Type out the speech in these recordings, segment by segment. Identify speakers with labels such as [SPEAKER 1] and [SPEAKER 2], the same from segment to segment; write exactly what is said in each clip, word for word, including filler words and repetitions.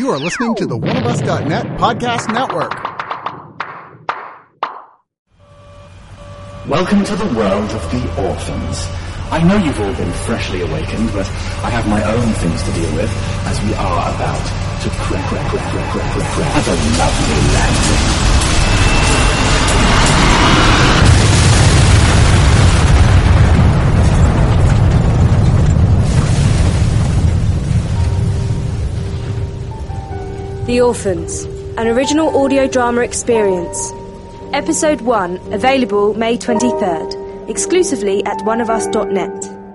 [SPEAKER 1] You are listening to the one of us dot net podcast network.
[SPEAKER 2] Welcome to the world of the orphans. I know you've all been freshly awakened, but I have my own things to deal with, as we are about to crack, crack, crack, crack, crack, crack, crack the lovely landing.
[SPEAKER 3] The Orphans, an original audio drama experience. Episode one, available May twenty-third, exclusively at one of us dot net.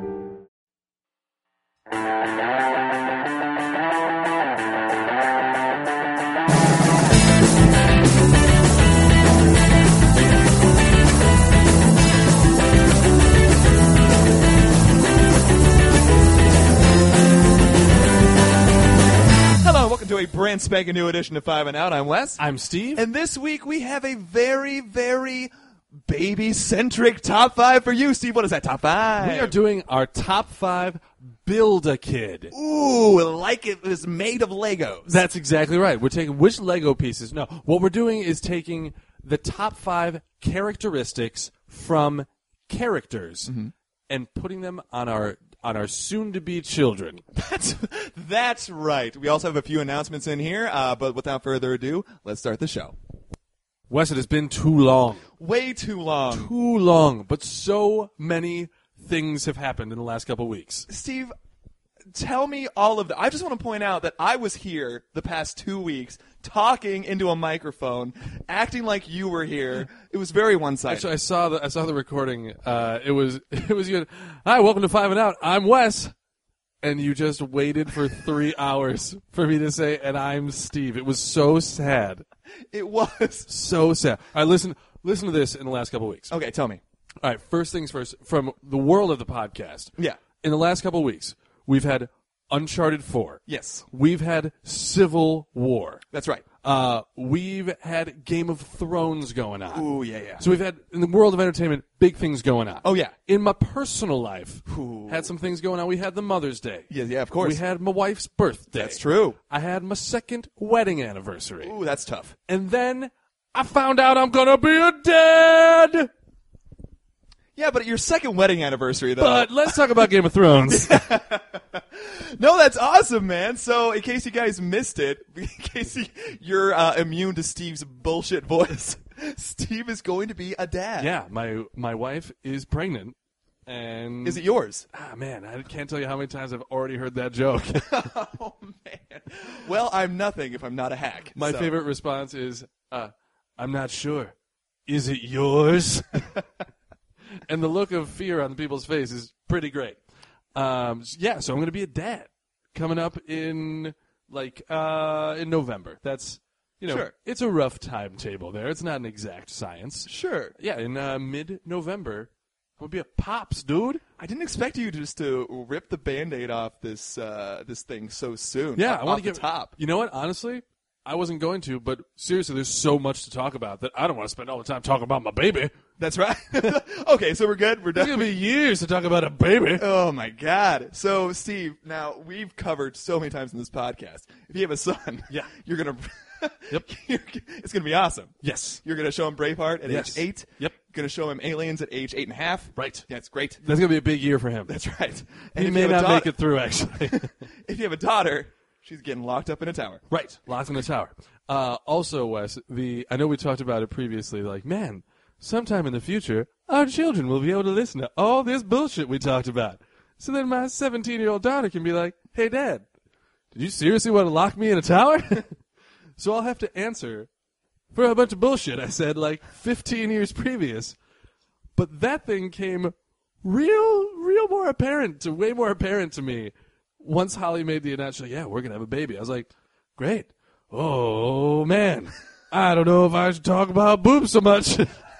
[SPEAKER 4] To a brand spanking new edition of Five and Out. I'm Wes.
[SPEAKER 5] I'm Steve.
[SPEAKER 4] And this week we have a very, very baby-centric top five for you. Steve, what is that top five?
[SPEAKER 5] We are doing our top five Build-A-Kid.
[SPEAKER 4] Ooh, like it was made of Legos.
[SPEAKER 5] That's exactly right. We're taking which Lego pieces? No, what we're doing is taking the top five characteristics from characters mm-hmm. and putting them on our on our soon-to-be children.
[SPEAKER 4] That's that's right. We also have a few announcements in here, uh, but without further ado, let's start the show.
[SPEAKER 5] Wes, it has been too long.
[SPEAKER 4] Way too long.
[SPEAKER 5] Too long, but so many things have happened in the last couple weeks.
[SPEAKER 4] Steve, tell me all of that. I just want to point out that I was here the past two weeks talking into a microphone, acting like you were here. It was very one-sided.
[SPEAKER 5] Actually, I saw the I saw the recording. Uh, it was it was you. Hi, welcome to Five and Out. I'm Wes, and you just waited for three hours for me to say, and I'm Steve. It was so sad.
[SPEAKER 4] It was
[SPEAKER 5] so sad. All right, listen listen to this in the last couple of weeks.
[SPEAKER 4] Okay, tell me.
[SPEAKER 5] All right, first things first. From the world of the podcast.
[SPEAKER 4] Yeah.
[SPEAKER 5] In the last couple of weeks, we've had Uncharted four.
[SPEAKER 4] Yes.
[SPEAKER 5] We've had Civil War.
[SPEAKER 4] That's right.
[SPEAKER 5] Uh, we've had Game of Thrones going on.
[SPEAKER 4] Ooh, yeah, yeah.
[SPEAKER 5] So we've had, in the world of entertainment, big things going on.
[SPEAKER 4] Oh, yeah.
[SPEAKER 5] In my personal life,
[SPEAKER 4] Ooh.
[SPEAKER 5] had some things going on. We had the Mother's Day.
[SPEAKER 4] Yeah, yeah, of course.
[SPEAKER 5] We had my wife's birthday.
[SPEAKER 4] That's true.
[SPEAKER 5] I had my second wedding anniversary.
[SPEAKER 4] Ooh, that's tough.
[SPEAKER 5] And then I found out I'm going to be a dad.
[SPEAKER 4] Yeah, but at your second wedding anniversary, though.
[SPEAKER 5] But let's talk about Game of Thrones.
[SPEAKER 4] No, that's awesome, man. So, in case you guys missed it, in case you're uh, immune to Steve's bullshit voice, Steve is going to be a dad.
[SPEAKER 5] Yeah, my my wife is pregnant. And
[SPEAKER 4] is it yours?
[SPEAKER 5] Ah, man, I can't tell you how many times I've already heard that joke.
[SPEAKER 4] Oh, man. Well, I'm nothing if I'm not a hack.
[SPEAKER 5] My
[SPEAKER 4] so.
[SPEAKER 5] favorite response is, uh, I'm not sure. Is it yours? And the look of fear on people's face is pretty great. Um, yeah, so I'm going to be a dad coming up in like uh, in November. That's you know,
[SPEAKER 4] sure.
[SPEAKER 5] It's a rough timetable there. It's not an exact science.
[SPEAKER 4] Sure.
[SPEAKER 5] Yeah, in uh, mid-November, I'm gonna be a pops, dude.
[SPEAKER 4] I didn't expect you just to rip the Band-Aid off this uh, this thing so soon.
[SPEAKER 5] Yeah,
[SPEAKER 4] off,
[SPEAKER 5] I want
[SPEAKER 4] off
[SPEAKER 5] to get
[SPEAKER 4] the top.
[SPEAKER 5] You know what? Honestly, I wasn't going to, but seriously, there's so much to talk about that I don't want to spend all the time talking about my baby.
[SPEAKER 4] That's right. Okay, so we're good. We're done.
[SPEAKER 5] It's going to be years to talk about a baby.
[SPEAKER 4] Oh, my God. So, Steve, now, we've covered so many times in this podcast. If you have a son,
[SPEAKER 5] yeah.
[SPEAKER 4] you're going to
[SPEAKER 5] Yep.
[SPEAKER 4] It's going to be awesome.
[SPEAKER 5] Yes.
[SPEAKER 4] You're going to show him Braveheart at
[SPEAKER 5] yes.
[SPEAKER 4] age eight.
[SPEAKER 5] Yep.
[SPEAKER 4] You're going to show him Aliens at age eight and a half.
[SPEAKER 5] Right.
[SPEAKER 4] That's great.
[SPEAKER 5] That's going to be a big year for him.
[SPEAKER 4] That's right.
[SPEAKER 5] And he may not make it through, actually.
[SPEAKER 4] If you have a daughter, she's getting locked up in a tower.
[SPEAKER 5] Right. Locked in a tower. Uh, also, Wes, the I know we talked about it previously, like, man, sometime in the future, our children will be able to listen to all this bullshit we talked about. So then my seventeen-year-old daughter can be like, hey, Dad, did you seriously want to lock me in a tower? So I'll have to answer for a bunch of bullshit I said like fifteen years previous. But that thing came real, real more apparent, to way more apparent to me once Holly made the announcement, yeah, we're going to have a baby. I was like, great. Oh, man. I don't know if I should talk about boobs so much.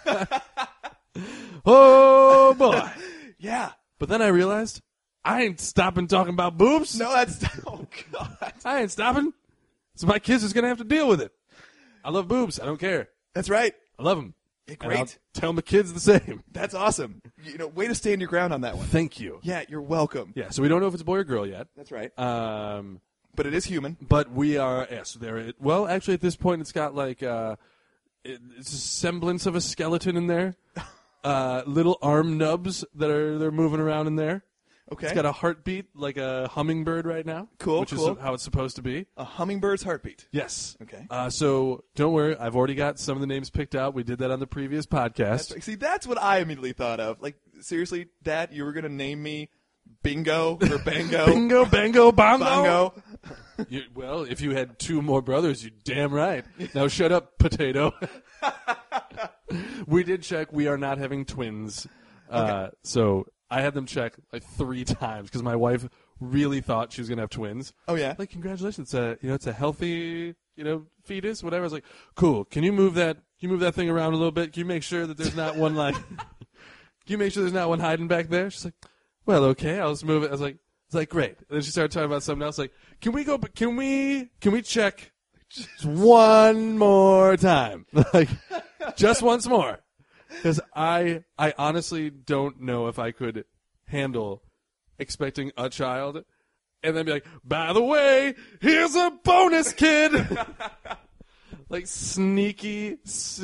[SPEAKER 5] Oh, boy.
[SPEAKER 4] Yeah.
[SPEAKER 5] But then I realized I ain't stopping talking about boobs.
[SPEAKER 4] No, that's... Oh, God.
[SPEAKER 5] I ain't stopping. So my kids is going to have to deal with it. I love boobs. I don't care.
[SPEAKER 4] That's right.
[SPEAKER 5] I love them.
[SPEAKER 4] Yeah,
[SPEAKER 5] And I'll
[SPEAKER 4] great.
[SPEAKER 5] tell my kids the same.
[SPEAKER 4] That's awesome. You know, way to stand your ground on that one.
[SPEAKER 5] Thank you.
[SPEAKER 4] Yeah, you're welcome.
[SPEAKER 5] Yeah, so we don't know if it's a boy or girl yet.
[SPEAKER 4] That's right.
[SPEAKER 5] Um,
[SPEAKER 4] But it is human.
[SPEAKER 5] But we are, yes, there. Well, actually, at this point, it's got like uh, it, it's a semblance of a skeleton in there. Uh, little arm nubs that are they're moving around in there.
[SPEAKER 4] Okay.
[SPEAKER 5] It's got a heartbeat like a hummingbird right now.
[SPEAKER 4] Cool,
[SPEAKER 5] Which
[SPEAKER 4] cool.
[SPEAKER 5] is how it's supposed to be.
[SPEAKER 4] A hummingbird's heartbeat.
[SPEAKER 5] Yes.
[SPEAKER 4] Okay.
[SPEAKER 5] Uh, so don't worry, I've already got some of the names picked out. We did that on the previous podcast.
[SPEAKER 4] That's, see, that's what I immediately thought of. Like, seriously, Dad, you were going to name me Bingo or Bango?
[SPEAKER 5] Bingo, bango, bongo.
[SPEAKER 4] Bongo.
[SPEAKER 5] You, well, if you had two more brothers, you damn right. Now shut up, potato. We did check. We are not having twins. Uh,
[SPEAKER 4] Okay.
[SPEAKER 5] So I had them check like three times because my wife really thought she was going to have twins.
[SPEAKER 4] Oh, yeah?
[SPEAKER 5] Like, congratulations. It's a, you know, it's a healthy, you know, fetus, whatever. I was like, cool. Can you move that, can you move that thing around a little bit? Can you make sure that there's not one like, can you make sure there's not one hiding back there? She's like, well, okay, I'll just move it. I was like, it's like, great. And then she started talking about something else. Like, can we go, can we, can we check just one more time? Like, just once more. Because I, I honestly don't know if I could handle expecting a child and then be like, by the way, here's a bonus kid. Like sneaky,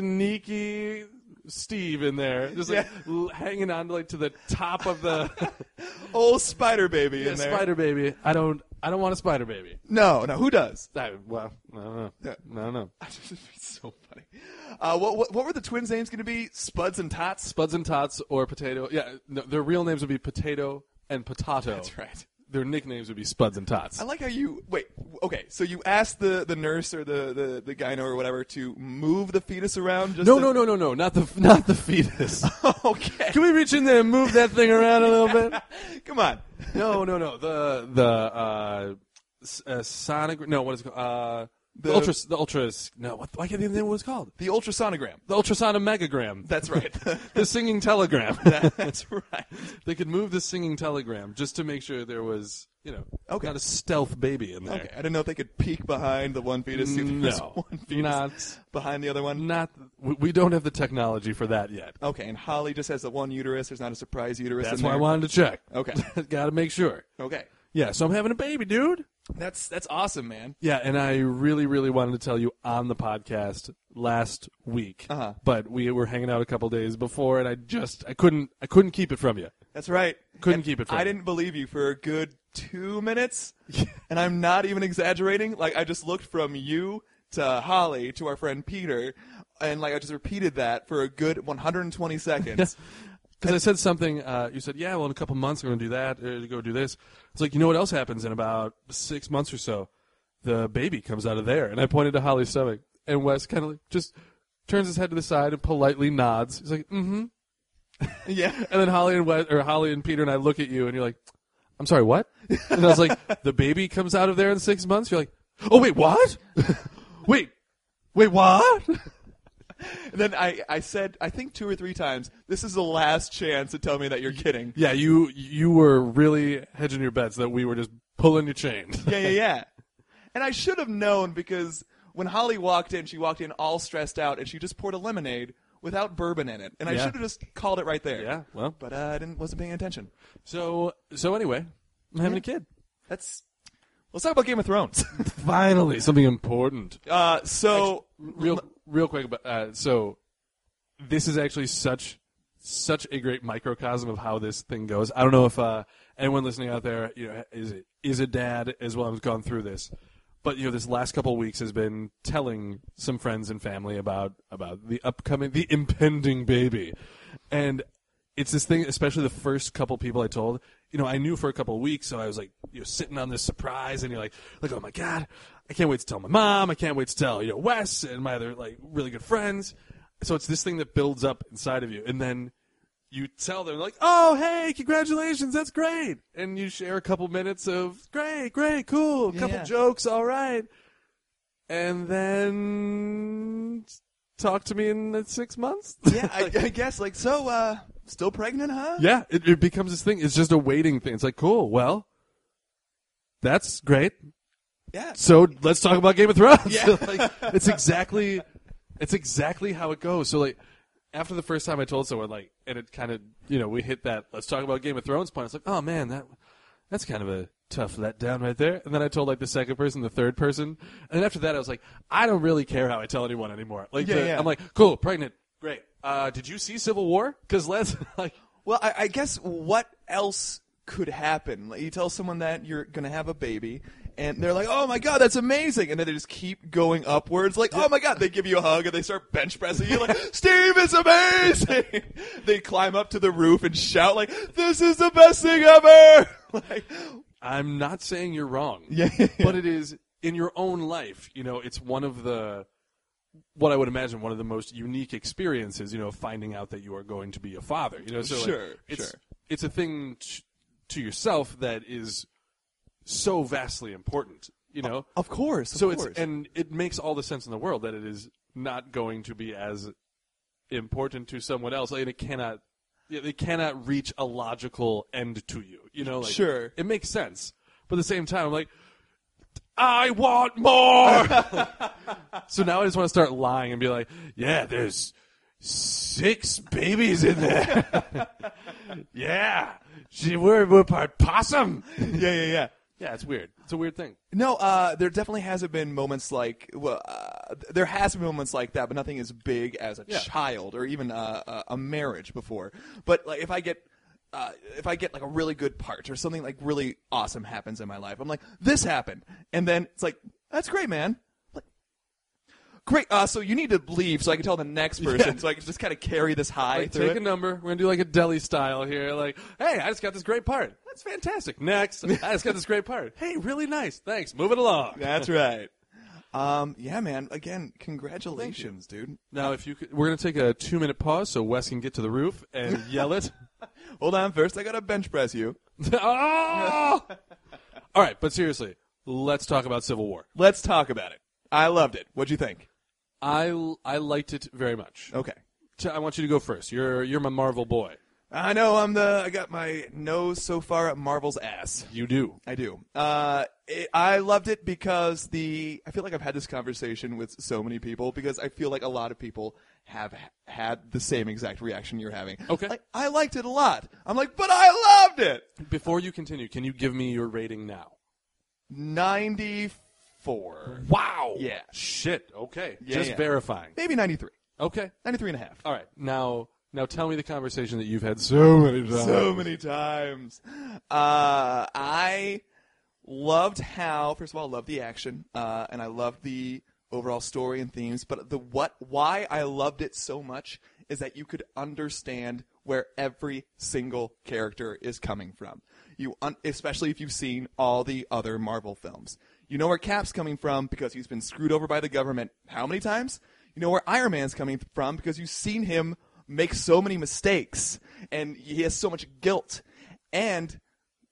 [SPEAKER 5] sneaky Steve in there, just like
[SPEAKER 4] Yeah.
[SPEAKER 5] l- hanging on to like to the top of the
[SPEAKER 4] Old spider baby
[SPEAKER 5] yeah,
[SPEAKER 4] in there.
[SPEAKER 5] spider baby. I don't, I don't want a spider baby.
[SPEAKER 4] No, no, who does?
[SPEAKER 5] I, well, I don't know.
[SPEAKER 4] Yeah.
[SPEAKER 5] I don't know.
[SPEAKER 4] It's so funny. Uh, what, what what were the twins' names going to be? Spuds and Tots?
[SPEAKER 5] Spuds and Tots or Potato. Yeah, no, their real names would be Potato and Potato.
[SPEAKER 4] That's right.
[SPEAKER 5] Their nicknames would be Spuds and Tots.
[SPEAKER 4] I like how you wait. Okay, so you asked the, the nurse or the, the, the gyno or whatever to move the fetus around. Just
[SPEAKER 5] No,
[SPEAKER 4] to...
[SPEAKER 5] no, no, no, no, not the not the fetus.
[SPEAKER 4] Okay,
[SPEAKER 5] Can we reach in there and move that thing around a little bit?
[SPEAKER 4] come on.
[SPEAKER 5] No, no, no. The the uh, s- uh sonic. No, what is it called? Uh, the,
[SPEAKER 4] The-
[SPEAKER 5] ultra. The ultra. No, what? Why can't I think what it's called?
[SPEAKER 4] The ultrasonogram.
[SPEAKER 5] The ultrasonic megagram.
[SPEAKER 4] That's right.
[SPEAKER 5] The singing telegram.
[SPEAKER 4] That's right.
[SPEAKER 5] They could move the singing telegram just to make sure there was, you know,
[SPEAKER 4] Okay.
[SPEAKER 5] not a stealth baby in there.
[SPEAKER 4] Okay, I didn't know if they could peek behind the one fetus. See if there was
[SPEAKER 5] No,
[SPEAKER 4] one fetus
[SPEAKER 5] not
[SPEAKER 4] behind the other one.
[SPEAKER 5] not. We, we don't have the technology for that yet.
[SPEAKER 4] Okay, and Holly just has the one uterus. There's not a surprise uterus.
[SPEAKER 5] That's
[SPEAKER 4] in
[SPEAKER 5] why I
[SPEAKER 4] there.
[SPEAKER 5] wanted to check.
[SPEAKER 4] Okay.
[SPEAKER 5] Got to make sure.
[SPEAKER 4] Okay,
[SPEAKER 5] Yeah, so I'm having a baby, dude.
[SPEAKER 4] that's that's awesome, man.
[SPEAKER 5] Yeah, and I really, really wanted to tell you on the podcast last week,
[SPEAKER 4] Uh-huh.
[SPEAKER 5] but we were hanging out a couple days before, and I just I couldn't I couldn't keep it from you.
[SPEAKER 4] That's right.
[SPEAKER 5] Couldn't
[SPEAKER 4] And
[SPEAKER 5] keep it from
[SPEAKER 4] I
[SPEAKER 5] you.
[SPEAKER 4] didn't believe you for a good two minutes, and I'm not even exaggerating. Like I just looked from you to Holly to our friend Peter, and like I just repeated that for a good one hundred twenty seconds.
[SPEAKER 5] Because I said something, uh, you said, yeah, well, in a couple months I'm going to do that, or go do this. It's like, you know what else happens in about six months or so? The baby comes out of there. And I pointed to Holly's stomach, and Wes kind of like just turns his head to the side and politely nods. He's like, mm-hmm.
[SPEAKER 4] Yeah.
[SPEAKER 5] And then Holly and Wes, or Holly and Peter and I look at you, and you're like, I'm sorry, what? And I was like, the baby comes out of there in six months? You're like, oh, wait, what? wait, wait, what?
[SPEAKER 4] And then I, I said, I think two or three times, this is the last chance to tell me that you're kidding.
[SPEAKER 5] Yeah, you you were really hedging your bets that we were just pulling your chain.
[SPEAKER 4] Yeah, yeah, yeah. And I should have known because when Holly walked in, she walked in all stressed out, and she just poured a lemonade without bourbon in it. And I
[SPEAKER 5] Yeah.
[SPEAKER 4] should have just called it right there.
[SPEAKER 5] Yeah, well.
[SPEAKER 4] But uh, I didn't wasn't paying attention.
[SPEAKER 5] So so anyway, I'm having a kid.
[SPEAKER 4] That's let's talk about Game of Thrones.
[SPEAKER 5] Finally, something important.
[SPEAKER 4] uh, so
[SPEAKER 5] Real real quick about uh, so this is actually such such a great microcosm of how this thing goes. I don't know if uh, anyone listening out there, you know, is is a dad as well as gone through this. But you know, this last couple of weeks has been telling some friends and family about about the upcoming, the impending baby, and it's this thing. Especially the first couple people I told, you know, I knew for a couple of weeks, so I was like, you know, sitting on this surprise, and you're like, like, oh my god, I can't wait to tell my mom, I can't wait to tell you know Wes and my other like really good friends. So it's this thing that builds up inside of you, and then you tell them, like, oh, hey, congratulations, that's great. And you share a couple minutes of, great, great, cool, a
[SPEAKER 4] Yeah,
[SPEAKER 5] couple
[SPEAKER 4] yeah.
[SPEAKER 5] jokes, all right. And then talk to me in six months?
[SPEAKER 4] yeah, I, I guess like so. Uh, still pregnant, huh?
[SPEAKER 5] Yeah, it, it becomes this thing. It's just a waiting thing. It's like, cool, well, that's great.
[SPEAKER 4] Yeah.
[SPEAKER 5] So let's talk about Game of Thrones.
[SPEAKER 4] Yeah.
[SPEAKER 5] Like, it's exactly, it's exactly how it goes. So like, after the first time I told someone, like, and it kind of, you know, we hit that let's talk about Game of Thrones point. It's like, oh man, that that's kind of a tough letdown right there. And then I told like the second person, the third person, and after that I was like, I don't really care how I tell anyone anymore. Like,
[SPEAKER 4] Yeah,
[SPEAKER 5] the,
[SPEAKER 4] yeah.
[SPEAKER 5] I'm like, cool, pregnant, great. Uh, did you see Civil War? Because let's like,
[SPEAKER 4] Well, I, I guess what else could happen? Like, you tell someone that you're going to have a baby, and they're like, oh, my God, that's amazing. And then they just keep going upwards. Like, oh, my God, they give you a hug, and they start bench pressing you. Like, Steve, it's amazing. They climb up to the roof and shout, like, this is the best thing ever. Like,
[SPEAKER 5] I'm not saying you're wrong.
[SPEAKER 4] Yeah, yeah, yeah.
[SPEAKER 5] But it is in your own life. You know, it's one of the, what I would imagine, one of the most unique experiences, you know, finding out that you are going to be a father. You know, so
[SPEAKER 4] Sure,
[SPEAKER 5] like, it's,
[SPEAKER 4] sure.
[SPEAKER 5] it's a thing t- to yourself that is so vastly important, you know?
[SPEAKER 4] Of course, of
[SPEAKER 5] so
[SPEAKER 4] course.
[SPEAKER 5] it's, and it makes all the sense in the world that it is not going to be as important to someone else. Like, it cannot, it cannot reach a logical end to you, you know? Like,
[SPEAKER 4] Sure.
[SPEAKER 5] It makes sense. But at the same time, I'm like, I want more! So now I just want to start lying and be like, yeah, there's six babies in there. Yeah. She, we're, we're part possum.
[SPEAKER 4] yeah, yeah, yeah.
[SPEAKER 5] Yeah, it's weird. It's a weird thing.
[SPEAKER 4] No, uh, there definitely hasn't been moments like, well, uh, there has been moments like that, but nothing as big as a
[SPEAKER 5] Yeah.
[SPEAKER 4] child or even uh, a, a marriage before. But like, if I get, uh, if I get like a really good part or something like really awesome happens in my life, I'm like, this happened, and then it's like, that's great, man. Like, great. Uh, so you need to leave so I can tell the next person,
[SPEAKER 5] Yeah.
[SPEAKER 4] so I can just kind of carry this high
[SPEAKER 5] Like,
[SPEAKER 4] through
[SPEAKER 5] take
[SPEAKER 4] it.
[SPEAKER 5] a number. We're going to do like a deli style here. Like, hey, I just got this great part. That's fantastic. Next. I just got this great part. Hey, really nice. Thanks. Move it along.
[SPEAKER 4] That's right. Um, yeah, man. Again, congratulations, dude.
[SPEAKER 5] Now, if you could, we're going to take a two-minute pause so Wes can get to the roof and yell it.
[SPEAKER 4] Hold on. First, I gotta bench press you.
[SPEAKER 5] Oh! All right, but seriously, let's talk about Civil War.
[SPEAKER 4] Let's talk about it. I loved it. What'd you think?
[SPEAKER 5] I, I liked it very much.
[SPEAKER 4] Okay.
[SPEAKER 5] T- I want you to go first. You're you're my Marvel boy.
[SPEAKER 4] I know I'm the. I got my nose so far up Marvel's ass.
[SPEAKER 5] You do.
[SPEAKER 4] I do. Uh, it, I loved it because the. I feel like I've had this conversation with so many people because I feel like a lot of people have h- had the same exact reaction you're having.
[SPEAKER 5] Okay.
[SPEAKER 4] Like, I liked it a lot. I'm like, but I loved it.
[SPEAKER 5] Before you continue, can you give me your rating now?
[SPEAKER 4] ninety-four.
[SPEAKER 5] Wow.
[SPEAKER 4] Yeah.
[SPEAKER 5] Shit. Okay.
[SPEAKER 4] Yeah,
[SPEAKER 5] Just
[SPEAKER 4] yeah.
[SPEAKER 5] verifying.
[SPEAKER 4] Maybe ninety-three.
[SPEAKER 5] Okay.
[SPEAKER 4] ninety-three and a half.
[SPEAKER 5] All right. Now, now tell me the conversation that you've had so many times.
[SPEAKER 4] So many times. Uh, I loved how, first of all, I loved the action, uh, and I loved the overall story and themes. But the what, why I loved it so much is that you could understand where every single character is coming from. You, un- especially if you've seen all the other Marvel films, you know where Cap's coming from because he's been screwed over by the government. How many times? You know where Iron Man's coming from because you've seen him make so many mistakes and he has so much guilt. And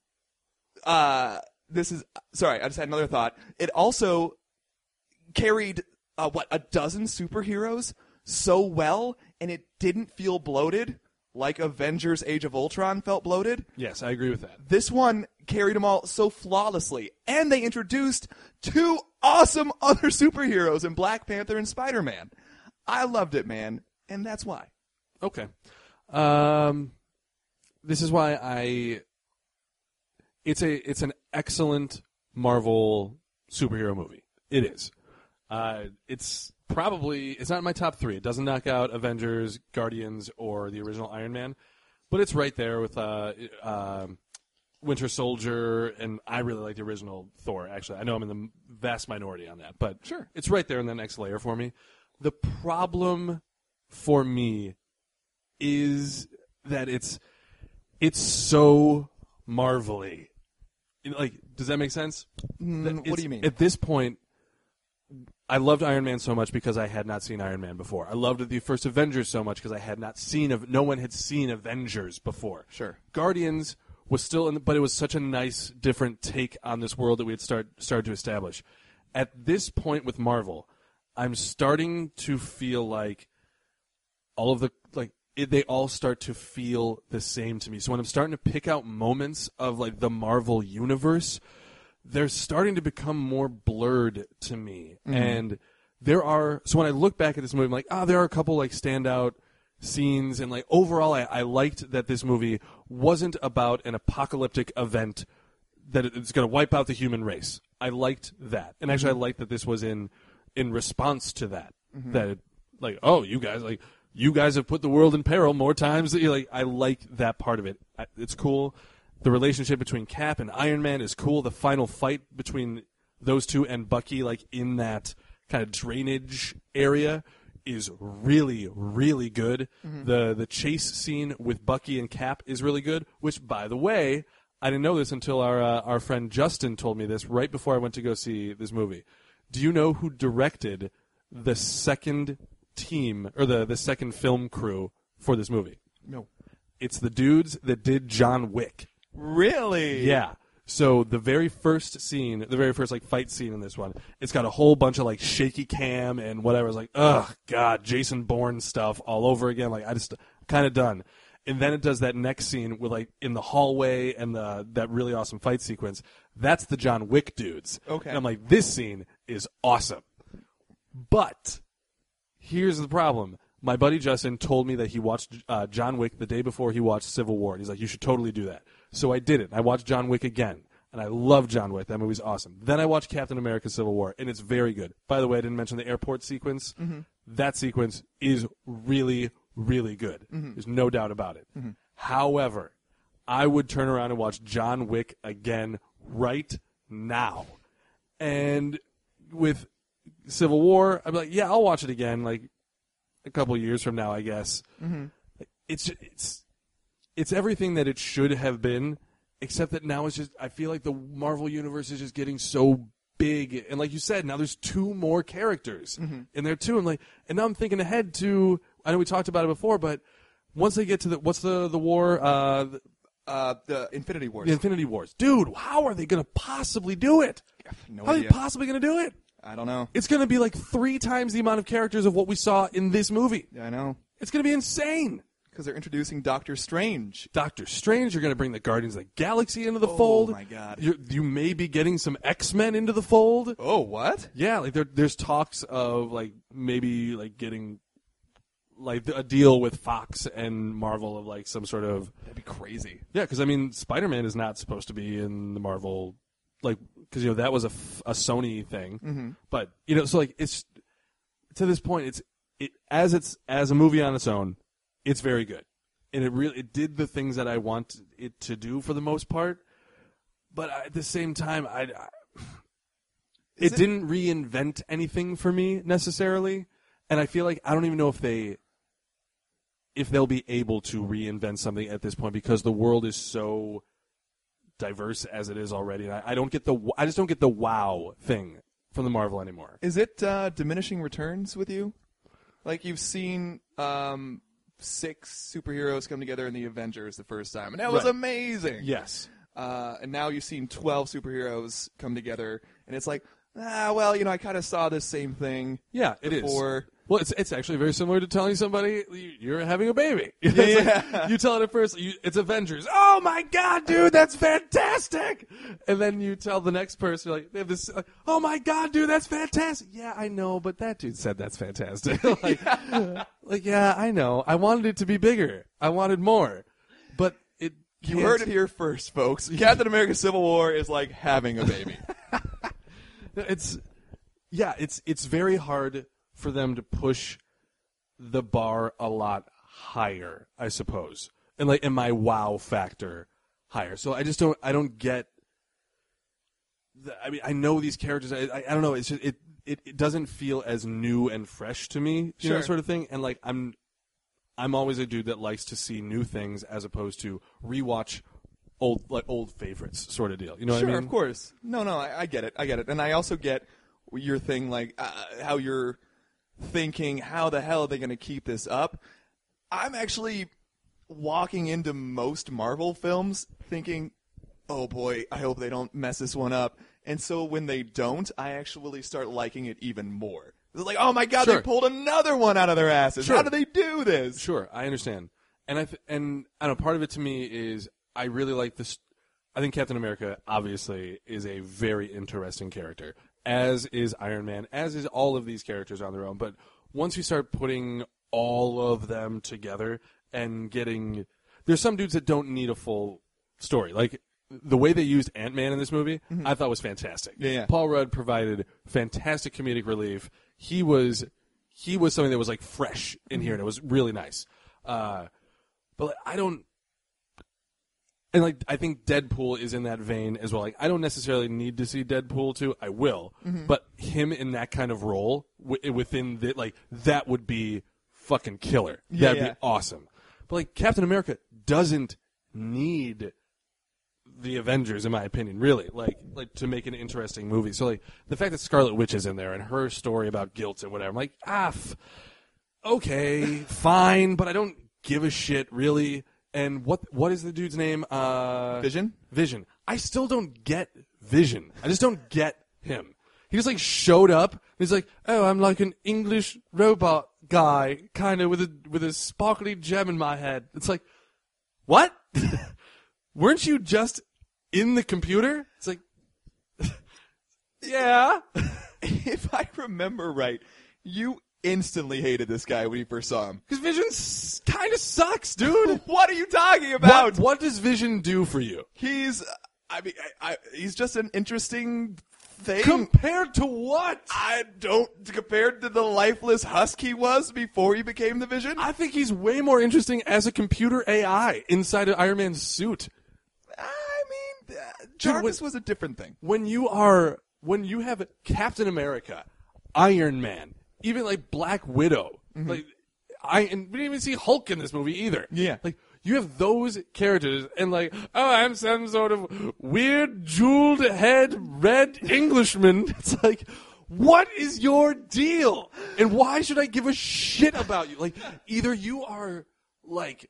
[SPEAKER 4] uh, this is sorry, I just had another thought. It also carried uh, what a dozen superheroes so well, and it didn't feel bloated like Avengers: Age of Ultron felt bloated.
[SPEAKER 5] Yes, I agree with that.
[SPEAKER 4] This one carried them all so flawlessly, and they introduced two awesome other superheroes in Black Panther and Spider-Man. I loved it, man, and that's why.
[SPEAKER 5] Okay. Um, this is why I. It's a it's an excellent Marvel superhero movie. It is. Uh, it's probably it's not in my top three. It doesn't knock out Avengers, Guardians, or the original Iron Man, but it's right there with uh, uh, Winter Soldier, and I really like the original Thor. Actually, I know I'm in the vast minority on that, but
[SPEAKER 4] Sure.
[SPEAKER 5] it's right there in the next layer for me. The problem for me is that it's it's so Marvel-y. Like, does that make sense?
[SPEAKER 4] Mm,
[SPEAKER 5] That
[SPEAKER 4] what
[SPEAKER 5] it's-
[SPEAKER 4] do you mean?
[SPEAKER 5] At this point, I loved Iron Man so much because I had not seen Iron Man before. I loved the first Avengers so much because I had not seen of no one had seen Avengers before.
[SPEAKER 4] Sure.
[SPEAKER 5] Guardians was still in, the, but it was such a nice, different take on this world that we had start started to establish. At this point with Marvel, I'm starting to feel like all of the like it, they all start to feel the same to me. So when I'm starting to pick out moments of like the Marvel universe, they're starting to become more blurred to me. Mm-hmm. And there are so when I look back at this movie, I'm like, ah, oh, there are a couple like standout scenes, and like overall, I, I liked that this movie wasn't about an apocalyptic event that it's going to wipe out the human race. I liked that, and actually, I liked that this was in in response to that. Mm-hmm. That it, like, oh, you guys like you guys have put the world in peril more times. That you like. I like that part of it. I, it's cool. The relationship between Cap and Iron Man is cool. The final fight between those two and Bucky, like in that kind of drainage area, is really, really good. Mm-hmm. The the chase scene with Bucky and Cap is really good, which, by the way, I didn't know this until our uh, our friend Justin told me this right before I went to go see this movie. Do you know who directed the second team, or the, the second film crew for this movie?
[SPEAKER 4] No.
[SPEAKER 5] It's the dudes that did John Wick.
[SPEAKER 4] Really?
[SPEAKER 5] Yeah. So the very first scene, the very first like fight scene in this one, it's got a whole bunch of like shaky cam and whatever. It's like, ugh, God, Jason Bourne stuff all over again. Like I just kind of done. And then it does that next scene with like in the hallway and the that really awesome fight sequence. That's the John Wick dudes.
[SPEAKER 4] Okay.
[SPEAKER 5] And I'm like, this scene is awesome. But here's the problem. My buddy Justin told me that he watched uh, John Wick the day before he watched Civil War. And he's like, you should totally do that. So I did it. I watched John Wick again, and I love John Wick. That movie's awesome. Then I watched Captain America Civil War, and it's very good. By the way, I didn't mention the airport sequence. Mm-hmm. That sequence is really, really good. Mm-hmm. There's no doubt about it. Mm-hmm. However, I would turn around and watch John Wick again right now. And with Civil War, I'd be like, yeah, I'll watch it again, like, a couple years from now, I guess. Mm-hmm. It's it's it's everything that it should have been, except that now it's just, I feel like the Marvel Universe is just getting so big. And like you said, now there's two more characters mm-hmm. in there too. And like, and now I'm thinking ahead to, I know we talked about it before, but once they get to the, what's the, the war? Uh, the,
[SPEAKER 4] uh, the Infinity Wars.
[SPEAKER 5] The Infinity Wars. Dude, how are they going to possibly do it?
[SPEAKER 4] No
[SPEAKER 5] how
[SPEAKER 4] idea.
[SPEAKER 5] are they possibly going to do it?
[SPEAKER 4] I don't know.
[SPEAKER 5] It's going to be like three times the amount of characters of what we saw in this movie.
[SPEAKER 4] Yeah, I know.
[SPEAKER 5] It's going to be insane.
[SPEAKER 4] Because they're introducing Doctor Strange.
[SPEAKER 5] Doctor Strange, you're going to bring the Guardians of the Galaxy into the
[SPEAKER 4] oh,
[SPEAKER 5] fold.
[SPEAKER 4] Oh, my God.
[SPEAKER 5] You're, you may be getting some X-Men into the fold.
[SPEAKER 4] Oh, what?
[SPEAKER 5] Yeah, like there, there's talks of like maybe like getting like a deal with Fox and Marvel of like some sort of...
[SPEAKER 4] That'd be crazy.
[SPEAKER 5] Yeah, because I mean, Spider-Man is not supposed to be in the Marvel... like because you know that was a, a Sony thing, mm-hmm. but you know, so like it's to this point, it's it as it's as a movie on its own, it's very good, and it really it did the things that I want it to do for the most part, but at the same time, I, I it, it didn't reinvent anything for me necessarily, and I feel like I don't even know if they if they'll be able to reinvent something at this point because the world is so diverse as it is already. And I, I don't get the I just don't get the wow thing from the Marvel anymore.
[SPEAKER 4] Is it uh, diminishing returns with you? Like you've seen um, six superheroes come together in the Avengers the first time, and that was
[SPEAKER 5] right.
[SPEAKER 4] amazing.
[SPEAKER 5] Yes.
[SPEAKER 4] Uh, and now you've seen twelve superheroes come together, and it's like, ah, well, you know, I kind of saw this same thing.
[SPEAKER 5] Yeah, it
[SPEAKER 4] before.
[SPEAKER 5] is. Well, it's it's actually very similar to telling somebody you're having a baby.
[SPEAKER 4] Yeah.
[SPEAKER 5] Like, you tell it at first, you, it's Avengers. Oh my God, dude, that's fantastic! And then you tell the next person, like, they have this, like, oh my God, dude, that's fantastic. Yeah, I know, but that dude said that's fantastic. like, yeah. like, yeah, I know. I wanted it to be bigger. I wanted more, but it.
[SPEAKER 4] You
[SPEAKER 5] can't.
[SPEAKER 4] heard it here first, folks. Captain America: Civil War is like having a baby.
[SPEAKER 5] it's, yeah, it's it's very hard for them to push the bar a lot higher, I suppose, and like, and my wow factor higher. So I just don't, I don't get. The, I mean, I know these characters. I, I, I don't know. It's just it, it, it doesn't feel as new and fresh to me, you
[SPEAKER 4] sure.
[SPEAKER 5] know, sort of thing. And like, I'm, I'm always a dude that likes to see new things as opposed to rewatch old, like old favorites, sort of deal. You know
[SPEAKER 4] sure,
[SPEAKER 5] what I mean?
[SPEAKER 4] Of course. No, no, I, I get it. I get it, and I also get your thing, like uh, how you're thinking, how the hell are they going to keep this up? I'm actually walking into most Marvel films thinking, oh boy, I hope they don't mess this one up. And so when they don't, I actually start liking it even more. It's like, oh my God,
[SPEAKER 5] sure.
[SPEAKER 4] they pulled another one out of their asses.
[SPEAKER 5] Sure.
[SPEAKER 4] How do they do this?
[SPEAKER 5] Sure, I understand. And I th- and I don't know, part of it to me is I really like this. I think Captain America, obviously, is a very interesting character, as is Iron Man, as is all of these characters on their own. But once you start putting all of them together and getting... There's some dudes that don't need a full story. Like, the way they used Ant-Man in this movie, I thought was fantastic.
[SPEAKER 4] Yeah, yeah.
[SPEAKER 5] Paul Rudd provided fantastic comedic relief. He was he was something that was like fresh in here, and it was really nice. Uh, but like, I don't, and like I think Deadpool is in that vein as well. Like I don't necessarily need to see Deadpool two. I will,
[SPEAKER 4] Mm-hmm.
[SPEAKER 5] but him in that kind of role w- within the like that would be fucking killer.
[SPEAKER 4] Yeah,
[SPEAKER 5] That'd
[SPEAKER 4] yeah.
[SPEAKER 5] be awesome. But like Captain America doesn't need the Avengers, in my opinion, really, like like to make an interesting movie. So like the fact that Scarlet Witch is in there and her story about guilt and whatever, I'm like, ah, f- okay, fine, but I don't give a shit really. And what what is the dude's name? Uh,
[SPEAKER 4] Vision?
[SPEAKER 5] Vision. I still don't get Vision. I just don't get him. He just like showed up. He's like, oh, I'm like an English robot guy, kind of with a with a sparkly gem in my head. It's like, what? Weren't you just in the computer? It's like, yeah.
[SPEAKER 4] If I remember right, you instantly hated this guy when you first saw him.
[SPEAKER 5] Because Vision kind of sucks, dude.
[SPEAKER 4] What are you talking about?
[SPEAKER 5] What, what does Vision do for you?
[SPEAKER 4] He's, I mean, I, I, he's just an interesting thing.
[SPEAKER 5] Compared to what?
[SPEAKER 4] I don't, compared to the lifeless husk he was before he became the Vision.
[SPEAKER 5] I think he's way more interesting as a computer A I inside of Iron Man's suit.
[SPEAKER 4] I mean, uh, Jarvis was a different thing.
[SPEAKER 5] When you are, when you have Captain America, Iron Man, even like Black Widow,
[SPEAKER 4] Mm-hmm.
[SPEAKER 5] like I, and we didn't even see Hulk in this movie either.
[SPEAKER 4] Yeah.
[SPEAKER 5] Like you have those characters, and like, oh, I'm some sort of weird jeweled head red Englishman. It's like, what is your deal? And why should I give a shit about you? Like, either you are like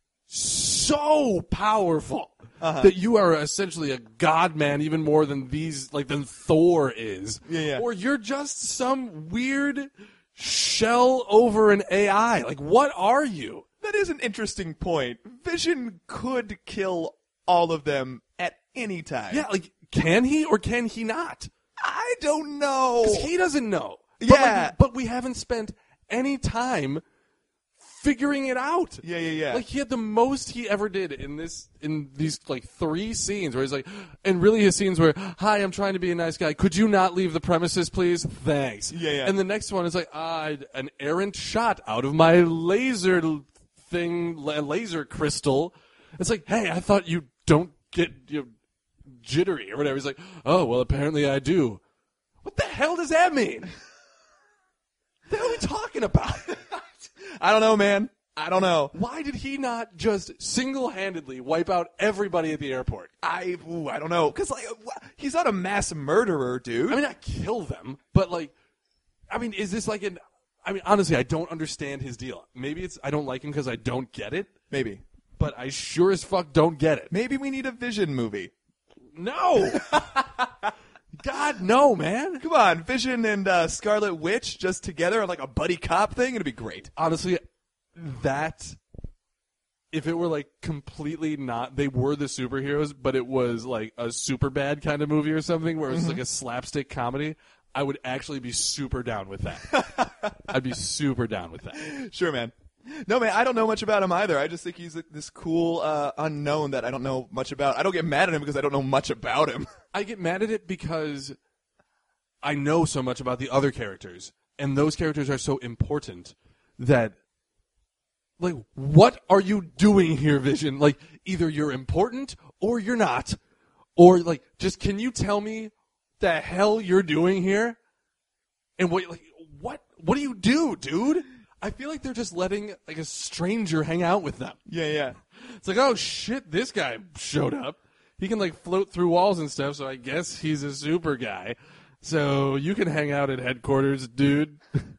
[SPEAKER 5] so powerful
[SPEAKER 4] Uh-huh.
[SPEAKER 5] that you are essentially a god man, even more than these, like than Thor is,
[SPEAKER 4] Yeah, yeah.
[SPEAKER 5] or you're just some weird shell over an A I. Like, what are you?
[SPEAKER 4] That is an interesting point. Vision could kill all of them at any time.
[SPEAKER 5] Yeah, like, can he or can he not?
[SPEAKER 4] I don't know.
[SPEAKER 5] 'Cause he doesn't know. But,
[SPEAKER 4] Yeah.
[SPEAKER 5] like, but we haven't spent any time figuring it out.
[SPEAKER 4] Yeah, yeah, yeah.
[SPEAKER 5] Like, he had the most he ever did in this, in these, like, three scenes where he's like, and really his scenes where, hi, I'm trying to be a nice guy. Could you not leave the premises, please? Thanks.
[SPEAKER 4] Yeah, yeah.
[SPEAKER 5] And the next one is like, ah, an errant shot out of my laser thing, la- laser crystal. It's like, hey, I thought you don't get you know, jittery or whatever. He's like, oh, well, apparently I do. What the hell does that mean? What the hell are we talking about?
[SPEAKER 4] I don't know, man. I don't know.
[SPEAKER 5] Why did he not just single-handedly wipe out everybody at the airport?
[SPEAKER 4] I ooh, I don't know. Because, like, wh- he's not a mass murderer, dude.
[SPEAKER 5] I mean, not kill them, but, like, I mean, is this like an... I mean, honestly, I don't understand his deal. Maybe it's I don't like him because I don't get it,
[SPEAKER 4] Maybe.
[SPEAKER 5] but I sure as fuck don't get it.
[SPEAKER 4] Maybe we need a Vision movie.
[SPEAKER 5] No! God, no, man.
[SPEAKER 4] Come on, Vision and uh, Scarlet Witch just together on, like, a buddy cop thing? It'd be great.
[SPEAKER 5] Honestly, that... If it were, like, completely not... They were the superheroes, but it was, like, a super bad kind of movie or something where it was, like, a slapstick comedy, I would actually be super down with that. I'd be super down with that.
[SPEAKER 4] Sure, man. No, man, I don't know much about him either. I just think he's a, this cool uh, unknown that I don't know much about. I don't get mad at him because I don't know much about him.
[SPEAKER 5] I get mad at it because I know so much about the other characters, and those characters are so important that, like, what are you doing here, Vision? Like, either you're important or you're not. Or, like, just can you tell me the hell you're doing here? And what, like, what, what do you do, dude? I feel like they're just letting, like, a stranger hang out with them.
[SPEAKER 4] Yeah, yeah.
[SPEAKER 5] It's like, oh, shit, this guy showed up. He can, like, float through walls and stuff, so I guess he's a super guy. So you can hang out at headquarters, dude.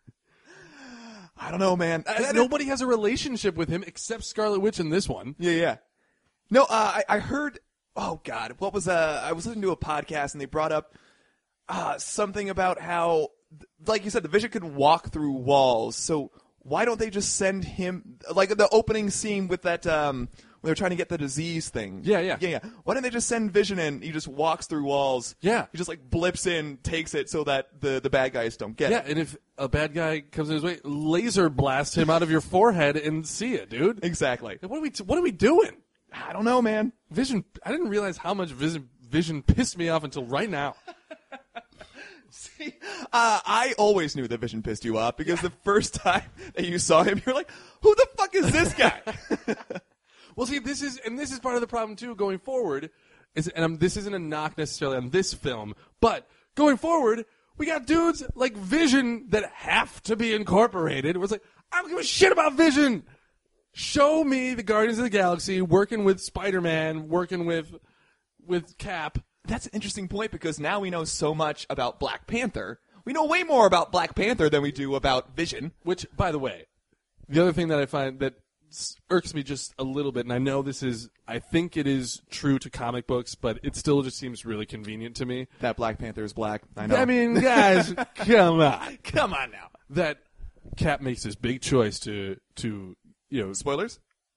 [SPEAKER 4] I don't know, man. I, I,
[SPEAKER 5] Nobody has a relationship with him except Scarlet Witch in this one.
[SPEAKER 4] Yeah, yeah. No, uh, I, I heard. Oh God, what was uh? I was listening to a podcast and they brought up uh something about how, like you said, the Vision could walk through walls. So why don't they just send him, like the opening scene with that um when they're trying to get the disease thing?
[SPEAKER 5] Yeah, yeah.
[SPEAKER 4] yeah, yeah. Why don't they just send Vision in? He just walks through walls.
[SPEAKER 5] Yeah.
[SPEAKER 4] He just like blips in, takes it so that the the bad guys don't get
[SPEAKER 5] Yeah,
[SPEAKER 4] it.
[SPEAKER 5] and if a bad guy comes in his way, laser blast him out of your forehead and see it, dude.
[SPEAKER 4] Exactly.
[SPEAKER 5] What are we? What are we doing?
[SPEAKER 4] I don't know, man.
[SPEAKER 5] Vision. I didn't realize how much Vision Vision pissed me off until right now.
[SPEAKER 4] See, uh, I always knew that Vision pissed you off because the first time that you saw him, you're like, "Who the fuck is this guy?"
[SPEAKER 5] Well, see, this is and this is part of the problem too. Going forward, is and um, this isn't a knock necessarily on this film, but going forward, we got dudes like Vision that have to be incorporated. It was like, I don't give a shit about Vision. Show me the Guardians of the Galaxy working with Spider-Man, working with with Cap.
[SPEAKER 4] That's an interesting point because now we know so much about Black Panther. We know way more about Black Panther than we do about Vision.
[SPEAKER 5] Which, by the way, the other thing that I find that irks me just a little bit, and I know this is, I think it is true to comic books, but it still just seems really convenient to me.
[SPEAKER 4] That Black Panther is black. I know.
[SPEAKER 5] I mean, guys, come on.
[SPEAKER 4] Come on now.
[SPEAKER 5] That Cap makes this big choice to, to you know.
[SPEAKER 4] Spoilers?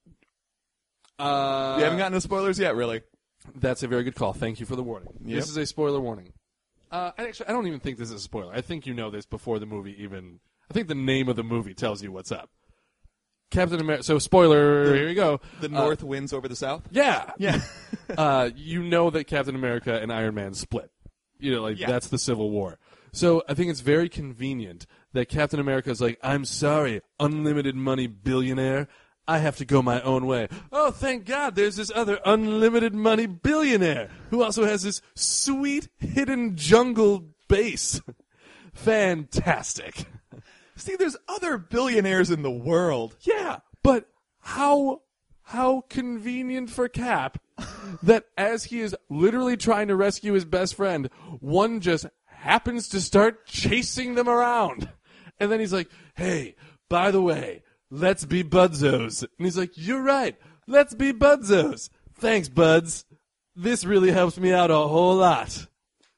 [SPEAKER 5] Uh,
[SPEAKER 4] you haven't gotten to spoilers yet, really.
[SPEAKER 5] That's a very good call. Thank you for the warning.
[SPEAKER 4] Yep.
[SPEAKER 5] This is a spoiler warning. Uh, I actually, I don't even think this is a spoiler. I think you know this before the movie even. I think the name of the movie tells you what's up. Captain America. So, spoiler.
[SPEAKER 4] The,
[SPEAKER 5] here you go.
[SPEAKER 4] The North uh, wins over the South.
[SPEAKER 5] Yeah,
[SPEAKER 4] yeah.
[SPEAKER 5] uh, you know that Captain America and Iron Man split. You know, like
[SPEAKER 4] yeah.
[SPEAKER 5] that's the Civil War. So I think it's very convenient that Captain America is like, I'm sorry, unlimited money billionaire. I have to go my own way. Oh, thank God there's this other unlimited money billionaire who also has this sweet hidden jungle base. Fantastic.
[SPEAKER 4] See, there's other billionaires in the world.
[SPEAKER 5] Yeah, but how how convenient for Cap that as he is literally trying to rescue his best friend, one just happens to start chasing them around. And then he's like, hey, by the way, let's be budzos. And he's like, you're right. Let's be budzos. Thanks, buds. This really helps me out a whole lot.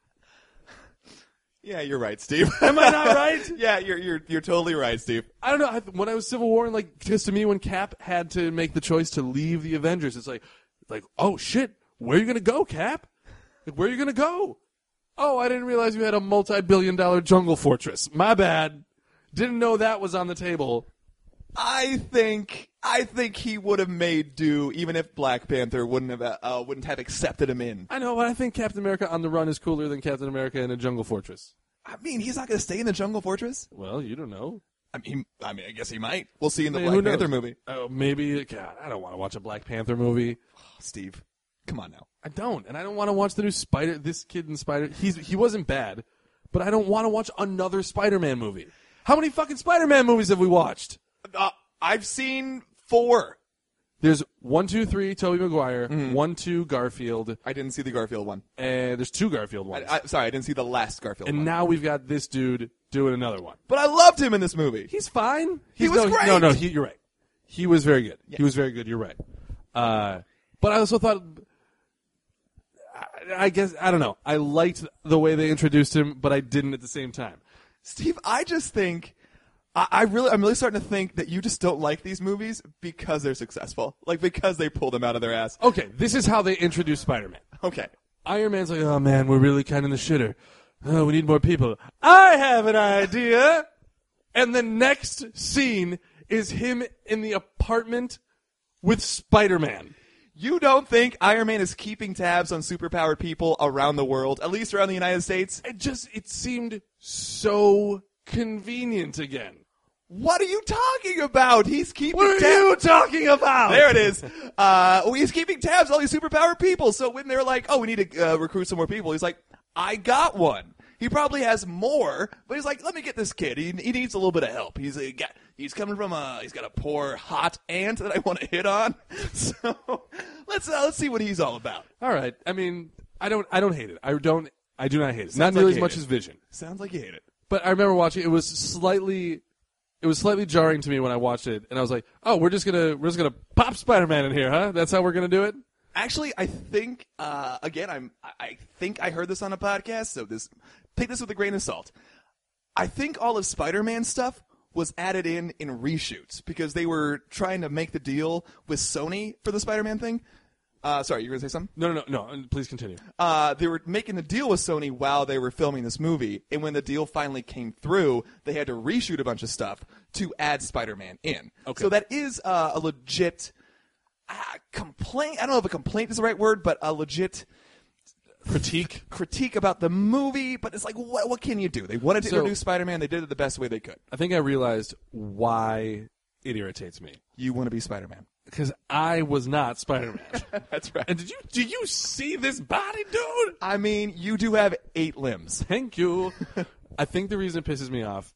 [SPEAKER 4] Yeah, you're right, Steve.
[SPEAKER 5] Am I not right?
[SPEAKER 4] Yeah, you're you're you're totally right, Steve.
[SPEAKER 5] I don't know. I, when I was Civil War, and like, because to me, when Cap had to make the choice to leave the Avengers, it's like, like, oh shit, where are you gonna go, Cap? Like, where are you gonna go? Oh, I didn't realize you had a multi-billion-dollar jungle fortress. My bad. Didn't know that was on the table.
[SPEAKER 4] I think I think he would have made do even if Black Panther wouldn't have uh, wouldn't have accepted him in.
[SPEAKER 5] I know, but I think Captain America on the Run is cooler than Captain America in a jungle fortress.
[SPEAKER 4] I mean, he's not going to stay in the jungle fortress.
[SPEAKER 5] Well, you don't know.
[SPEAKER 4] I mean, I mean, I guess he might. We'll see in the
[SPEAKER 5] I mean,
[SPEAKER 4] Black
[SPEAKER 5] who
[SPEAKER 4] Panther
[SPEAKER 5] knows?
[SPEAKER 4] movie.
[SPEAKER 5] Oh, maybe. God, I don't want to watch a Black Panther movie.
[SPEAKER 4] Oh, Steve, come on now.
[SPEAKER 5] I don't, and I don't want to watch the new Spider. This kid in Spider. He's he wasn't bad, but I don't want to watch another Spider-Man movie. How many fucking Spider-Man movies have we watched?
[SPEAKER 4] Uh, I've seen four.
[SPEAKER 5] There's one, two, three, Tobey Maguire.
[SPEAKER 4] Mm-hmm.
[SPEAKER 5] One, two, Garfield.
[SPEAKER 4] I didn't see the Garfield one.
[SPEAKER 5] And there's two Garfield ones.
[SPEAKER 4] I, I, sorry, I didn't see the last Garfield
[SPEAKER 5] and
[SPEAKER 4] one.
[SPEAKER 5] now we've got this dude doing another one.
[SPEAKER 4] But I loved him in this movie.
[SPEAKER 5] He's fine.
[SPEAKER 4] He
[SPEAKER 5] He's,
[SPEAKER 4] was
[SPEAKER 5] no,
[SPEAKER 4] great.
[SPEAKER 5] No, no, he, you're right. He was very good.
[SPEAKER 4] Yeah.
[SPEAKER 5] He was very good. You're right. Uh, but I also thought, I, I guess, I don't know. I liked the way they introduced him, but I didn't at the same time.
[SPEAKER 4] Steve, I just think, I, I really, I'm really starting to think that you just don't like these movies because they're successful. Like, because they pull them out of their ass.
[SPEAKER 5] Okay, this is how they introduced Spider-Man.
[SPEAKER 4] Okay.
[SPEAKER 5] Iron Man's like, oh man, we're really kind of in the shitter. Oh, we need more people. I have an idea. And the next scene is him in the apartment with Spider-Man.
[SPEAKER 4] You don't think Iron Man is keeping tabs on superpowered people around the world, at least around the United States?
[SPEAKER 5] It just, it seemed so convenient again.
[SPEAKER 4] What are you talking about? He's keeping
[SPEAKER 5] What are
[SPEAKER 4] tabs.
[SPEAKER 5] you talking about?
[SPEAKER 4] There it is. Uh, well, he's keeping tabs on all these superpowered people. So when they're like, oh, we need to uh, recruit some more people, he's like, I got one. He probably has more, but he's like, let me get this kid. He, he needs a little bit of help. He's a, got, he's coming from a, he's got a poor hot aunt that I want to hit on. So let's uh, let's see what he's all about.
[SPEAKER 5] All right. I mean, I don't, I don't hate it. I don't, I do not hate it.
[SPEAKER 4] Sounds
[SPEAKER 5] Not
[SPEAKER 4] like
[SPEAKER 5] nearly
[SPEAKER 4] you
[SPEAKER 5] as much
[SPEAKER 4] hate it.
[SPEAKER 5] as Vision.
[SPEAKER 4] Sounds like you hate it.
[SPEAKER 5] But I remember watching it. It was slightly, it was slightly jarring to me when I watched it, and I was like, oh, we're just gonna, we're just gonna pop Spider-Man in here, huh? That's how we're gonna do it.
[SPEAKER 4] Actually, I think uh, again, I'm. I think I heard this on a podcast, so this take this with a grain of salt. I think all of Spider-Man stuff was added in in reshoots because they were trying to make the deal with Sony for the Spider-Man thing. Uh, sorry, you were gonna say something?
[SPEAKER 5] No, no, no, no. Please continue.
[SPEAKER 4] Uh, they were making the deal with Sony while they were filming this movie, and when the deal finally came through, they had to reshoot a bunch of stuff to add Spider-Man in.
[SPEAKER 5] Okay.
[SPEAKER 4] So that is uh, a legit. Uh, complaint. I don't know if a complaint is the right word, but a legit
[SPEAKER 5] Critique.
[SPEAKER 4] critique about the movie. But it's like, what, what can you do? They wanted to
[SPEAKER 5] So-
[SPEAKER 4] introduce Spider-Man. They did it the best way they could.
[SPEAKER 5] I think I realized why it irritates me.
[SPEAKER 4] You want to be Spider-Man.
[SPEAKER 5] Because I was not Spider-Man.
[SPEAKER 4] That's right.
[SPEAKER 5] And did you do you see this body, dude?
[SPEAKER 4] I mean, you do have eight limbs.
[SPEAKER 5] Thank you. I think the reason it pisses me off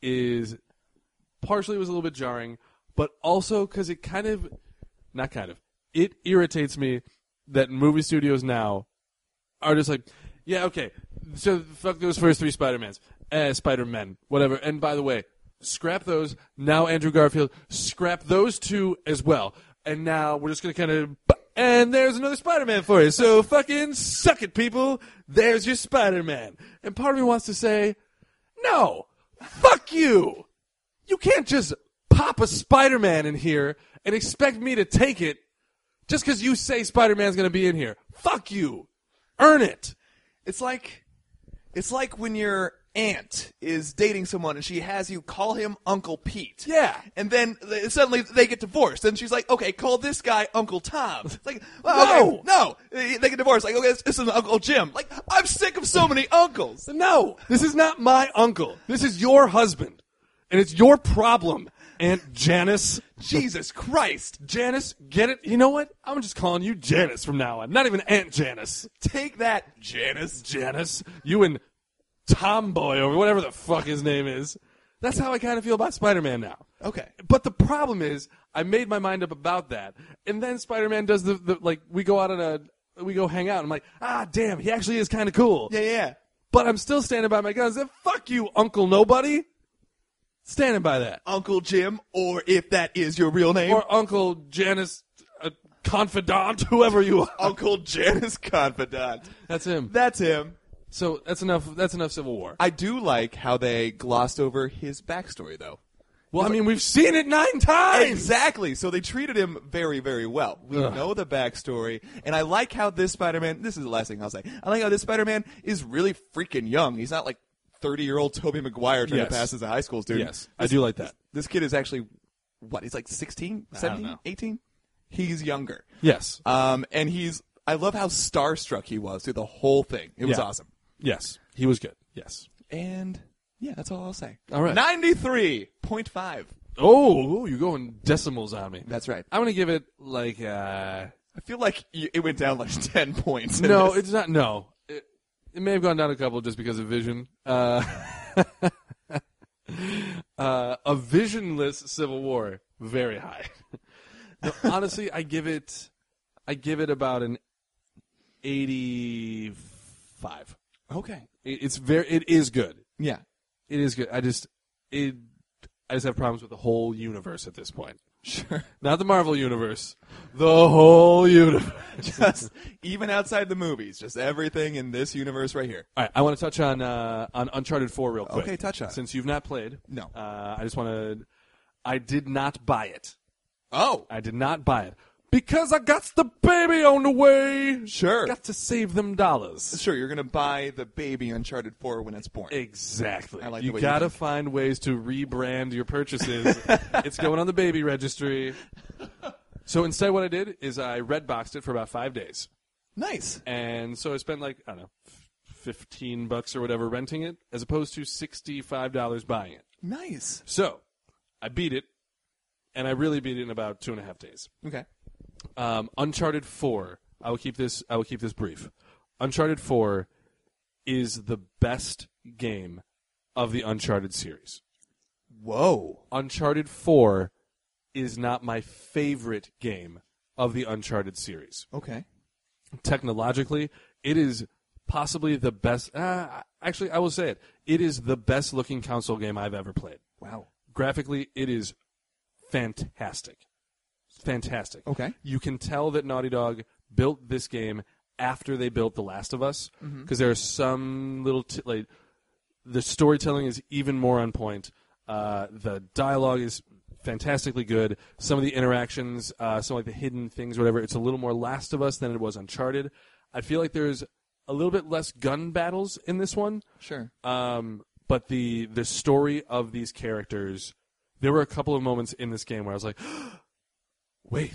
[SPEAKER 5] is partially it was a little bit jarring, but also because it kind of, not kind of, it irritates me that movie studios now are just like, yeah, okay, so fuck those first three Spider-Mans, eh, Spider-Men, whatever. And by the way, scrap those. Now Andrew Garfield, scrap those two as well. And now we're just going to kind of... And there's another Spider-Man for you. So fucking suck it, people. There's your Spider-Man. And part of me wants to say, no, fuck you. You can't just pop a Spider-Man in here and expect me to take it just because you say Spider-Man's going to be in here. Fuck you. Earn it.
[SPEAKER 4] It's like, it's like when your aunt is dating someone and she has you call him Uncle Pete.
[SPEAKER 5] Yeah.
[SPEAKER 4] And then they, suddenly they get divorced. And she's like, okay, call this guy Uncle Tom. It's like, well, okay, no. They get divorced. Like, okay, this, this is Uncle Jim. Like, I'm sick of so many uncles.
[SPEAKER 5] No, this is not my uncle. This is your husband. And it's your problem, Aunt Janice.
[SPEAKER 4] Jesus Christ.
[SPEAKER 5] Janice, get it? You know what? I'm just calling you Janice from now on. Not even Aunt Janice.
[SPEAKER 4] Take that, Janice.
[SPEAKER 5] Janice. You and Tomboy or whatever the fuck his name is. That's how I kind of feel about Spider-Man now.
[SPEAKER 4] Okay.
[SPEAKER 5] But the problem is, I made my mind up about that, and then Spider-Man does the, the like, we go out on a, we go hang out, and I'm like, ah, damn, he actually is kind of cool.
[SPEAKER 4] Yeah, yeah.
[SPEAKER 5] But I'm still standing by my guns. And fuck you, Uncle Nobody. Standing by that.
[SPEAKER 4] Uncle Jim, or if that is your real name.
[SPEAKER 5] Or Uncle Janice, uh, Confidant, whoever you are.
[SPEAKER 4] Uncle Janice Confidant.
[SPEAKER 5] That's him.
[SPEAKER 4] That's him.
[SPEAKER 5] So that's enough. That's enough Civil War.
[SPEAKER 4] I do like how they glossed over his backstory, though.
[SPEAKER 5] Well, I mean, we've seen it nine times.
[SPEAKER 4] Exactly. So they treated him very, very well. We
[SPEAKER 5] Ugh.
[SPEAKER 4] know the backstory, and I like how this Spider-Man. This is the last thing I'll say. I like how this Spider-Man is really freaking young. He's not like thirty-year-old Tobey Maguire trying
[SPEAKER 5] Yes.
[SPEAKER 4] to pass as a high school student.
[SPEAKER 5] Yes, I do like that.
[SPEAKER 4] This, this kid is actually what? He's like sixteen, seventeen,
[SPEAKER 5] know.
[SPEAKER 4] eighteen. He's younger.
[SPEAKER 5] Yes.
[SPEAKER 4] Um, and he's. I love how starstruck he was through the whole thing. It was
[SPEAKER 5] Yeah.
[SPEAKER 4] awesome.
[SPEAKER 5] Yes. He was good. Yes.
[SPEAKER 4] And yeah, that's all I'll say.
[SPEAKER 5] All right.
[SPEAKER 4] ninety-three point five.
[SPEAKER 5] Oh, you're going decimals on me.
[SPEAKER 4] That's right.
[SPEAKER 5] I'm gonna give it like. uh
[SPEAKER 4] I feel like you, it went down like ten points. in
[SPEAKER 5] No,
[SPEAKER 4] this.
[SPEAKER 5] it's not. No, it, it may have gone down a couple just because of vision. Uh, uh, a visionless Civil War, very high. No, honestly, I give it. I give it about an eighty-five.
[SPEAKER 4] Okay.
[SPEAKER 5] It, it's very. It is good.
[SPEAKER 4] Yeah.
[SPEAKER 5] It is good. I just. It. I just have problems with the whole universe at this point.
[SPEAKER 4] Sure.
[SPEAKER 5] Not the Marvel universe. The whole universe.
[SPEAKER 4] Just even outside the movies, just everything in this universe right here.
[SPEAKER 5] All right, I want to touch on uh, on Uncharted four real quick.
[SPEAKER 4] Okay, touch on it.
[SPEAKER 5] Since you've not played.
[SPEAKER 4] No.
[SPEAKER 5] Uh, I just want to. I did not buy it.
[SPEAKER 4] Oh,
[SPEAKER 5] I did not buy it because I got the baby on the way.
[SPEAKER 4] sure.
[SPEAKER 5] Got to save them dollars.
[SPEAKER 4] Sure, you're gonna buy the baby Uncharted four when it's born.
[SPEAKER 5] Exactly.
[SPEAKER 4] I like the
[SPEAKER 5] you
[SPEAKER 4] way you
[SPEAKER 5] gotta
[SPEAKER 4] think.
[SPEAKER 5] find ways to rebrand your purchases. It's going on the baby registry. So instead, what I did is I redboxed it for about five days.
[SPEAKER 4] Nice.
[SPEAKER 5] And so I spent like, I don't know, fifteen bucks or whatever renting it, as opposed to sixty-five dollars buying it.
[SPEAKER 4] Nice.
[SPEAKER 5] So I beat it, and I really beat it in about two and a half days.
[SPEAKER 4] Okay.
[SPEAKER 5] Um, Uncharted four, I will keep this I will keep this brief. Uncharted four is the best game of the Uncharted series.
[SPEAKER 4] Whoa.
[SPEAKER 5] Uncharted four is not my favorite game of the Uncharted series.
[SPEAKER 4] Okay.
[SPEAKER 5] Technologically, it is possibly the best. Uh, actually, I will say it. It is the best looking console game I've ever played.
[SPEAKER 4] Wow.
[SPEAKER 5] Graphically, it is fantastic. Fantastic.
[SPEAKER 4] Okay.
[SPEAKER 5] You can tell that Naughty Dog built this game after they built The Last of Us, because there are some little t- like the storytelling is even more on point. Uh, the dialogue is fantastically good. Some of the interactions, uh, some like the hidden things, whatever. It's a little more Last of Us than it was Uncharted. I feel like there's a little bit less gun battles in this one.
[SPEAKER 4] Sure.
[SPEAKER 5] Um, but the the story of these characters, there were a couple of moments in this game where I was like, wait,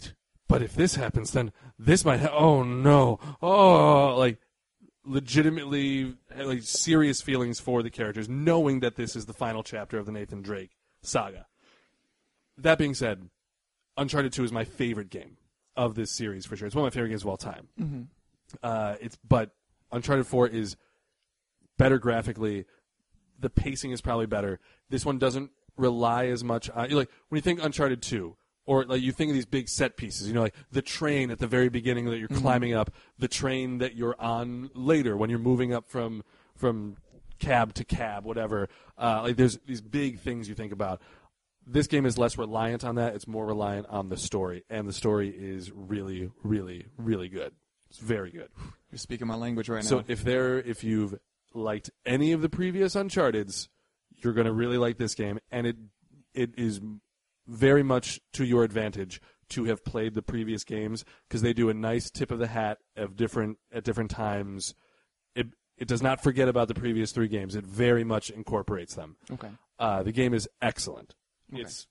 [SPEAKER 5] but if this happens, then this might. Ha- oh no! Oh, like legitimately, like serious feelings for the characters, knowing that this is the final chapter of the Nathan Drake saga. That being said, Uncharted two is my favorite game of this series for sure. It's one of my favorite games of all time.
[SPEAKER 4] Mm-hmm.
[SPEAKER 5] Uh, it's but Uncharted four is better graphically. The pacing is probably better. This one doesn't rely as much on, like when you think Uncharted two, or like you think of these big set pieces, you know, like the train at the very beginning that you're mm-hmm. climbing up, the train that you're on later when you're moving up from from cab to cab, whatever. Uh, like there's these big things you think about. This game is less reliant on that. It's more reliant on the story, and the story is really, really, really good. It's very good.
[SPEAKER 4] You're speaking my language right
[SPEAKER 5] so
[SPEAKER 4] now. So
[SPEAKER 5] if there, if you've liked any of the previous Uncharted's, you're going to really like this game, and it it is very much to your advantage to have played the previous games because they do a nice tip of the hat of different at different times. It it does not forget about the previous three games. It very much incorporates them.
[SPEAKER 4] Okay.
[SPEAKER 5] Uh, the game is excellent.
[SPEAKER 4] Okay.
[SPEAKER 5] It's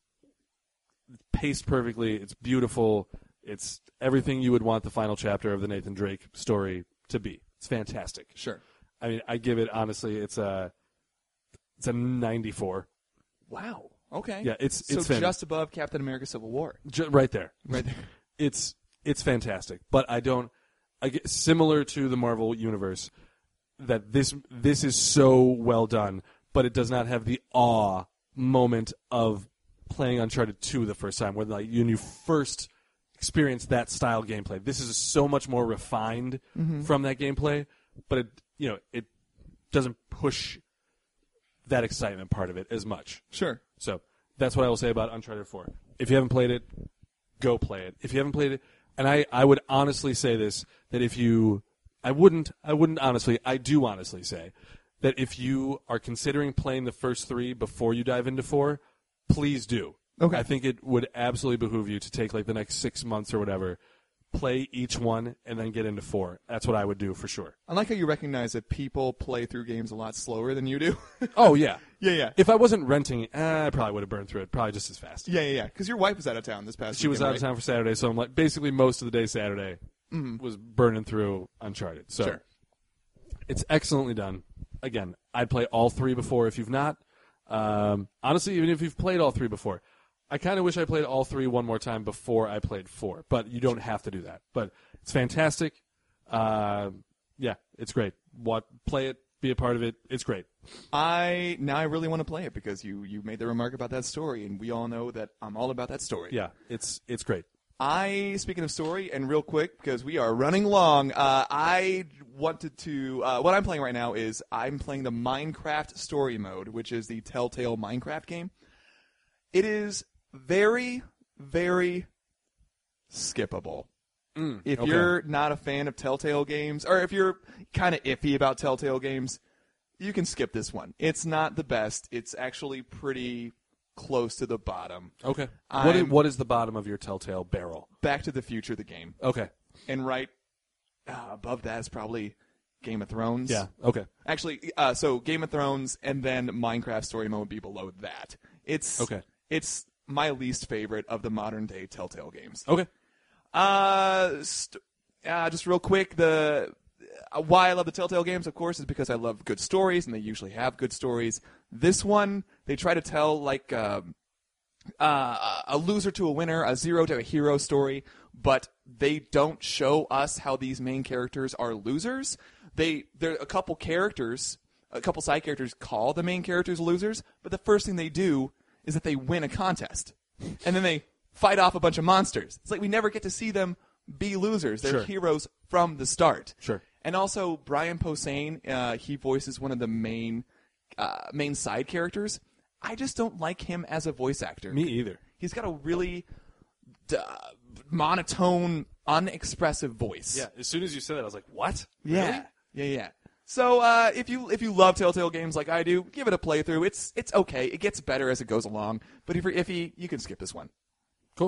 [SPEAKER 5] paced perfectly. It's beautiful. It's everything you would want the final chapter of the Nathan Drake story to be. It's fantastic.
[SPEAKER 4] Sure.
[SPEAKER 5] I mean, I give it honestly. It's a it's a ninety-four.
[SPEAKER 4] Wow. Okay.
[SPEAKER 5] Yeah, it's
[SPEAKER 4] so
[SPEAKER 5] it's fan-
[SPEAKER 4] just above Captain America: Civil War.
[SPEAKER 5] Ju- right there.
[SPEAKER 4] Right there.
[SPEAKER 5] It's it's fantastic, but I don't. I get, similar to the Marvel universe, that this this is so well done, but it does not have the awe moment of playing Uncharted two the first time, where like when you first experience that style gameplay. This is so much more refined mm-hmm. from that gameplay, but it you know it doesn't push that excitement part of it as much.
[SPEAKER 4] Sure.
[SPEAKER 5] So that's what I will say about Uncharted four. If you haven't played it, go play it. If you haven't played it, and I, I would honestly say this, that if you, I wouldn't, I wouldn't honestly, I do honestly say that if you are considering playing the first three before you dive into four, please do.
[SPEAKER 4] Okay.
[SPEAKER 5] I think it would absolutely behoove you to take like the next six months or whatever, play each one, and then get into four. That's what I would do for sure.
[SPEAKER 4] I like how you recognize that people play through games a lot slower than you do.
[SPEAKER 5] Oh, yeah.
[SPEAKER 4] Yeah, yeah.
[SPEAKER 5] If I wasn't renting, eh, I probably would have burned through it, probably just as fast.
[SPEAKER 4] Yeah, yeah, yeah. Because your wife was out of town this past
[SPEAKER 5] She was
[SPEAKER 4] weekend,
[SPEAKER 5] out
[SPEAKER 4] right?
[SPEAKER 5] of town for Saturday, so I'm like, basically most of the day Saturday
[SPEAKER 4] mm-hmm.
[SPEAKER 5] was burning through Uncharted. So
[SPEAKER 4] sure.
[SPEAKER 5] It's excellently done. Again, I'd play all three before if you've not. Um, honestly, even if you've played all three before. I kind of wish I played all three one more time before I played four, but you don't have to do that. But it's fantastic. Uh, yeah, it's great. What play it, be a part of it. It's great.
[SPEAKER 4] I now I really want to play it because you you made the remark about that story, and we all know that I'm all about that story.
[SPEAKER 5] Yeah, it's it's great.
[SPEAKER 4] I speaking of story, and real quick because we are running long. Uh, I wanted to. Uh, what I'm playing right now is I'm playing the Minecraft Story Mode, which is the Telltale Minecraft game. It is very, very skippable.
[SPEAKER 5] Mm,
[SPEAKER 4] if
[SPEAKER 5] okay.
[SPEAKER 4] you're not a fan of Telltale games, or if you're kind of iffy about Telltale games, you can skip this one. It's not the best. It's actually pretty close to the bottom.
[SPEAKER 5] Okay. What is, what is the bottom of your Telltale barrel?
[SPEAKER 4] Back to the Future, the game.
[SPEAKER 5] Okay.
[SPEAKER 4] And right uh, above that is probably Game of Thrones.
[SPEAKER 5] Yeah, okay.
[SPEAKER 4] Actually, uh, so Game of Thrones and then Minecraft Story Mode would be below that. It's
[SPEAKER 5] okay.
[SPEAKER 4] It's my least favorite of the modern-day Telltale games.
[SPEAKER 5] Okay.
[SPEAKER 4] Uh, st- uh, just real quick, the uh, why I love the Telltale games, of course, is because I love good stories, and they usually have good stories. This one, they try to tell like uh, uh, a loser to a winner, a zero to a hero story, but they don't show us how these main characters are losers. They, there a couple characters, a couple side characters call the main characters losers, but the first thing they do is that they win a contest, and then they fight off a bunch of monsters. It's like we never get to see them be losers. They're
[SPEAKER 5] Sure.
[SPEAKER 4] heroes from the start.
[SPEAKER 5] Sure.
[SPEAKER 4] And also, Brian Posehn, uh, he voices one of the main uh, main side characters. I just don't like him as a voice actor.
[SPEAKER 5] Me either.
[SPEAKER 4] He's got a really uh, monotone, unexpressive voice.
[SPEAKER 5] Yeah, as soon as you said that, I was like, what?
[SPEAKER 4] Yeah.
[SPEAKER 5] Really?
[SPEAKER 4] Yeah, yeah. So uh, if you if you love Telltale games like I do, give it a playthrough. It's it's okay. It gets better as it goes along. But if you're iffy, you can skip this one.
[SPEAKER 5] Cool.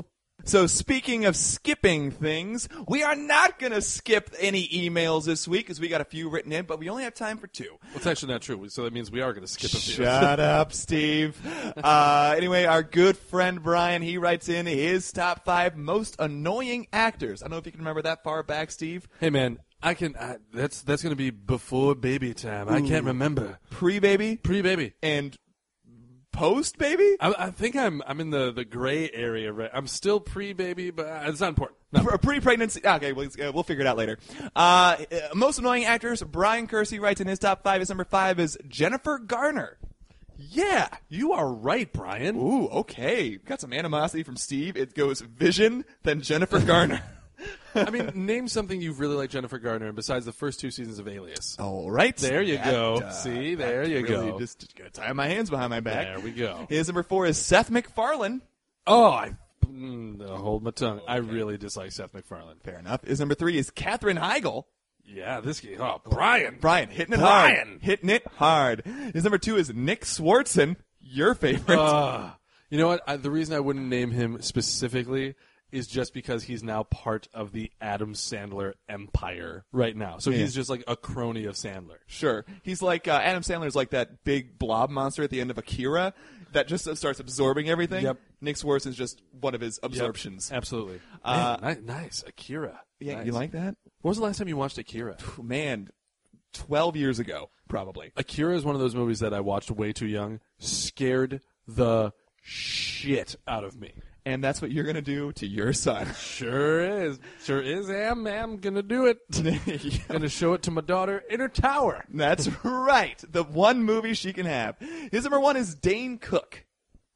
[SPEAKER 4] So speaking of skipping things, we are not going to skip any emails this week because we got a few written in, but we only have time for two.
[SPEAKER 5] Well, it's actually not true, so that means we are going to skip a few.
[SPEAKER 4] Shut up, Steve. Uh, anyway, our good friend Brian, he writes in his top five most annoying actors. I don't know if you can remember that far back, Steve.
[SPEAKER 5] Hey, man, I can. I, that's that's going to be before baby time. I can't remember.
[SPEAKER 4] Pre-baby?
[SPEAKER 5] Pre-baby.
[SPEAKER 4] And post-baby?
[SPEAKER 5] I, I think I'm I'm in the, the gray area. Right? I'm still pre-baby, but it's not important. No.
[SPEAKER 4] Pre- Pre-pregnancy. Okay, we'll, uh, we'll figure it out later. Uh, uh, most annoying actors, Brian Kersey writes in his top five. His number five is Jennifer Garner.
[SPEAKER 5] Yeah, you are right, Brian.
[SPEAKER 4] Ooh, okay. Got some animosity from Steve. It goes Vision, then Jennifer Garner.
[SPEAKER 5] I mean, name something you've really liked Jennifer Garner in besides the first two seasons of Alias.
[SPEAKER 4] All right.
[SPEAKER 5] There you
[SPEAKER 4] That,
[SPEAKER 5] go.
[SPEAKER 4] uh,
[SPEAKER 5] See, there
[SPEAKER 4] that
[SPEAKER 5] you
[SPEAKER 4] really
[SPEAKER 5] go.
[SPEAKER 4] Just, just gonna tie my hands behind my back.
[SPEAKER 5] There we go.
[SPEAKER 4] His number four is Seth MacFarlane.
[SPEAKER 5] Oh, I mm, I'll hold my tongue. I really dislike Seth MacFarlane.
[SPEAKER 4] Fair enough. His number three is Katherine Heigl.
[SPEAKER 5] Yeah, this guy. Oh, Brian.
[SPEAKER 4] Brian, hitting it
[SPEAKER 5] Brian.
[SPEAKER 4] hard. Hitting it hard. His number two is Nick Swartzen, your favorite.
[SPEAKER 5] Uh, you know what? I, the reason I wouldn't name him specifically is just because he's now part of the Adam Sandler empire right now. So
[SPEAKER 4] Yeah.
[SPEAKER 5] he's just like a crony of Sandler.
[SPEAKER 4] Sure. He's like, uh, Adam Sandler's like that big blob monster at the end of Akira that just starts absorbing everything.
[SPEAKER 5] Yep.
[SPEAKER 4] Nick Swartzen's just one of his absorptions.
[SPEAKER 5] Yep, absolutely.
[SPEAKER 4] Uh,
[SPEAKER 5] Man, ni- nice. Akira.
[SPEAKER 4] Yeah,
[SPEAKER 5] Nice.
[SPEAKER 4] you like that?
[SPEAKER 5] When was the last time you watched Akira?
[SPEAKER 4] Man, twelve years ago, probably.
[SPEAKER 5] Akira is one of those movies that I watched way too young, scared the shit out of me.
[SPEAKER 4] And that's what you're going to do to your son.
[SPEAKER 5] Sure is. Sure is. I'm, I'm going to do it. Going to show it to my daughter in her tower.
[SPEAKER 4] That's right. The one movie she can have. His number one is Dane Cook.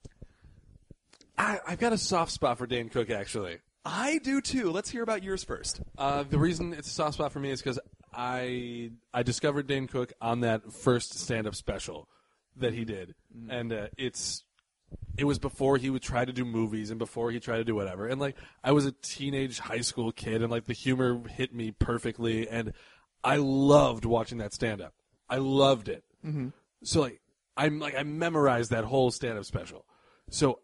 [SPEAKER 5] I, I've got a soft spot for Dane Cook, actually.
[SPEAKER 4] I do too. Let's hear about yours first.
[SPEAKER 5] Uh, the reason it's a soft spot for me is because I I discovered Dane Cook on that first stand-up special that he did, mm. and uh, it's it was before he would try to do movies and before he tried to do whatever. And like I was a teenage high school kid, and like the humor hit me perfectly, and I loved watching that stand-up. I loved it.
[SPEAKER 4] Mm-hmm.
[SPEAKER 5] So like I'm like I memorized that whole stand-up special. So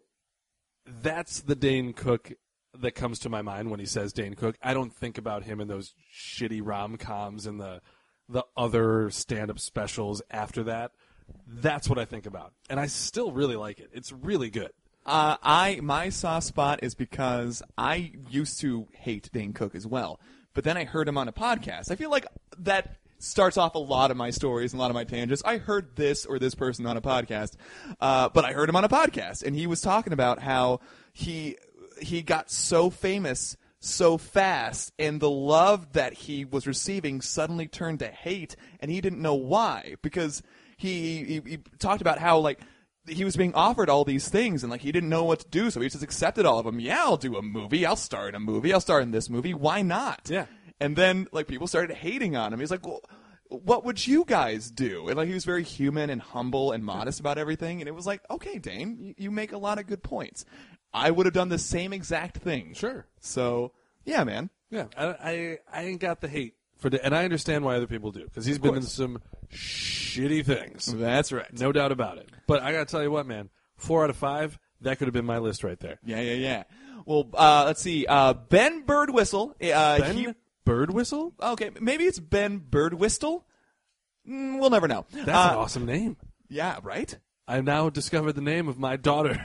[SPEAKER 5] that's the Dane Cook that comes to my mind when he says Dane Cook. I don't think about him in those shitty rom-coms and the the other stand-up specials after that. That's what I think about. And I still really like it. It's really good.
[SPEAKER 4] Uh, I my soft spot is because I used to hate Dane Cook as well, but then I heard him on a podcast. I feel like that starts off a lot of my stories and a lot of my tangents. I heard this or this person on a podcast, uh, but I heard him on a podcast, and he was talking about how he he got so famous so fast, and the love that he was receiving suddenly turned to hate, and he didn't know why, because he he, he talked about how like he was being offered all these things, and like he didn't know what to do, so he just accepted all of them. Yeah, I'll do a movie. I'll star in a movie. I'll star in this movie. Why not?
[SPEAKER 5] Yeah.
[SPEAKER 4] And then like people started hating on him. He's like, well, what would you guys do? And like he was very human and humble and modest about everything. And it was like, okay, Dane, you, you make a lot of good points. I would have done the same exact thing.
[SPEAKER 5] Sure.
[SPEAKER 4] So yeah, man.
[SPEAKER 5] Yeah, I I, I ain't got the hate for Da- and I understand why other people do, because he's been in some shitty things.
[SPEAKER 4] That's right.
[SPEAKER 5] No doubt about it. But I gotta tell you what, man, four out of five, that could have been my list right there.
[SPEAKER 4] Yeah, yeah, yeah. Well, uh, let's see. Uh, Ben Birdwhistle. Uh,
[SPEAKER 5] Ben
[SPEAKER 4] he,
[SPEAKER 5] Birdwhistle?
[SPEAKER 4] okay, maybe it's Ben Birdwhistle. Mm, we'll never know.
[SPEAKER 5] That's
[SPEAKER 4] uh,
[SPEAKER 5] an awesome name.
[SPEAKER 4] Yeah, right?
[SPEAKER 5] I've now discovered the name of my daughter.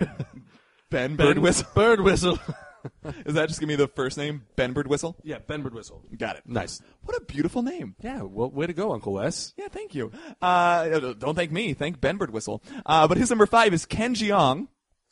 [SPEAKER 4] Ben
[SPEAKER 5] Ben
[SPEAKER 4] Birdwhistle.
[SPEAKER 5] Birdwhistle.
[SPEAKER 4] Is that just going to be the first name? Ben Birdwhistle?
[SPEAKER 5] Yeah, Ben Birdwhistle.
[SPEAKER 4] Got it.
[SPEAKER 5] Nice.
[SPEAKER 4] What a beautiful name.
[SPEAKER 5] Yeah, well, way to go, Uncle Wes.
[SPEAKER 4] Yeah, thank you. Uh, don't thank me. Thank Ben Birdwhistle. Uh, but his number five is Ken Jeong.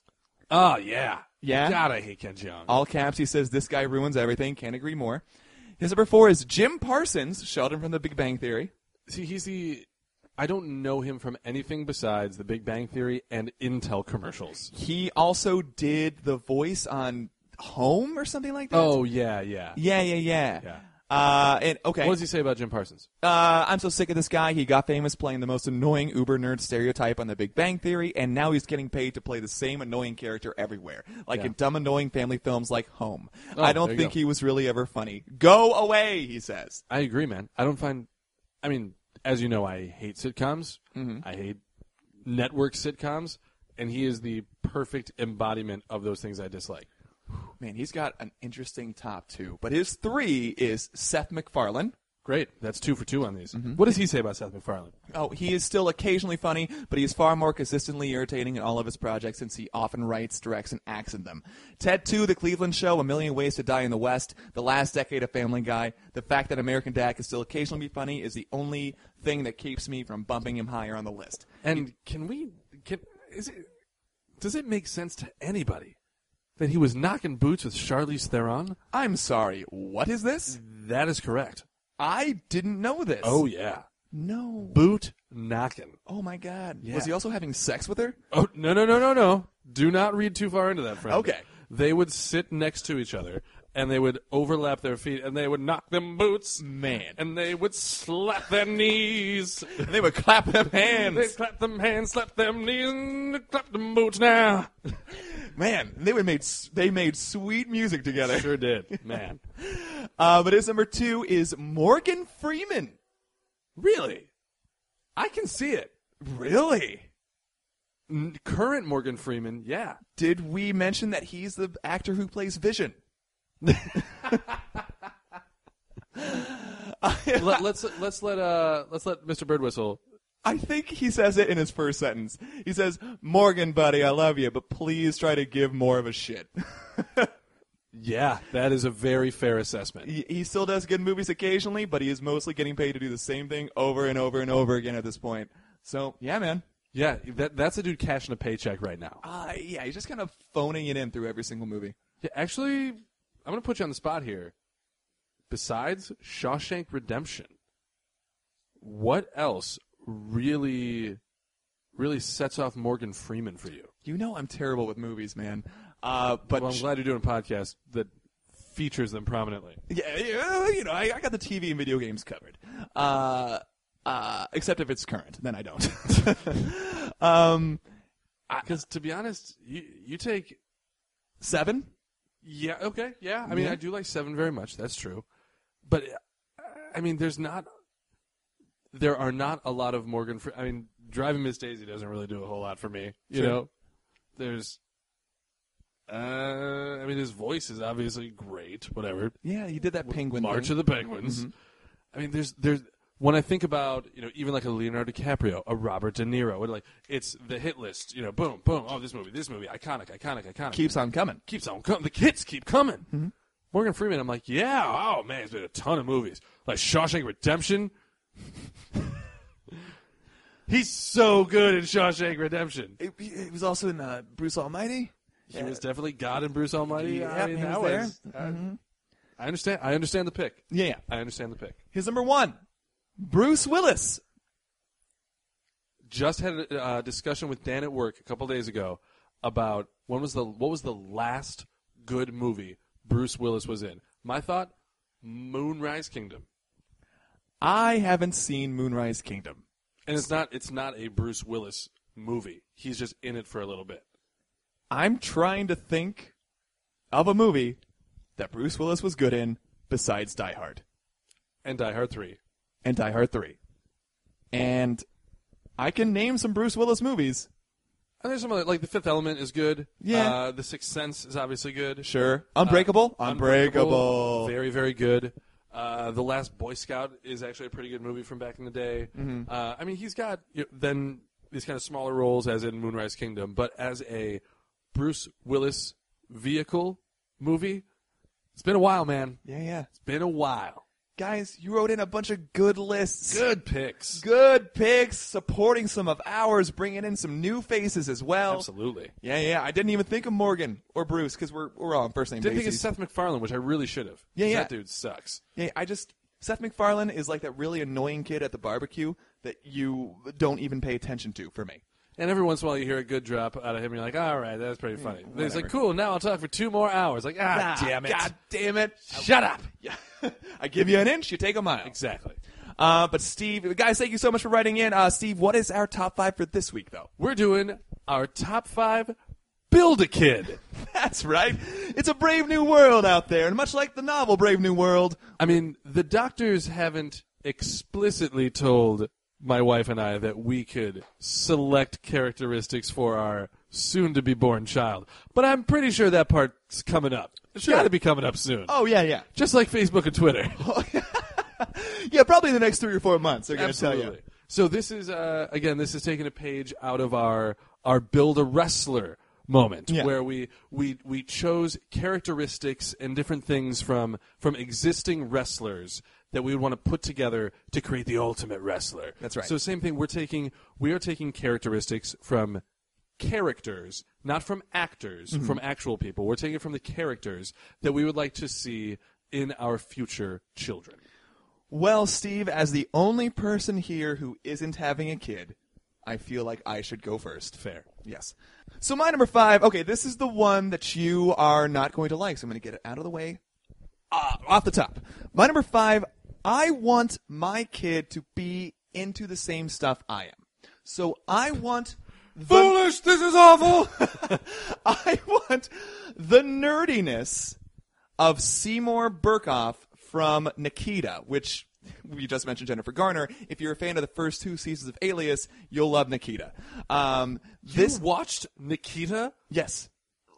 [SPEAKER 5] Oh, yeah.
[SPEAKER 4] Yeah?
[SPEAKER 5] God, I hate Ken Jeong.
[SPEAKER 4] All caps, he says, this guy ruins everything. Can't agree more. His number four is Jim Parsons, Sheldon from The Big Bang Theory.
[SPEAKER 5] See, he's the... I don't know him from anything besides The Big Bang Theory and Intel commercials.
[SPEAKER 4] He also did the voice on Home or something like that.
[SPEAKER 5] Oh, yeah, yeah.
[SPEAKER 4] Yeah, yeah, yeah.
[SPEAKER 5] Yeah.
[SPEAKER 4] Uh, and okay.
[SPEAKER 5] What does he say about Jim Parsons?
[SPEAKER 4] Uh, I'm so sick of this guy. He got famous playing the most annoying uber nerd stereotype on The Big Bang Theory, and now he's getting paid to play the same annoying character everywhere, like
[SPEAKER 5] Yeah.
[SPEAKER 4] in dumb, annoying family films like Home.
[SPEAKER 5] Oh,
[SPEAKER 4] I don't
[SPEAKER 5] there you
[SPEAKER 4] think
[SPEAKER 5] go.
[SPEAKER 4] he was really ever funny. Go away, he says.
[SPEAKER 5] I agree, man. I don't find... I mean, as you know, I hate sitcoms.
[SPEAKER 4] Mm-hmm.
[SPEAKER 5] I hate network sitcoms, and he is the perfect embodiment of those things I dislike.
[SPEAKER 4] Man, he's got an interesting top two. But his three is Seth MacFarlane.
[SPEAKER 5] Great. That's two for two on these.
[SPEAKER 4] Mm-hmm.
[SPEAKER 5] What does he say about Seth MacFarlane?
[SPEAKER 4] Oh, he is still occasionally funny, but he is far more consistently irritating in all of his projects since he often writes, directs, and acts in them. Ted two, The Cleveland Show, A Million Ways to Die in the West, The Last Decade of Family Guy. The fact that American Dad can still occasionally be funny is the only thing that keeps me from bumping him higher on the list.
[SPEAKER 5] And can we... Can, is it, does it make sense to anybody that he was knocking boots with Charlize Theron?
[SPEAKER 4] I'm sorry, what is this?
[SPEAKER 5] That is correct.
[SPEAKER 4] I didn't know this.
[SPEAKER 5] Oh, yeah.
[SPEAKER 4] No.
[SPEAKER 5] Boot knocking.
[SPEAKER 4] Oh, my God.
[SPEAKER 5] Yeah.
[SPEAKER 4] Was he also having sex with her?
[SPEAKER 5] Oh, no, no, no, no, no. Do not read too far into that, friend.
[SPEAKER 4] Okay.
[SPEAKER 5] They would sit next to each other, and they would overlap their feet, and they would knock them boots.
[SPEAKER 4] Man.
[SPEAKER 5] And they would slap their knees.
[SPEAKER 4] And they would clap them hands.
[SPEAKER 5] They clap them hands, slap them knees, and clap them boots now.
[SPEAKER 4] Man, they would made they made sweet music together.
[SPEAKER 5] Sure did, man.
[SPEAKER 4] Uh, but his number two is Morgan Freeman.
[SPEAKER 5] Really? I can see it.
[SPEAKER 4] Really?
[SPEAKER 5] N- current Morgan Freeman, yeah.
[SPEAKER 4] Did we mention that he's the actor who plays Vision?
[SPEAKER 5] Let, let's let's let uh let's let Mister Birdwhistle.
[SPEAKER 4] I think he says it in his first sentence. He says, "Morgan, buddy, I love you, but please try to give more of a shit."
[SPEAKER 5] Yeah, that is a very fair assessment.
[SPEAKER 4] He, he still does good movies occasionally, but he is mostly getting paid to do the same thing over and over and over again at this point. So, yeah, man.
[SPEAKER 5] Yeah, that that's a dude cashing a paycheck right now.
[SPEAKER 4] Uh, yeah, he's just kind of phoning it in through every single movie.
[SPEAKER 5] Yeah, actually, I'm going to put you on the spot here. Besides Shawshank Redemption, what else really, really sets off Morgan Freeman for you?
[SPEAKER 4] You know I'm terrible with movies, man. Uh, but
[SPEAKER 5] Well, I'm glad you're doing a podcast that features them prominently.
[SPEAKER 4] yeah, yeah, you know, I, I got the T V and video games covered. Uh, uh, except if it's current, then I don't. um,
[SPEAKER 5] Because to be honest, you you take
[SPEAKER 4] seven.
[SPEAKER 5] yeah okay yeah I mean
[SPEAKER 4] Yeah.
[SPEAKER 5] I do like Seven very much. That's true, but uh, I mean there's not there are not a lot of Morgan. Fre- I mean Driving Miss Daisy doesn't really do a whole lot for me. You
[SPEAKER 4] Sure.
[SPEAKER 5] know, there's. Uh, I mean, his voice is obviously great. Whatever.
[SPEAKER 4] Yeah, he did that penguin
[SPEAKER 5] March
[SPEAKER 4] thing.
[SPEAKER 5] of the Penguins. I mean, there's there's when I think about you know even like a Leonardo DiCaprio, a Robert De Niro, what, like it's the hit list. You know, boom, boom. Oh, this movie, this movie, iconic, iconic, iconic.
[SPEAKER 4] Keeps on coming.
[SPEAKER 5] keeps on coming. The hits keep coming. Morgan Freeman, I'm like, yeah, oh man, he's been in a ton of movies like Shawshank Redemption. He's so good in Shawshank Redemption.
[SPEAKER 4] It, it was also in uh, Bruce Almighty.
[SPEAKER 5] He was definitely God in Bruce Almighty.
[SPEAKER 4] Yeah,
[SPEAKER 5] I mean,
[SPEAKER 4] he
[SPEAKER 5] that
[SPEAKER 4] was there.
[SPEAKER 5] was. uh, I understand. I understand the pick.
[SPEAKER 4] Yeah, yeah.
[SPEAKER 5] I understand the pick.
[SPEAKER 4] His number one, Bruce Willis.
[SPEAKER 5] Just had a uh, discussion with Dan at work a couple days ago about when was the what was the last good movie Bruce Willis was in. My thought, Moonrise Kingdom,
[SPEAKER 4] I haven't seen Moonrise Kingdom.
[SPEAKER 5] and it's not it's not a Bruce Willis movie. He's just in it for a little bit.
[SPEAKER 4] I'm trying to think of a movie that Bruce Willis was good in besides Die Hard
[SPEAKER 5] And Die Hard three.
[SPEAKER 4] and Die Hard three. And I can name some Bruce Willis movies.
[SPEAKER 5] And there's some other, like The Fifth Element is good.
[SPEAKER 4] Yeah.
[SPEAKER 5] Uh, The Sixth Sense is obviously good.
[SPEAKER 4] Sure. Unbreakable?
[SPEAKER 5] Uh,
[SPEAKER 4] Unbreakable.
[SPEAKER 5] Very, very good. Uh, The Last Boy Scout is actually a pretty good movie from back in the day.
[SPEAKER 4] Mm-hmm.
[SPEAKER 5] Uh, I mean, he's got you know, then these kind of smaller roles as in Moonrise Kingdom, but as a Bruce Willis vehicle movie, it's been a while, man.
[SPEAKER 4] Yeah, yeah.
[SPEAKER 5] It's been a while.
[SPEAKER 4] Guys, you wrote in a bunch of good lists.
[SPEAKER 5] Good picks.
[SPEAKER 4] Good picks, supporting some of ours, bringing in some new faces as well.
[SPEAKER 5] Absolutely.
[SPEAKER 4] Yeah, yeah. I didn't even think of Morgan or Bruce because we're we're all on first name
[SPEAKER 5] Didn't think of
[SPEAKER 4] basis.
[SPEAKER 5] Seth MacFarlane, which I really should have.
[SPEAKER 4] Yeah,
[SPEAKER 5] 'Cause
[SPEAKER 4] yeah.
[SPEAKER 5] That dude sucks.
[SPEAKER 4] Yeah, I just Seth MacFarlane is like that really annoying kid at the barbecue that you don't even pay attention to. For me,
[SPEAKER 5] And every once in a while you hear a good drop out of him, and you're like, all right, that's pretty funny. Then he's like,
[SPEAKER 4] whatever.
[SPEAKER 5] cool, now I'll talk for two more hours. Like, ah, damn it.
[SPEAKER 4] God damn it!
[SPEAKER 5] Shut up.
[SPEAKER 4] Yeah, I give you an inch, you take a mile.
[SPEAKER 5] Exactly.
[SPEAKER 4] Uh, but Steve, guys, thank you so much for writing in. Uh, Steve, what is our top five for this week, though?
[SPEAKER 5] We're doing our top five Build-A-Kid.
[SPEAKER 4] That's right. It's a brave new world out there, and much like the novel Brave New World,
[SPEAKER 5] I mean, the doctors haven't explicitly told my wife and I that we could select characteristics for our soon to be born child. But I'm pretty sure that part's coming up. It's
[SPEAKER 4] Sure.
[SPEAKER 5] got to be coming up soon.
[SPEAKER 4] Oh, yeah, yeah.
[SPEAKER 5] Just like Facebook and Twitter.
[SPEAKER 4] Yeah, probably in the next three or four months, they're going to tell you.
[SPEAKER 5] Absolutely. So this is, uh, again, this is taking a page out of our, our Build a Wrestler moment,
[SPEAKER 4] Yeah.
[SPEAKER 5] where we, we, we chose characteristics and different things from, from existing wrestlers that we would want to put together to create the ultimate wrestler.
[SPEAKER 4] That's right.
[SPEAKER 5] So same thing, we're taking, we are taking characteristics from characters, not from actors,
[SPEAKER 4] Mm-hmm.
[SPEAKER 5] from actual people. We're taking it from the characters that we would like to see in our future children.
[SPEAKER 4] Well, Steve, as the only person here who isn't having a kid, I feel like I should go first.
[SPEAKER 5] Fair.
[SPEAKER 4] Yes. So my number five, okay, this is the one that you are not going to like, so I'm going to get it out of the way uh, off the top. My number five, I want my kid to be into the same stuff I am. So I want the...
[SPEAKER 5] Foolish! This is awful!
[SPEAKER 4] I want the nerdiness of Seymour Burkhoff from Nikita, which we just mentioned Jennifer Garner. If you're a fan of the first two seasons of Alias, you'll love Nikita. Um, this
[SPEAKER 5] You watched Nikita?
[SPEAKER 4] yes.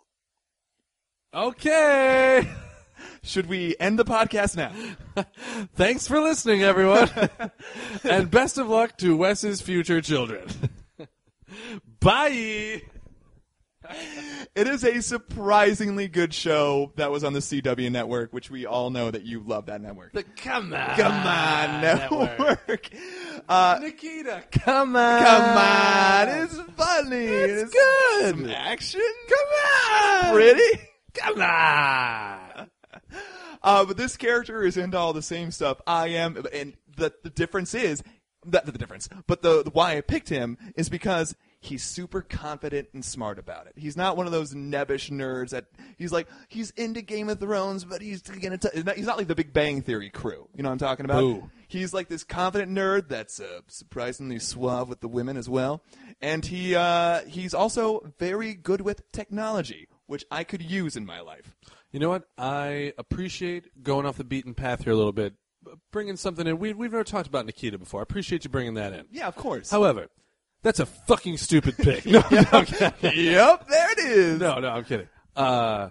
[SPEAKER 5] Okay.
[SPEAKER 4] Should we end the podcast now?
[SPEAKER 5] Thanks for listening, everyone. And best of luck to Wes's future children. Bye.
[SPEAKER 4] It is a surprisingly good show that was on the C W network, which we all know that you love that network.
[SPEAKER 5] The Come On.
[SPEAKER 4] Come on, network. Uh,
[SPEAKER 5] Nikita, come on.
[SPEAKER 4] come on, it's funny.
[SPEAKER 5] It's
[SPEAKER 4] It's
[SPEAKER 5] good.
[SPEAKER 4] Some action.
[SPEAKER 5] Come on.
[SPEAKER 4] Pretty.
[SPEAKER 5] Come on.
[SPEAKER 4] Uh, but this character is into all the same stuff I am, and the the difference is that the difference. But the, the why I picked him is because he's super confident and smart about it. He's not one of those nebbish nerds that he's like he's into Game of Thrones, but he's gonna. T- he's not like the Big Bang Theory crew. You know what I'm talking about?
[SPEAKER 5] Boo.
[SPEAKER 4] He's like this confident nerd that's uh, surprisingly suave with the women as well, and he uh, he's also very good with technology, which I could use in my life.
[SPEAKER 5] You know what? I appreciate going off the beaten path here a little bit, bringing something in. We, we've never talked about Nikita before. I appreciate you bringing that in.
[SPEAKER 4] Yeah, of course.
[SPEAKER 5] However, that's a fucking stupid pick. No, no, I'm kidding.
[SPEAKER 4] Yep, there it is.
[SPEAKER 5] no, no, I'm kidding. Uh,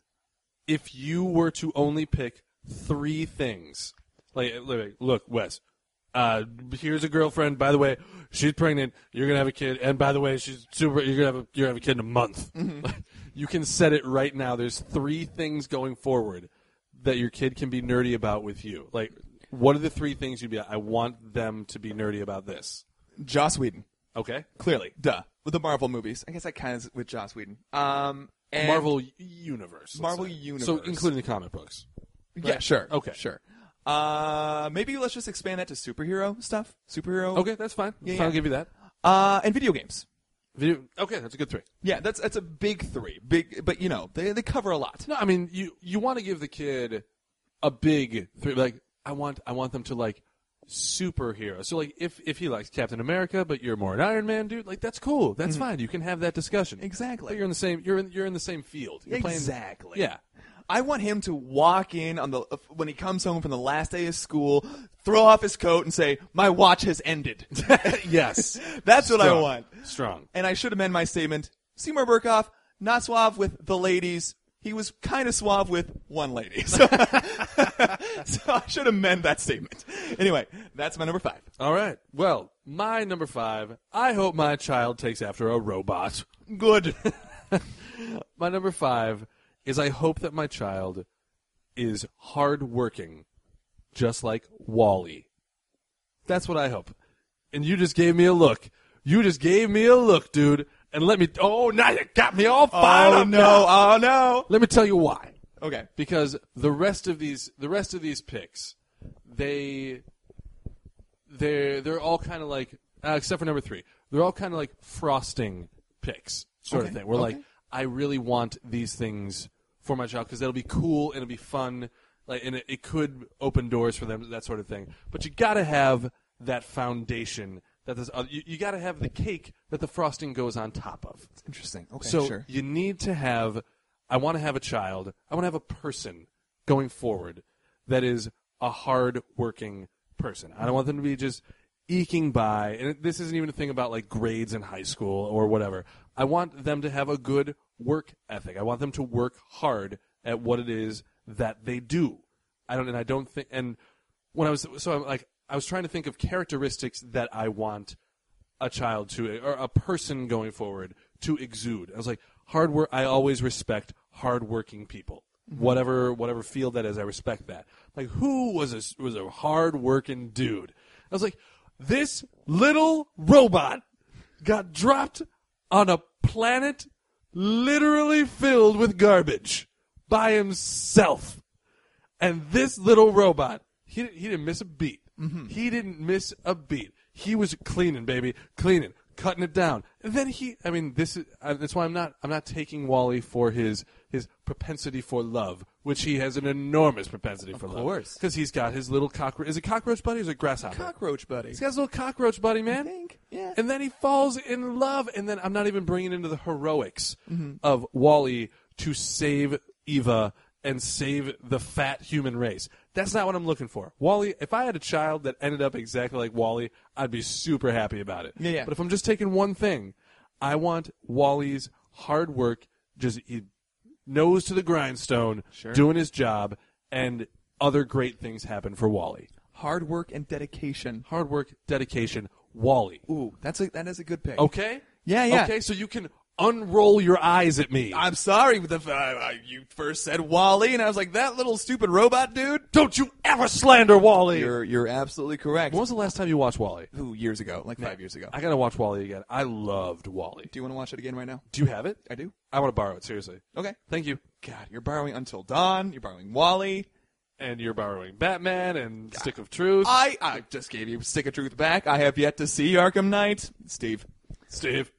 [SPEAKER 5] if you were to only pick three things, like, like, look, Wes, uh, here's a girlfriend. By the way, she's pregnant. You're gonna have a kid, and by the way, she's super. You're gonna have a, you're gonna have a kid in a month.
[SPEAKER 4] Mm-hmm.
[SPEAKER 5] You can set it right now. There's three things going forward that your kid can be nerdy about with you. Like, what are the three things you'd be? I want them to be nerdy about this.
[SPEAKER 4] Joss Whedon,
[SPEAKER 5] Okay.
[SPEAKER 4] clearly, duh. With the Marvel movies, I guess that kind of with Joss Whedon. Um, and
[SPEAKER 5] Marvel universe. let's
[SPEAKER 4] Marvel
[SPEAKER 5] say.
[SPEAKER 4] universe.
[SPEAKER 5] So including the comic books.
[SPEAKER 4] Yeah,
[SPEAKER 5] right?
[SPEAKER 4] sure.
[SPEAKER 5] Okay.
[SPEAKER 4] sure. Uh, maybe let's just expand that to superhero stuff. Superhero.
[SPEAKER 5] Okay, that's fine.
[SPEAKER 4] Yeah,
[SPEAKER 5] Fine,
[SPEAKER 4] yeah.
[SPEAKER 5] I'll give you that.
[SPEAKER 4] Uh, and video games.
[SPEAKER 5] Video. Okay, that's a good three.
[SPEAKER 4] Yeah, that's that's a big three. Big, but you know they they cover a lot.
[SPEAKER 5] No, I mean you you want to give the kid a big three. Like I want I want them to like superheroes. So like if if he likes Captain America, but you're more an Iron Man dude, like that's cool. That's fine. You can have that discussion.
[SPEAKER 4] Exactly.
[SPEAKER 5] But you're in the same. You're in you're in the same field. You're playing-
[SPEAKER 4] Exactly.
[SPEAKER 5] Yeah.
[SPEAKER 4] I want him to walk in on the when he comes home from the last day of school, throw off his coat and say, "My watch has ended."
[SPEAKER 5] Yes.
[SPEAKER 4] That's what I
[SPEAKER 5] Strong.
[SPEAKER 4] want.
[SPEAKER 5] Strong.
[SPEAKER 4] And I should amend my statement. Seymour Burkhoff, not suave with the ladies. He was kind of suave with one lady. So, so I should amend that statement. Anyway, that's my number five.
[SPEAKER 5] All right. Well, my number five. I hope my child takes after a robot.
[SPEAKER 4] Good.
[SPEAKER 5] My number five is I hope that my child is hardworking, just like Wall-E. That's what I hope. And you just gave me a look. You just gave me a look, dude. And let me. Oh, now you got me all fired
[SPEAKER 4] Oh
[SPEAKER 5] up.
[SPEAKER 4] no!
[SPEAKER 5] now.
[SPEAKER 4] Oh no!
[SPEAKER 5] Let me tell you why.
[SPEAKER 4] Okay.
[SPEAKER 5] Because the rest of these, the rest of these picks, they, they're they're all kind of like, uh, except for number three, they're all kind of like frosting picks, sort of
[SPEAKER 4] Okay,
[SPEAKER 5] thing. Where
[SPEAKER 4] okay.
[SPEAKER 5] like, I really want these things for my child because that'll be cool and it'll be fun, like, and it, it could open doors for them, that sort of thing. But you got to have that foundation. That there's, uh, you, you got to have the cake that the frosting goes on top of.
[SPEAKER 4] Interesting. Okay.
[SPEAKER 5] So
[SPEAKER 4] sure.
[SPEAKER 5] you need to have, I want to have a child, I want to have a person going forward that is a hard-working person. I don't want them to be just eking by, and this isn't even a thing about like grades in high school or whatever. I want them to have a good work ethic. I want them to work hard at what it is that they do. I don't, and I don't think, and when I was, so I'm like, I was trying to think of characteristics that I want a child to, or a person going forward to exude. I was like, hard work, I always respect hardworking people. Mm-hmm. Whatever, whatever field that is, I respect that. Like, who was a, was a hard-working dude? I was like, this little robot got dropped on a planet literally filled with garbage by himself. And this little robot, he, he didn't miss a beat. Mm-hmm. He didn't miss a beat. He was cleaning, baby, cleaning, cutting it down. And then he, I mean, this is, uh, that's why I'm not, I'm not taking Wall-E for his, his propensity for love, which he has an enormous propensity
[SPEAKER 4] of
[SPEAKER 5] for
[SPEAKER 4] course.
[SPEAKER 5] love. Of course. Because he's got his little cockroach, is it cockroach buddy or is it grasshopper?
[SPEAKER 4] Cockroach buddy.
[SPEAKER 5] He's got his little cockroach buddy, man.
[SPEAKER 4] I think, yeah.
[SPEAKER 5] And then he falls in love, and then I'm not even bringing into the heroics
[SPEAKER 4] mm-hmm.
[SPEAKER 5] of Wall-E to save Eva and save the fat human race. That's not what I'm looking for. Wall-E, if I had a child that ended up exactly like Wall-E, I'd be super happy about it.
[SPEAKER 4] Yeah, yeah.
[SPEAKER 5] But if I'm just taking one thing, I want Wall-E's hard work, just he nose to the grindstone,
[SPEAKER 4] sure.
[SPEAKER 5] doing his job, and other great things happen for Wall-E.
[SPEAKER 4] Hard work and dedication.
[SPEAKER 5] Hard work, dedication, Wall-E.
[SPEAKER 4] Ooh, that's a, that is a good pick.
[SPEAKER 5] Okay?
[SPEAKER 4] Yeah, yeah.
[SPEAKER 5] Okay, so you can unroll your eyes at me.
[SPEAKER 4] I'm sorry, but the, uh, you first said Wall-E, and I was like, that little stupid robot dude?
[SPEAKER 5] Don't you ever slander Wall-E!
[SPEAKER 4] You're, you're absolutely correct.
[SPEAKER 5] When was the last time you watched Wall-E?
[SPEAKER 4] Ooh, years ago, like five years ago.
[SPEAKER 5] I gotta watch Wall-E again. I loved Wall-E.
[SPEAKER 4] Do you want to watch it again right now?
[SPEAKER 5] Do you have it?
[SPEAKER 4] I do.
[SPEAKER 5] I want to borrow it, seriously.
[SPEAKER 4] Okay.
[SPEAKER 5] Thank you.
[SPEAKER 4] God, you're borrowing Until Dawn, you're borrowing Wall-E.
[SPEAKER 5] And you're borrowing Batman and God. Stick of Truth.
[SPEAKER 4] I, I just gave you Stick of Truth back. I have yet to see Arkham Knight. Steve.
[SPEAKER 5] Steve.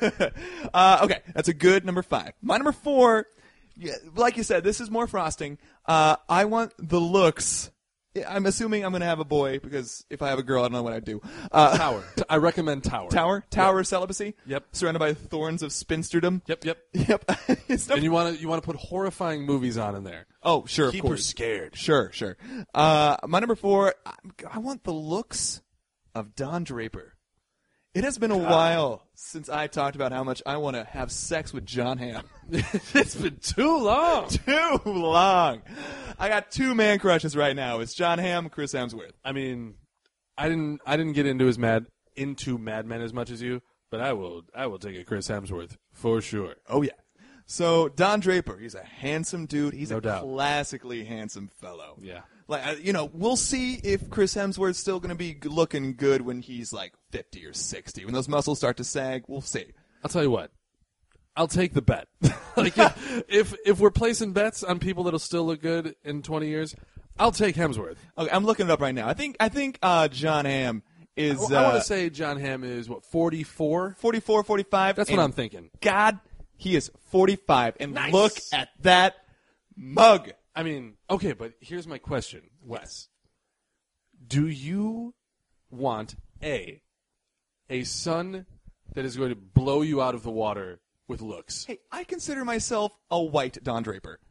[SPEAKER 4] uh, okay, that's a good number five. My number four, yeah, like you said, this is more frosting. Uh, I want the looks. I'm assuming I'm going to have a boy because if I have a girl, I don't know what I'd do. Uh,
[SPEAKER 5] Tower. I recommend Tower.
[SPEAKER 4] Tower? Tower
[SPEAKER 5] yep.
[SPEAKER 4] celibacy?
[SPEAKER 5] Yep.
[SPEAKER 4] Surrounded by thorns of spinsterdom?
[SPEAKER 5] Yep, yep.
[SPEAKER 4] Yep.
[SPEAKER 5] And you want to you want to put horrifying movies on in there.
[SPEAKER 4] Oh, sure,
[SPEAKER 5] Keep
[SPEAKER 4] of course.
[SPEAKER 5] her scared.
[SPEAKER 4] Sure, sure. Uh, my number four, I, I want the looks of Don Draper. It has been a while since I talked about how much I want to have sex with John Hamm.
[SPEAKER 5] It's been too long.
[SPEAKER 4] Too long. I got two man crushes right now. It's John Hamm, Chris Hemsworth.
[SPEAKER 5] I mean, I didn't I didn't get into his mad into Mad Men as much as you, but I will I will take a Chris Hemsworth for sure.
[SPEAKER 4] Oh yeah. So Don Draper, he's a handsome dude. He's
[SPEAKER 5] no
[SPEAKER 4] a
[SPEAKER 5] doubt.
[SPEAKER 4] classically handsome fellow.
[SPEAKER 5] Yeah.
[SPEAKER 4] Like, you know, we'll see if Chris Hemsworth's still going to be looking good when he's like fifty or sixty. When those muscles start to sag, we'll see.
[SPEAKER 5] I'll tell you what. I'll take the bet. Like if, if if we're placing bets on people that'll still look good in twenty years, I'll take Hemsworth.
[SPEAKER 4] Okay, I'm looking it up right now. I think I think uh, John Hamm is.
[SPEAKER 5] I, I want
[SPEAKER 4] uh,
[SPEAKER 5] to say John Hamm is what forty-four.
[SPEAKER 4] forty-four, forty-five.
[SPEAKER 5] That's what I'm thinking.
[SPEAKER 4] God, he is forty-five, and
[SPEAKER 5] Nice.
[SPEAKER 4] look at that mug.
[SPEAKER 5] I mean, okay, but here's my question, Wes. Do you want a a son that is going to blow you out of the water with looks?
[SPEAKER 4] Hey, I consider myself a white Don Draper.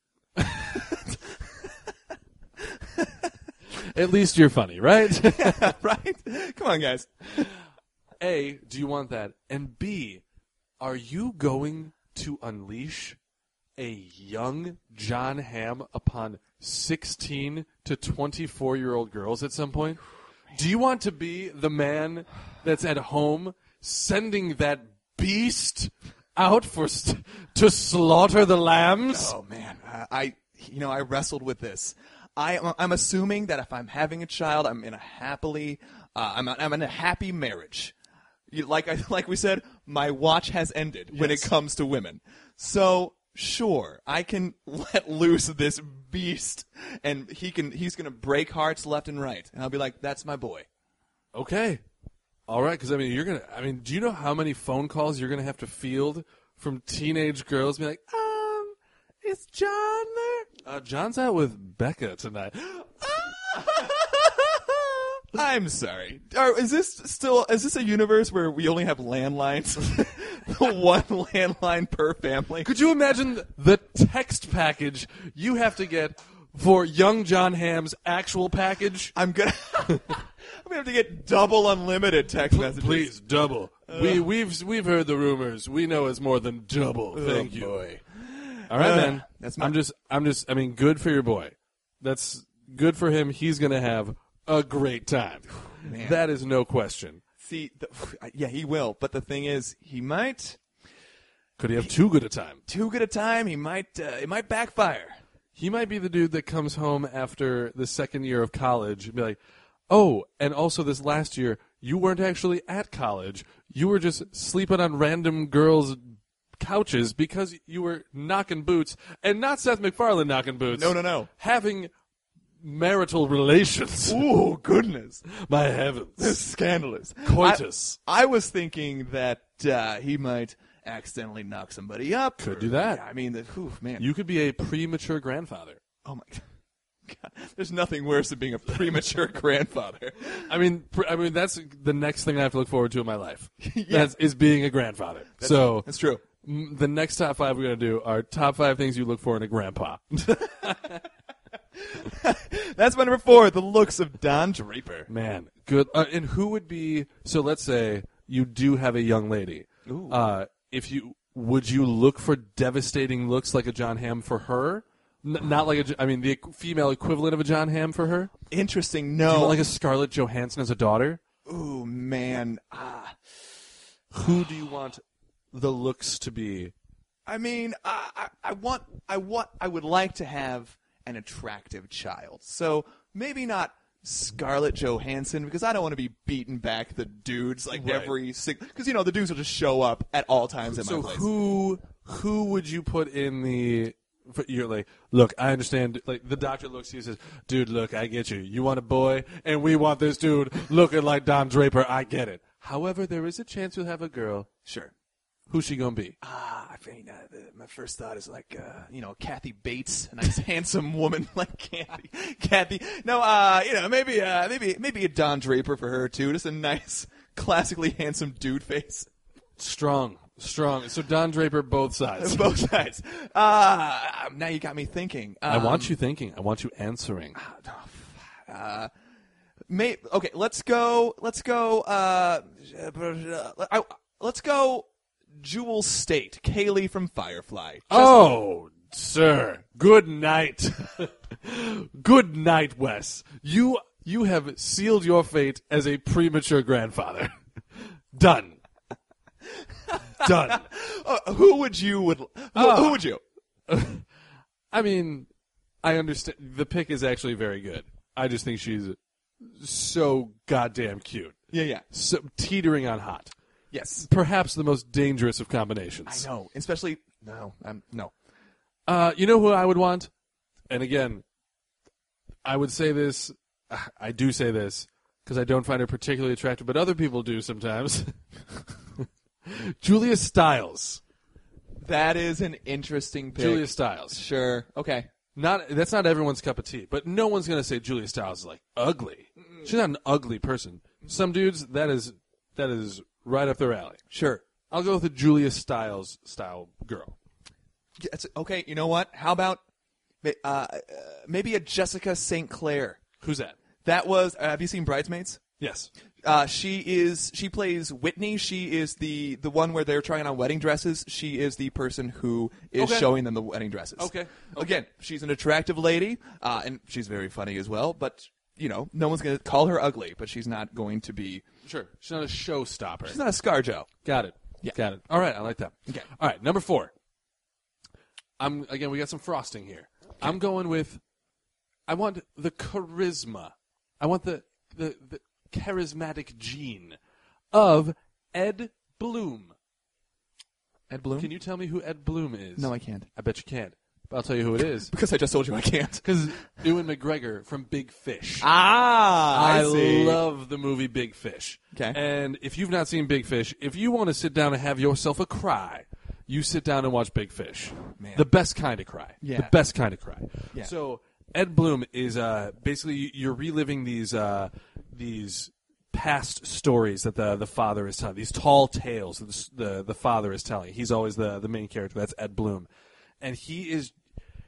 [SPEAKER 5] At least you're funny, right?
[SPEAKER 4] Yeah, right? Come on, guys.
[SPEAKER 5] A, do you want that? And B, are you going to unleash a young John Hamm upon sixteen to twenty-four-year-old girls at some point? Do you want to be the man that's at home sending that beast out for st- to slaughter the lambs?
[SPEAKER 4] Oh man, uh, I you know I wrestled with this. I I'm assuming that if I'm having a child, I'm in a happily uh, I'm I'm in a happy marriage. You, like I like we said, my watch has ended when it
[SPEAKER 5] Yes.
[SPEAKER 4] comes to women. So sure, I can let loose this beast, and he can he's gonna break hearts left and right, and I'll be like, that's my boy.
[SPEAKER 5] Okay. All right, because I mean, you're gonna. I mean, do you know how many phone calls you're gonna have to field from teenage girls? Be like, um, is John there? Uh, John's out with Becca tonight.
[SPEAKER 4] I'm sorry. Are, is this still? Is this a universe where we only have landlines? One landline per family.
[SPEAKER 5] Could you imagine the text package you have to get for young John Hamm's actual package?
[SPEAKER 4] I'm gonna. I'm gonna have to get double unlimited text messages.
[SPEAKER 5] Please, double. We, we've we've heard the rumors. We know it's more than double. Thank you.
[SPEAKER 4] Boy.
[SPEAKER 5] All right,
[SPEAKER 4] Uh,
[SPEAKER 5] man.
[SPEAKER 4] that's my-
[SPEAKER 5] I'm just, I'm just, I mean, good for your boy. That's good for him. He's going to have a great time.
[SPEAKER 4] Man.
[SPEAKER 5] That is no question.
[SPEAKER 4] See, the, yeah, he will. But the thing is, he might
[SPEAKER 5] Could he have too good a time?
[SPEAKER 4] too good a time. He might. Uh, it might backfire.
[SPEAKER 5] He might be the dude that comes home after the second year of college and be like, oh, and also this last year, you weren't actually at college. You were just sleeping on random girls' couches because you were knocking boots, and not Seth MacFarlane knocking boots.
[SPEAKER 4] No, no, no.
[SPEAKER 5] Having marital relations.
[SPEAKER 4] Ooh, goodness.
[SPEAKER 5] My heavens.
[SPEAKER 4] This is scandalous.
[SPEAKER 5] Coitus.
[SPEAKER 4] I, I was thinking that uh, he might accidentally knock somebody up.
[SPEAKER 5] Could
[SPEAKER 4] or-
[SPEAKER 5] do that.
[SPEAKER 4] Yeah, I mean, the, whew, man.
[SPEAKER 5] You could be a premature grandfather.
[SPEAKER 4] Oh my God. There's nothing worse than being a premature grandfather.
[SPEAKER 5] I mean, pr- I mean that's the next thing I have to look forward to in my life.
[SPEAKER 4] Yeah.
[SPEAKER 5] That's, is being a grandfather. so
[SPEAKER 4] That's true.
[SPEAKER 5] m- the next top five we're going to do are top five things you look for in a grandpa.
[SPEAKER 4] That's my number four, the looks of Don Draper.
[SPEAKER 5] Man, good. Uh, and who would be? So let's say you do have a young lady.
[SPEAKER 4] Ooh.
[SPEAKER 5] Uh, if you would you look for devastating looks like a John Hamm for her? N- not like a. J- I mean, the equ- female equivalent of a John Hamm for her.
[SPEAKER 4] Interesting.
[SPEAKER 5] Do you
[SPEAKER 4] No.
[SPEAKER 5] want like a Scarlett Johansson as a daughter?
[SPEAKER 4] Ooh, man. Ah.
[SPEAKER 5] Who do you want the looks to be?
[SPEAKER 4] I mean, I, I, I want, I want, I would like to have an attractive child. So maybe not Scarlett Johansson, because I don't want to be beating back the dudes like
[SPEAKER 5] Right.
[SPEAKER 4] every single. Because you know the dudes will just show up at all times at
[SPEAKER 5] So
[SPEAKER 4] my place.
[SPEAKER 5] who who would you put in the? for- You're like, look, I understand. Like the doctor looks, he says, "Dude, look, I get you. You want a boy, and we want this dude looking like Don Draper. I get it. However, there is a chance you'll have a girl.
[SPEAKER 4] Sure.
[SPEAKER 5] Who's she gonna be?
[SPEAKER 4] Ah, I mean, uh, the, my first thought is like, uh, you know, Kathy Bates, a nice handsome woman like Kathy. Kathy, no, uh, you know, maybe, uh, maybe, maybe a Don Draper for her too. Just a nice, classically handsome dude face.
[SPEAKER 5] Strong, strong. So Don Draper, both sides.
[SPEAKER 4] Both sides. Uh, now you got me thinking. Um,
[SPEAKER 5] I want you thinking. I want you answering.
[SPEAKER 4] Uh, may, okay, let's go. Let's go. Uh, I, let's go. Jewel State, Kaylee from Firefly. Just-
[SPEAKER 5] Oh, sir. Good night. Good night, Wes. You you have sealed your fate as a premature grandfather. Done. Done.
[SPEAKER 4] Uh, who would you would? Who,
[SPEAKER 5] Ah.
[SPEAKER 4] who would you?
[SPEAKER 5] I mean, I understand. The pick is actually very good. I just think she's so goddamn cute.
[SPEAKER 4] Yeah, yeah.
[SPEAKER 5] So teetering on hot.
[SPEAKER 4] Yes.
[SPEAKER 5] Perhaps the most dangerous of
[SPEAKER 4] I
[SPEAKER 5] combinations.
[SPEAKER 4] know. Especially no. I'm no.
[SPEAKER 5] Uh, you know who I would want? And again, I would say this, I do say this, because I don't find her particularly attractive, but other people do sometimes. Julia Stiles.
[SPEAKER 4] That is an interesting pick.
[SPEAKER 5] Julia Stiles.
[SPEAKER 4] Sure. Okay.
[SPEAKER 5] Not That's not everyone's cup of tea, but no one's going to say Julia Stiles is like ugly. She's not an ugly person. Some dudes, that is that is right up their alley.
[SPEAKER 4] Sure.
[SPEAKER 5] I'll go with a Julia Stiles style girl.
[SPEAKER 4] Yeah, it's- okay. You know what? How about uh, uh, maybe a Jessica Saint Clair?
[SPEAKER 5] Who's that?
[SPEAKER 4] That was. Uh, have you seen Bridesmaids?
[SPEAKER 5] Yes.
[SPEAKER 4] Uh, she is. She plays Whitney. She is the the one where they're trying on wedding dresses. She is the person who is
[SPEAKER 5] Okay.
[SPEAKER 4] showing them the wedding dresses.
[SPEAKER 5] Okay.
[SPEAKER 4] Again, she's an attractive lady, uh, and she's very funny as well. But you know, no one's going to call her ugly. But she's not going to be.
[SPEAKER 5] Sure. She's not a showstopper.
[SPEAKER 4] She's not a ScarJo.
[SPEAKER 5] Got it.
[SPEAKER 4] Yeah.
[SPEAKER 5] Got it. All right, I like that.
[SPEAKER 4] Okay.
[SPEAKER 5] All right, number four. I'm again. We got some frosting here. I'm going with. I want the charisma. I want the the, the charismatic gene of Ed Bloom.
[SPEAKER 4] Ed Bloom.
[SPEAKER 5] Can you tell me who Ed Bloom is?
[SPEAKER 4] No, I can't.
[SPEAKER 5] I bet you can't. But I'll tell you who it is.
[SPEAKER 4] Because I just told you I can't.
[SPEAKER 5] Because Ewan McGregor from Big Fish.
[SPEAKER 4] Ah, I, see.
[SPEAKER 5] love the movie Big Fish.
[SPEAKER 4] Okay.
[SPEAKER 5] And if you've not seen Big Fish, if you want to sit down and have yourself a cry, you sit down and watch Big Fish.
[SPEAKER 4] Man.
[SPEAKER 5] The best kind of cry.
[SPEAKER 4] Yeah.
[SPEAKER 5] The best kind of cry.
[SPEAKER 4] Yeah.
[SPEAKER 5] So Ed Bloom is uh, basically you're reliving these uh, these past stories that the the father is telling. These tall tales that the the, the father is telling. He's always the the main character. That's Ed Bloom, and he is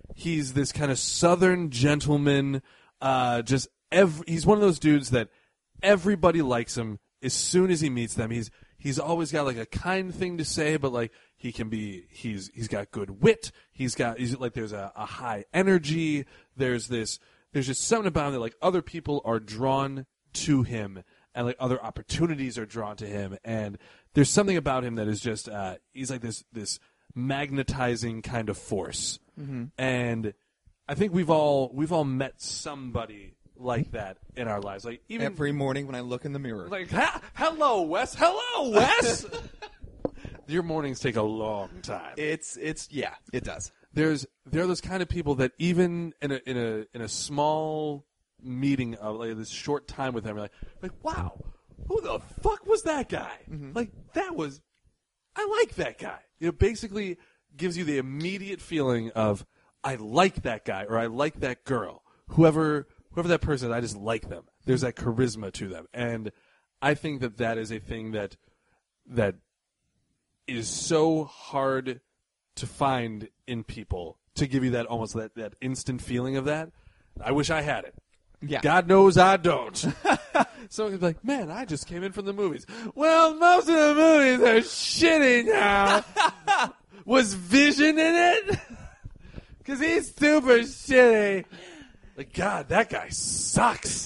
[SPEAKER 5] he's this kind of southern gentleman. Uh, just every, he's one of those dudes that everybody likes him as soon as he meets them. He's he's always got like a kind thing to say, but like he can be he's he's got good wit. He's got he's like there's a, a high energy. There's this there's just something about him that like other people are drawn to him, and like other opportunities are drawn to him, and there's something about him that is just uh, he's like this this magnetizing kind of force. Mm-hmm. And I think we've all we've all met somebody like that in our lives. Like even
[SPEAKER 4] every morning when I look in the mirror.
[SPEAKER 5] Like, ha- hello, Wes. Hello, Wes. Your mornings take a long time.
[SPEAKER 4] It's it's yeah, it does.
[SPEAKER 5] There's there are those kind of people that even in a in a in a small meeting of like this short time with them, you're like like wow, who the fuck was that guy? Mm-hmm. Like that was, I like that guy. You know, basically gives you the immediate feeling of I like that guy or I like that girl. Whoever whoever that person is, I just like them. There's that charisma to them, and I think that that is a thing that that is so hard to find in people to give you that almost that, that instant feeling of that. I wish I had it.
[SPEAKER 4] Yeah.
[SPEAKER 5] God knows I don't. Someone could be like, man, I just came in from the movies. Well, most of the movies are shitty now. Was Vision in it? Because he's super shitty. Like, God, that guy sucks.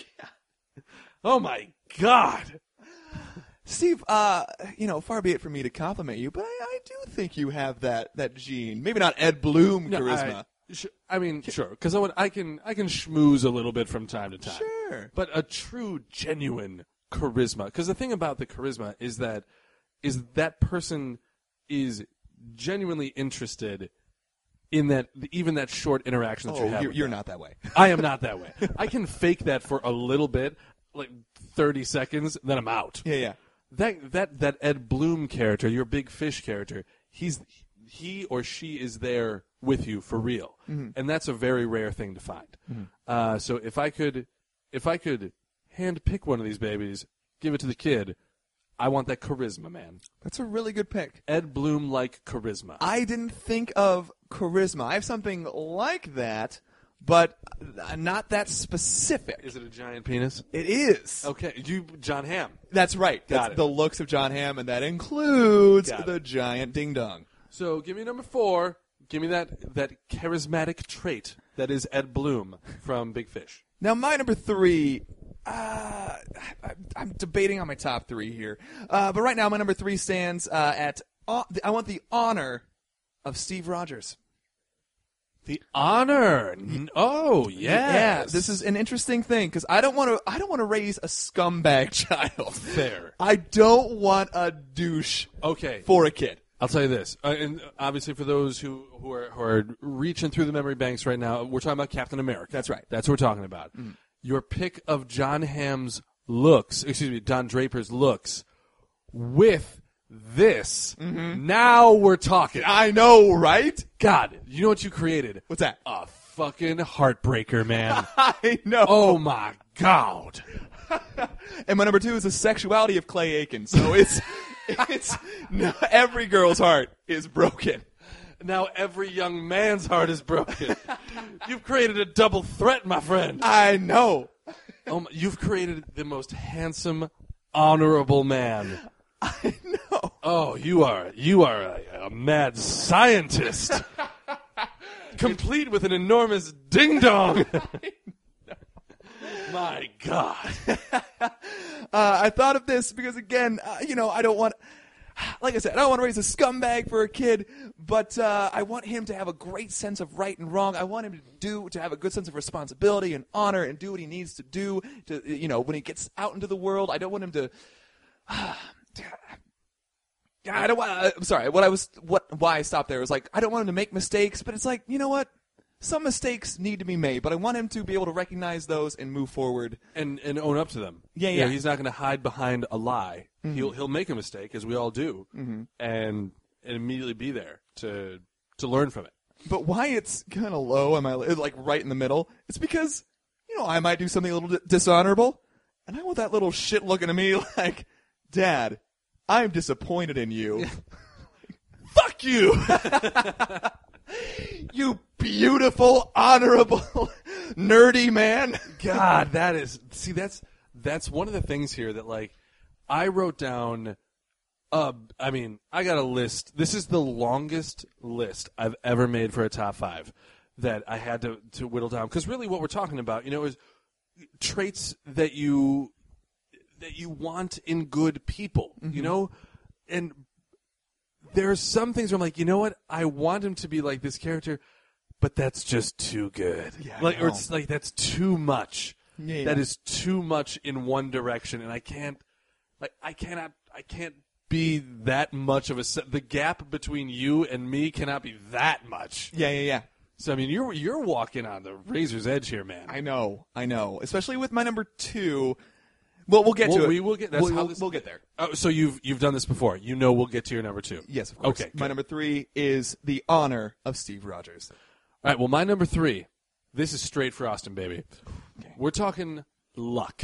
[SPEAKER 5] Oh, my God.
[SPEAKER 4] Steve, uh, you know, far be it for me to compliment you, but I, I do think you have that, that gene. Maybe not Ed Bloom
[SPEAKER 5] No,
[SPEAKER 4] charisma.
[SPEAKER 5] I, sh- I mean, sure, because I, would- I can I can schmooze a little bit from time to time.
[SPEAKER 4] Sure.
[SPEAKER 5] But a true, genuine charisma. Because the thing about the charisma is that is that person is genuinely interested in that, even that short interaction that
[SPEAKER 4] Oh,
[SPEAKER 5] you have.
[SPEAKER 4] you're,
[SPEAKER 5] with
[SPEAKER 4] you're
[SPEAKER 5] them.
[SPEAKER 4] not that way.
[SPEAKER 5] I am not that way. I can fake that for a little bit, like thirty seconds, then I'm out.
[SPEAKER 4] Yeah, yeah.
[SPEAKER 5] That that that Ed Bloom character, your Big Fish character, he's he or she is there with you for real, mm-hmm. and that's a very rare thing to find. Mm-hmm. Uh, so if I could, if I could hand pick one of these babies, give it to the kid, I want that charisma, man.
[SPEAKER 4] That's a really good pick.
[SPEAKER 5] Ed Bloom like charisma.
[SPEAKER 4] I didn't think of charisma. I have something like that, but not that specific.
[SPEAKER 5] Is it a giant penis?
[SPEAKER 4] It is.
[SPEAKER 5] Okay, you John Hamm.
[SPEAKER 4] That's right.
[SPEAKER 5] Got
[SPEAKER 4] That's
[SPEAKER 5] it.
[SPEAKER 4] the looks of John Hamm, and that includes
[SPEAKER 5] Got
[SPEAKER 4] the
[SPEAKER 5] it.
[SPEAKER 4] giant ding dong.
[SPEAKER 5] So give me number four. Give me that that charismatic trait that is Ed Bloom from Big Fish.
[SPEAKER 4] Now, my number three, uh, I, I'm debating on my top three here. Uh, but right now, my number three stands uh, at, uh, I want the honor of Steve Rogers.
[SPEAKER 5] The honor. N- Oh, yes.
[SPEAKER 4] Yeah, this is an interesting thing because I don't want to. I don't want to raise a scumbag child.
[SPEAKER 5] Fair.
[SPEAKER 4] I don't want a douche
[SPEAKER 5] Okay.
[SPEAKER 4] for a kid.
[SPEAKER 5] I'll tell you this, uh, and obviously for those who, who, are, who are reaching through the memory banks right now, we're talking about Captain America.
[SPEAKER 4] That's right.
[SPEAKER 5] That's what we're talking about. Mm. Your pick of John Hamm's looks, excuse me, Don Draper's looks, with this, mm-hmm. Now we're talking.
[SPEAKER 4] I know, right?
[SPEAKER 5] God, you know what you created?
[SPEAKER 4] What's that?
[SPEAKER 5] A fucking heartbreaker, man.
[SPEAKER 4] I know.
[SPEAKER 5] Oh, my God.
[SPEAKER 4] And my number two is the sexuality of Clay Aiken. So it's... It's no, every girl's heart is broken.
[SPEAKER 5] Now every young man's heart is broken. You've created a double threat, my friend.
[SPEAKER 4] I know.
[SPEAKER 5] Oh, my, you've created the most handsome, honorable man.
[SPEAKER 4] I know.
[SPEAKER 5] Oh, you are you are a, a mad scientist, complete with an enormous ding dong. My God.
[SPEAKER 4] uh, I thought of this because, again, uh, you know, I don't want, like I said, I don't want to raise a scumbag for a kid, but uh, I want him to have a great sense of right and wrong. I want him to do, to have a good sense of responsibility and honor and do what he needs to do, to, you know, when he gets out into the world. I don't want him to, uh, I don't want, uh, I'm sorry, what I was, what, why I stopped there was like, I don't want him to make mistakes, but it's like, you know what? Some mistakes need to be made, but I want him to be able to recognize those and move forward
[SPEAKER 5] and and own up to them.
[SPEAKER 4] Yeah,
[SPEAKER 5] You
[SPEAKER 4] yeah.
[SPEAKER 5] know, he's not going to hide behind a lie.
[SPEAKER 4] Mm-hmm.
[SPEAKER 5] He'll he'll make a mistake, as we all do,
[SPEAKER 4] mm-hmm.
[SPEAKER 5] and and immediately be there to to learn from it.
[SPEAKER 4] But why it's kind of low, am I like right in the middle? It's because, you know, I might do something a little di- dishonorable, and I want that little shit looking at me like, Dad, I'm disappointed in you.
[SPEAKER 5] Fuck you.
[SPEAKER 4] You beautiful, honorable, nerdy man.
[SPEAKER 5] God, that is see that's that's one of the things here that like I wrote down. Uh, I mean, I got a list. This is the longest list I've ever made for a top five that I had to to whittle down because really what we're talking about, you know, is traits that you that you want in good people, mm-hmm. you know, and there's some things where I'm like, you know what, I want him to be like this character. But that's just too good.
[SPEAKER 4] Yeah,
[SPEAKER 5] like, or it's like that's too much.
[SPEAKER 4] Yeah, yeah.
[SPEAKER 5] That is too much in one direction, and I can't, like, I cannot, I can't be that much of a. Se- the gap between you and me cannot be that much.
[SPEAKER 4] Yeah, yeah, yeah.
[SPEAKER 5] So I mean, you're you're walking on the razor's edge here, man.
[SPEAKER 4] I know, I know. Especially with my number two. Well, we'll get
[SPEAKER 5] well,
[SPEAKER 4] to it.
[SPEAKER 5] We will get. That's
[SPEAKER 4] we'll,
[SPEAKER 5] how
[SPEAKER 4] we'll,
[SPEAKER 5] this,
[SPEAKER 4] we'll get there.
[SPEAKER 5] Oh, so you've you've done this before. You know, we'll get to your number two.
[SPEAKER 4] Yes, of course.
[SPEAKER 5] Okay.
[SPEAKER 4] My
[SPEAKER 5] good.
[SPEAKER 4] number three is The Honor of Steve Rogers.
[SPEAKER 5] All right, well, my number three, this is straight for Austin, baby. Okay. We're talking luck.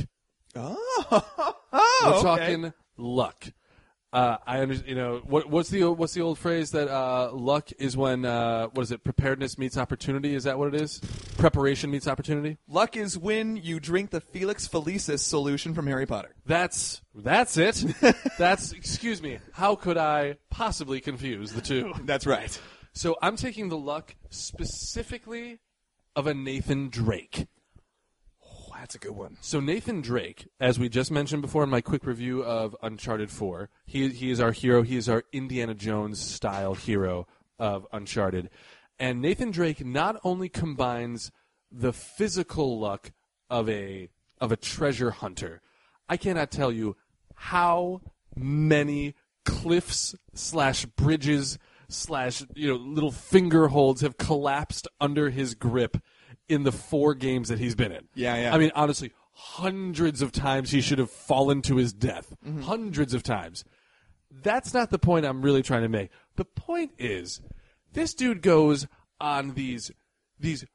[SPEAKER 4] Oh,
[SPEAKER 5] We're
[SPEAKER 4] okay.
[SPEAKER 5] talking luck. Uh, I under, you know, what, what's the what's the old phrase that uh, luck is when uh, what is it? Preparedness meets opportunity. Is that what it is? Preparation meets opportunity.
[SPEAKER 4] Luck is when you drink the Felix Felicis solution from Harry Potter.
[SPEAKER 5] That's that's it. That's excuse me. How could I possibly confuse the two?
[SPEAKER 4] That's right.
[SPEAKER 5] So I'm taking the luck specifically of a Nathan Drake.
[SPEAKER 4] Oh, that's a good one.
[SPEAKER 5] So Nathan Drake, as we just mentioned before in my quick review of Uncharted four, he he is our hero. He is our Indiana Jones style hero of Uncharted. And Nathan Drake not only combines the physical luck of a of a treasure hunter. I cannot tell you how many cliffs slash bridges slash you know little finger holds have collapsed under his grip in the four games that he's been in.
[SPEAKER 4] Yeah, yeah.
[SPEAKER 5] I mean, honestly, hundreds of times he should have fallen to his death. Mm-hmm. Hundreds of times. That's not the point I'm really trying to make. The point is, this dude goes on these these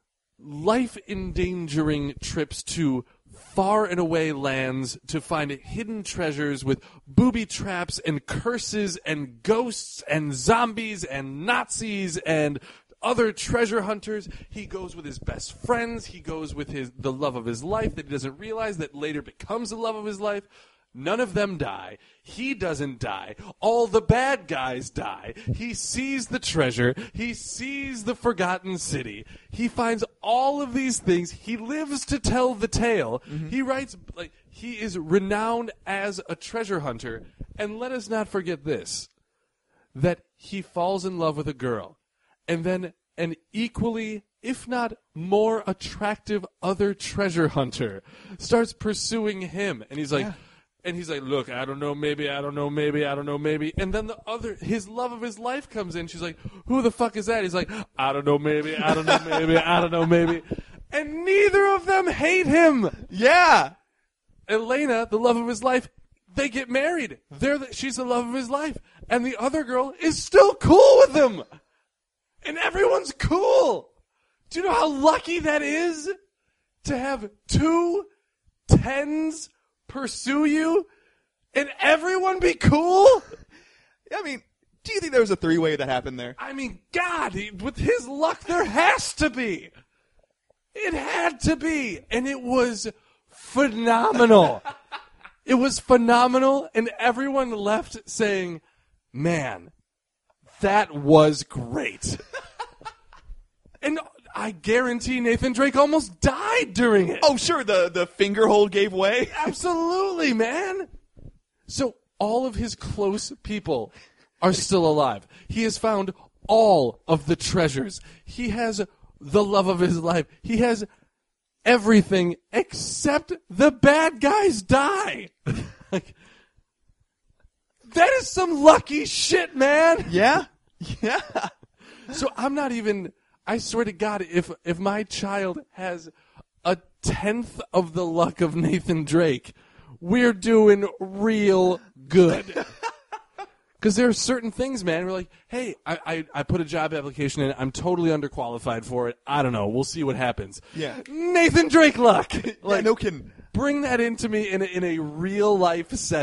[SPEAKER 5] life-endangering trips to far and away lands to find hidden treasures with booby traps and curses and ghosts and zombies and Nazis and other treasure hunters. He goes with his best friends. He goes with his the love of his life that he doesn't realize that later becomes the love of his life. None of them die. He doesn't die. All the bad guys die. He sees the treasure. He sees the forgotten city. He finds all of these things. He lives to tell the tale. Mm-hmm. He writes, like, he is renowned as a treasure hunter. And let us not forget this, that he falls in love with a girl. And then an equally, if not more attractive other treasure hunter starts pursuing him. And he's like, yeah. And he's like, look, I don't know, maybe, I don't know, maybe, I don't know, maybe. And then the other, his love of his life comes in. She's like, who the fuck is that? He's like, I don't know, maybe, I don't know, maybe, I don't know, maybe. And neither of them hate him.
[SPEAKER 4] Yeah.
[SPEAKER 5] Elena, the love of his life, they get married. They're the, she's the love of his life. And the other girl is still cool with him. And everyone's cool. Do you know how lucky that is? To have two tens pursue you and everyone be cool?
[SPEAKER 4] I mean, do you think there was a three-way that happened there?
[SPEAKER 5] I mean, God, he, with his luck, there has to be. It had to be. And it was phenomenal. It was phenomenal, and everyone left saying, man, that was great. And I guarantee Nathan Drake almost died during it.
[SPEAKER 4] Oh, sure, the, the finger hold gave way.
[SPEAKER 5] Absolutely, man. So all of his close people are still alive. He has found all of the treasures. He has the love of his life. He has everything except the bad guys die. Like, that is some lucky shit, man.
[SPEAKER 4] Yeah? Yeah.
[SPEAKER 5] So I'm not even... I swear to God, if if my child has a tenth of the luck of Nathan Drake, we're doing real good. Because there are certain things, man, we're like, hey, I, I, I put a job application in, I'm totally underqualified for it. I don't know, we'll see what happens.
[SPEAKER 4] Yeah.
[SPEAKER 5] Nathan Drake luck.
[SPEAKER 4] Like,
[SPEAKER 5] Like,
[SPEAKER 4] no kidding.
[SPEAKER 5] Bring that into me in a, in a real life setting.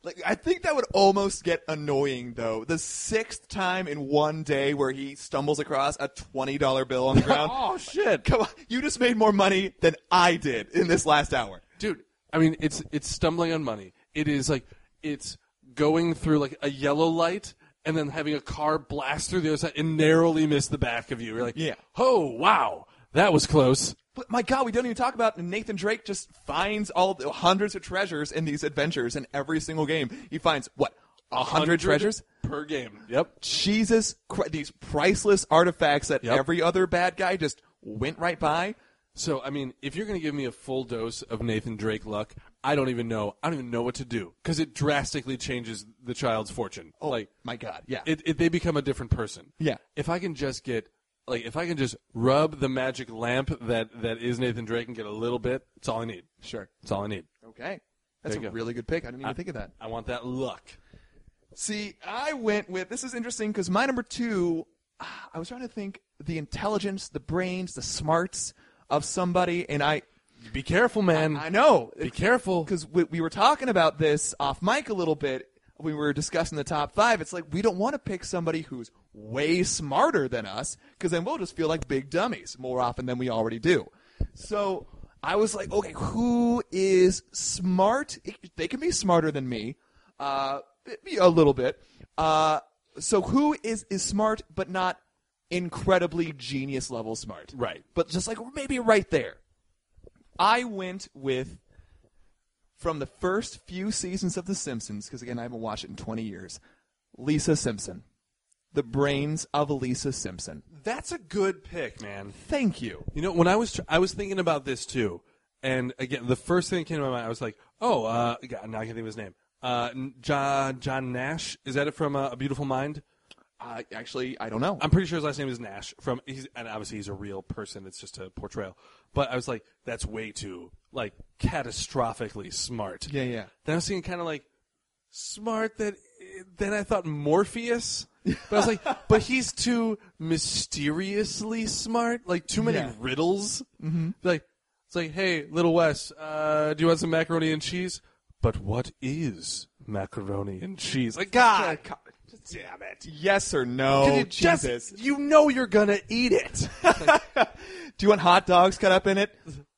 [SPEAKER 4] Like, I think that would almost get annoying, though. The sixth time in one day where he stumbles across a twenty dollar bill on the ground.
[SPEAKER 5] Oh, shit.
[SPEAKER 4] Come on. You just made more money than I did in this last hour.
[SPEAKER 5] Dude, I mean, it's it's stumbling on money. It is like, it's going through like a yellow light and then having a car blast through the other side and narrowly miss the back of you. You're like,
[SPEAKER 4] yeah.
[SPEAKER 5] Oh, wow. That was close.
[SPEAKER 4] But my God, we don't even talk about Nathan Drake just finds all the hundreds of treasures in these adventures in every single game. He finds, what, a hundred treasures?
[SPEAKER 5] Per game. Yep.
[SPEAKER 4] Jesus Christ, these priceless artifacts that
[SPEAKER 5] Yep.
[SPEAKER 4] every other bad guy just went right by.
[SPEAKER 5] So, I mean, if you're going to give me a full dose of Nathan Drake luck, I don't even know. I don't even know what to do because it drastically changes the child's fortune.
[SPEAKER 4] Oh,
[SPEAKER 5] like,
[SPEAKER 4] my God, yeah.
[SPEAKER 5] it, it, they become a different person.
[SPEAKER 4] Yeah.
[SPEAKER 5] If I can just get, like, if I can just rub the magic lamp that, that is Nathan Drake and get a little bit, it's all I need.
[SPEAKER 4] Sure.
[SPEAKER 5] It's all I need.
[SPEAKER 4] Okay. That's a
[SPEAKER 5] There you go.
[SPEAKER 4] really good pick. I didn't even
[SPEAKER 5] I,
[SPEAKER 4] think of that.
[SPEAKER 5] I want that luck.
[SPEAKER 4] See, I went with, this is interesting because my number two, I was trying to think the intelligence, the brains, the smarts of somebody, and I,
[SPEAKER 5] Be careful, man.
[SPEAKER 4] I know.
[SPEAKER 5] Be careful.
[SPEAKER 4] Because we, we were talking about this off mic a little bit. We were discussing the top five. It's like we don't want to pick somebody who's way smarter than us because then we'll just feel like big dummies more often than we already do. So I was like, okay, who is smart? They can be smarter than me, uh, a little bit. Uh, so who is, is smart but not incredibly genius level smart?
[SPEAKER 5] Right.
[SPEAKER 4] But just like maybe right there. I went with, from the first few seasons of The Simpsons, because again I haven't watched it in twenty years, Lisa Simpson. The brains of Lisa Simpson.
[SPEAKER 5] That's a good pick, man.
[SPEAKER 4] Thank you.
[SPEAKER 5] You know, when I was tr- I was thinking about this too, and again, the first thing that came to my mind, I was like, oh, uh, God, now I can't think of his name. Uh, John John Nash. Is that it from uh, A Beautiful Mind?
[SPEAKER 4] Uh, actually, I don't know.
[SPEAKER 5] I'm pretty sure his last name is Nash. From he's, and obviously he's a real person. It's just a portrayal. But I was like, that's way too like catastrophically smart.
[SPEAKER 4] Yeah, yeah.
[SPEAKER 5] Then I was thinking kind of like smart. That then I thought Morpheus. But I was like, but he's too mysteriously smart. Like too many
[SPEAKER 4] Yeah.
[SPEAKER 5] riddles. Mm-hmm. Like it's like, hey, little Wes, uh, do you want some macaroni and cheese? But what is macaroni and cheese? Like God. Damn it.
[SPEAKER 4] Yes or no?
[SPEAKER 5] Can you
[SPEAKER 4] Jesus.
[SPEAKER 5] just, you know you're going to eat it.
[SPEAKER 4] Do you want hot dogs cut up in it?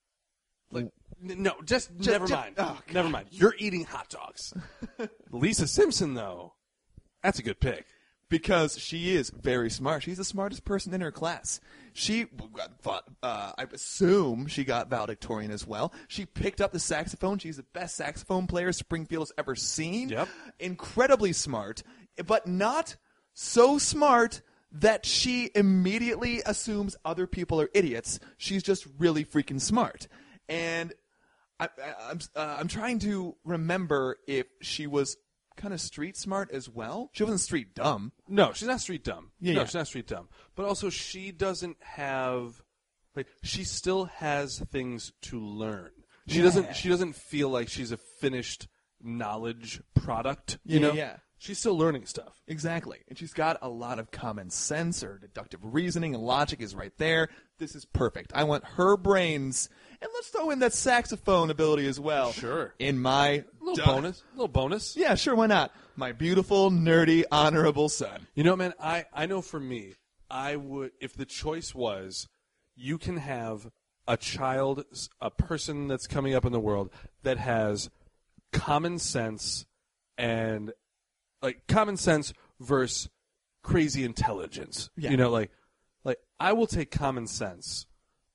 [SPEAKER 5] Like, n- no, just,
[SPEAKER 4] Just-
[SPEAKER 5] never
[SPEAKER 4] just-
[SPEAKER 5] mind.
[SPEAKER 4] oh,
[SPEAKER 5] never mind. You're eating hot dogs. Lisa Simpson, though, that's a good pick.
[SPEAKER 4] Because she is very smart. She's the smartest person in her class. She, uh, I assume she got valedictorian as well. She picked up the saxophone. She's the best saxophone player Springfield has ever seen.
[SPEAKER 5] Yep.
[SPEAKER 4] Incredibly smart, but not so smart that she immediately assumes other people are idiots. She's just really freaking smart. And I, I, I'm, uh, I'm trying to remember if she was kind of street smart as well. She wasn't street dumb.
[SPEAKER 5] No, she's not street dumb.
[SPEAKER 4] Yeah,
[SPEAKER 5] no,
[SPEAKER 4] yeah.
[SPEAKER 5] she's not street dumb. But also, she doesn't have, like, she still has things to learn. She
[SPEAKER 4] Yeah.
[SPEAKER 5] doesn't. She doesn't feel like she's a finished knowledge product. You
[SPEAKER 4] Yeah,
[SPEAKER 5] know,
[SPEAKER 4] yeah.
[SPEAKER 5] She's still learning stuff.
[SPEAKER 4] Exactly. And she's got a lot of common sense. Or deductive reasoning and logic is right there. This is perfect. I want her brains. And let's throw in that saxophone ability as well.
[SPEAKER 5] Sure.
[SPEAKER 4] In my
[SPEAKER 5] A little
[SPEAKER 4] duh.
[SPEAKER 5] bonus. A little bonus.
[SPEAKER 4] Yeah, sure, why not? My beautiful, nerdy, honorable son.
[SPEAKER 5] You know, man, I, I know for me, I would, if the choice was, you can have a child, a person that's coming up in the world that has common sense and, like, common sense versus crazy intelligence.
[SPEAKER 4] Yeah.
[SPEAKER 5] You know, like, like, I will take common sense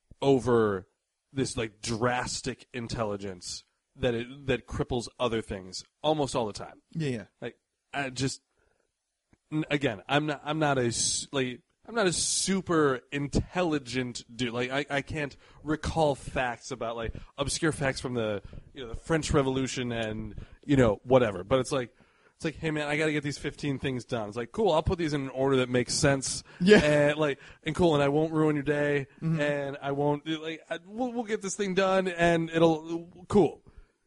[SPEAKER 5] over this, like, drastic intelligence that it, that cripples other things almost all the time.
[SPEAKER 4] Yeah, yeah.
[SPEAKER 5] Like, I just n- again, I'm not. I'm not a s- like. I'm not a super intelligent dude. Like, I, I can't recall facts about like obscure facts from the you know the French Revolution and you know whatever. But it's like it's like, hey man, I got to get these fifteen things done. It's like, cool. I'll put these in an order that makes sense.
[SPEAKER 4] Yeah.
[SPEAKER 5] And like and cool. And I won't ruin your day.
[SPEAKER 4] Mm-hmm.
[SPEAKER 5] And I won't like. I, we'll we'll get this thing done. And it'll cool.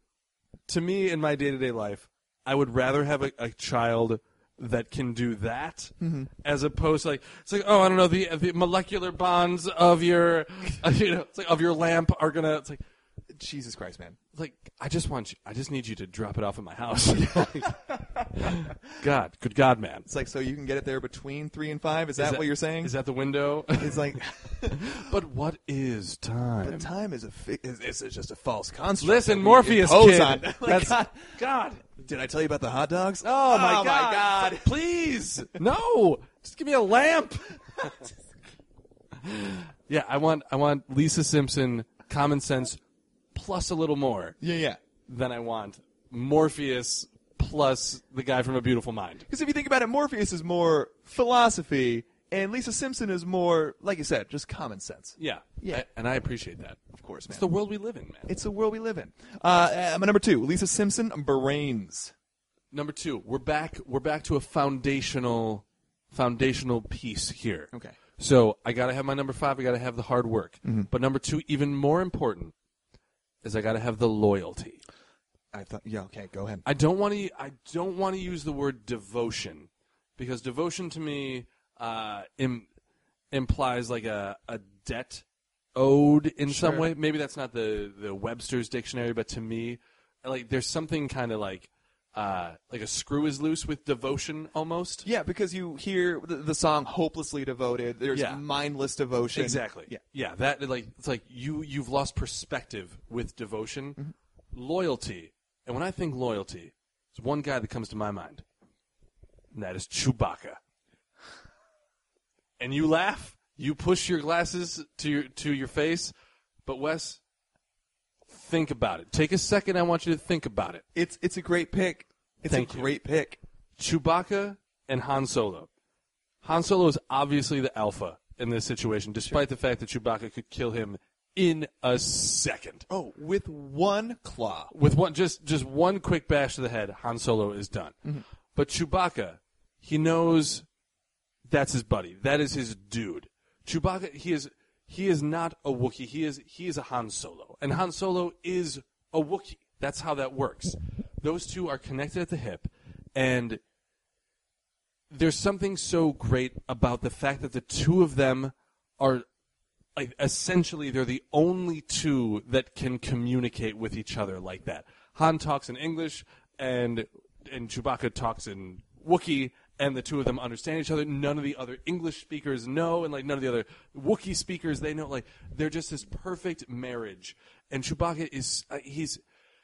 [SPEAKER 5] To me, in my day-to-day life, I would rather have a, a child that can do that
[SPEAKER 4] Mm-hmm.
[SPEAKER 5] as opposed to like it's like oh I don't know the the molecular bonds of your uh, you know it's like of your lamp are gonna it's like
[SPEAKER 4] Jesus Christ, man.
[SPEAKER 5] Like, I just want you, I just need you to drop it off at my house. God, good God, man.
[SPEAKER 4] It's like, so you can get it there between three and five? Is that,
[SPEAKER 5] Is that
[SPEAKER 4] what you're saying?
[SPEAKER 5] Is that the window?
[SPEAKER 4] It's like,
[SPEAKER 5] but what is time?
[SPEAKER 4] but time is a fi- is, is, is just a false construct.
[SPEAKER 5] Listen,
[SPEAKER 4] that we
[SPEAKER 5] Morpheus,
[SPEAKER 4] impose
[SPEAKER 5] kid.
[SPEAKER 4] on- Like,
[SPEAKER 5] That's,
[SPEAKER 4] God,
[SPEAKER 5] God.
[SPEAKER 4] did I tell you about the hot dogs?
[SPEAKER 5] Oh, my
[SPEAKER 4] my
[SPEAKER 5] God.
[SPEAKER 4] God.
[SPEAKER 5] Please. No. Just give me a lamp. Yeah, I want I want Lisa Simpson, common sense, plus a little more
[SPEAKER 4] Yeah, yeah.
[SPEAKER 5] than I want Morpheus plus the guy from A Beautiful Mind.
[SPEAKER 4] Because if you think about it, Morpheus is more philosophy, and Lisa Simpson is more, like you said, just common sense.
[SPEAKER 5] Yeah.
[SPEAKER 4] Yeah.
[SPEAKER 5] I- and I appreciate that.
[SPEAKER 4] Of course, man.
[SPEAKER 5] It's the world we live in, man.
[SPEAKER 4] It's the world we live in. Uh, uh, my number two, Lisa Simpson, Brains.
[SPEAKER 5] Number two, we're back we're back to a foundational foundational piece here.
[SPEAKER 4] Okay.
[SPEAKER 5] So I gotta have my number five, I gotta have the hard work.
[SPEAKER 4] Mm-hmm.
[SPEAKER 5] But number two, even more important, is I gotta have the loyalty.
[SPEAKER 4] I thought, yeah, okay, go ahead.
[SPEAKER 5] I don't want to. I don't want to use the word devotion, because devotion to me uh, Im- implies like a, a debt owed in some
[SPEAKER 4] Sure.
[SPEAKER 5] way. Maybe that's not the, the Webster's dictionary, but to me, like there's something kind of like uh, like a screw is loose with devotion almost.
[SPEAKER 4] Yeah, because you hear the, the song "Hopelessly Devoted." There's
[SPEAKER 5] Yeah.
[SPEAKER 4] mindless devotion.
[SPEAKER 5] Exactly.
[SPEAKER 4] Yeah.
[SPEAKER 5] Yeah. That like it's like you you've lost perspective with devotion,
[SPEAKER 4] Mm-hmm.
[SPEAKER 5] loyalty, and when I think loyalty, there's one guy that comes to my mind, and that is Chewbacca. And you laugh, you push your glasses to your to your face, but Wes, think about it. Take a second. I want you to think about it.
[SPEAKER 4] It's it's a great pick. It's
[SPEAKER 5] Thank
[SPEAKER 4] a
[SPEAKER 5] you.
[SPEAKER 4] great pick.
[SPEAKER 5] Chewbacca and Han Solo. Han Solo is obviously the alpha in this situation, despite the fact that Chewbacca could kill him in a second.
[SPEAKER 4] Oh, with one claw.
[SPEAKER 5] With one just just one quick bash to the head, Han Solo is done.
[SPEAKER 4] Mm-hmm.
[SPEAKER 5] But Chewbacca, he knows that's his buddy. That is his dude. Chewbacca, he is he is not a Wookiee. He is he is a Han Solo. And Han Solo is a Wookiee. That's how that works. Those two are connected at the hip, and there's something so great about the fact that the two of them are like essentially they're the only two that can communicate with each other like that. Han talks in English and and Chewbacca talks in Wookiee, and the two of them understand each other. None of the other English speakers know, and like none of the other Wookiee speakers they know. Like they're just this perfect marriage. And Chewbacca is uh, he's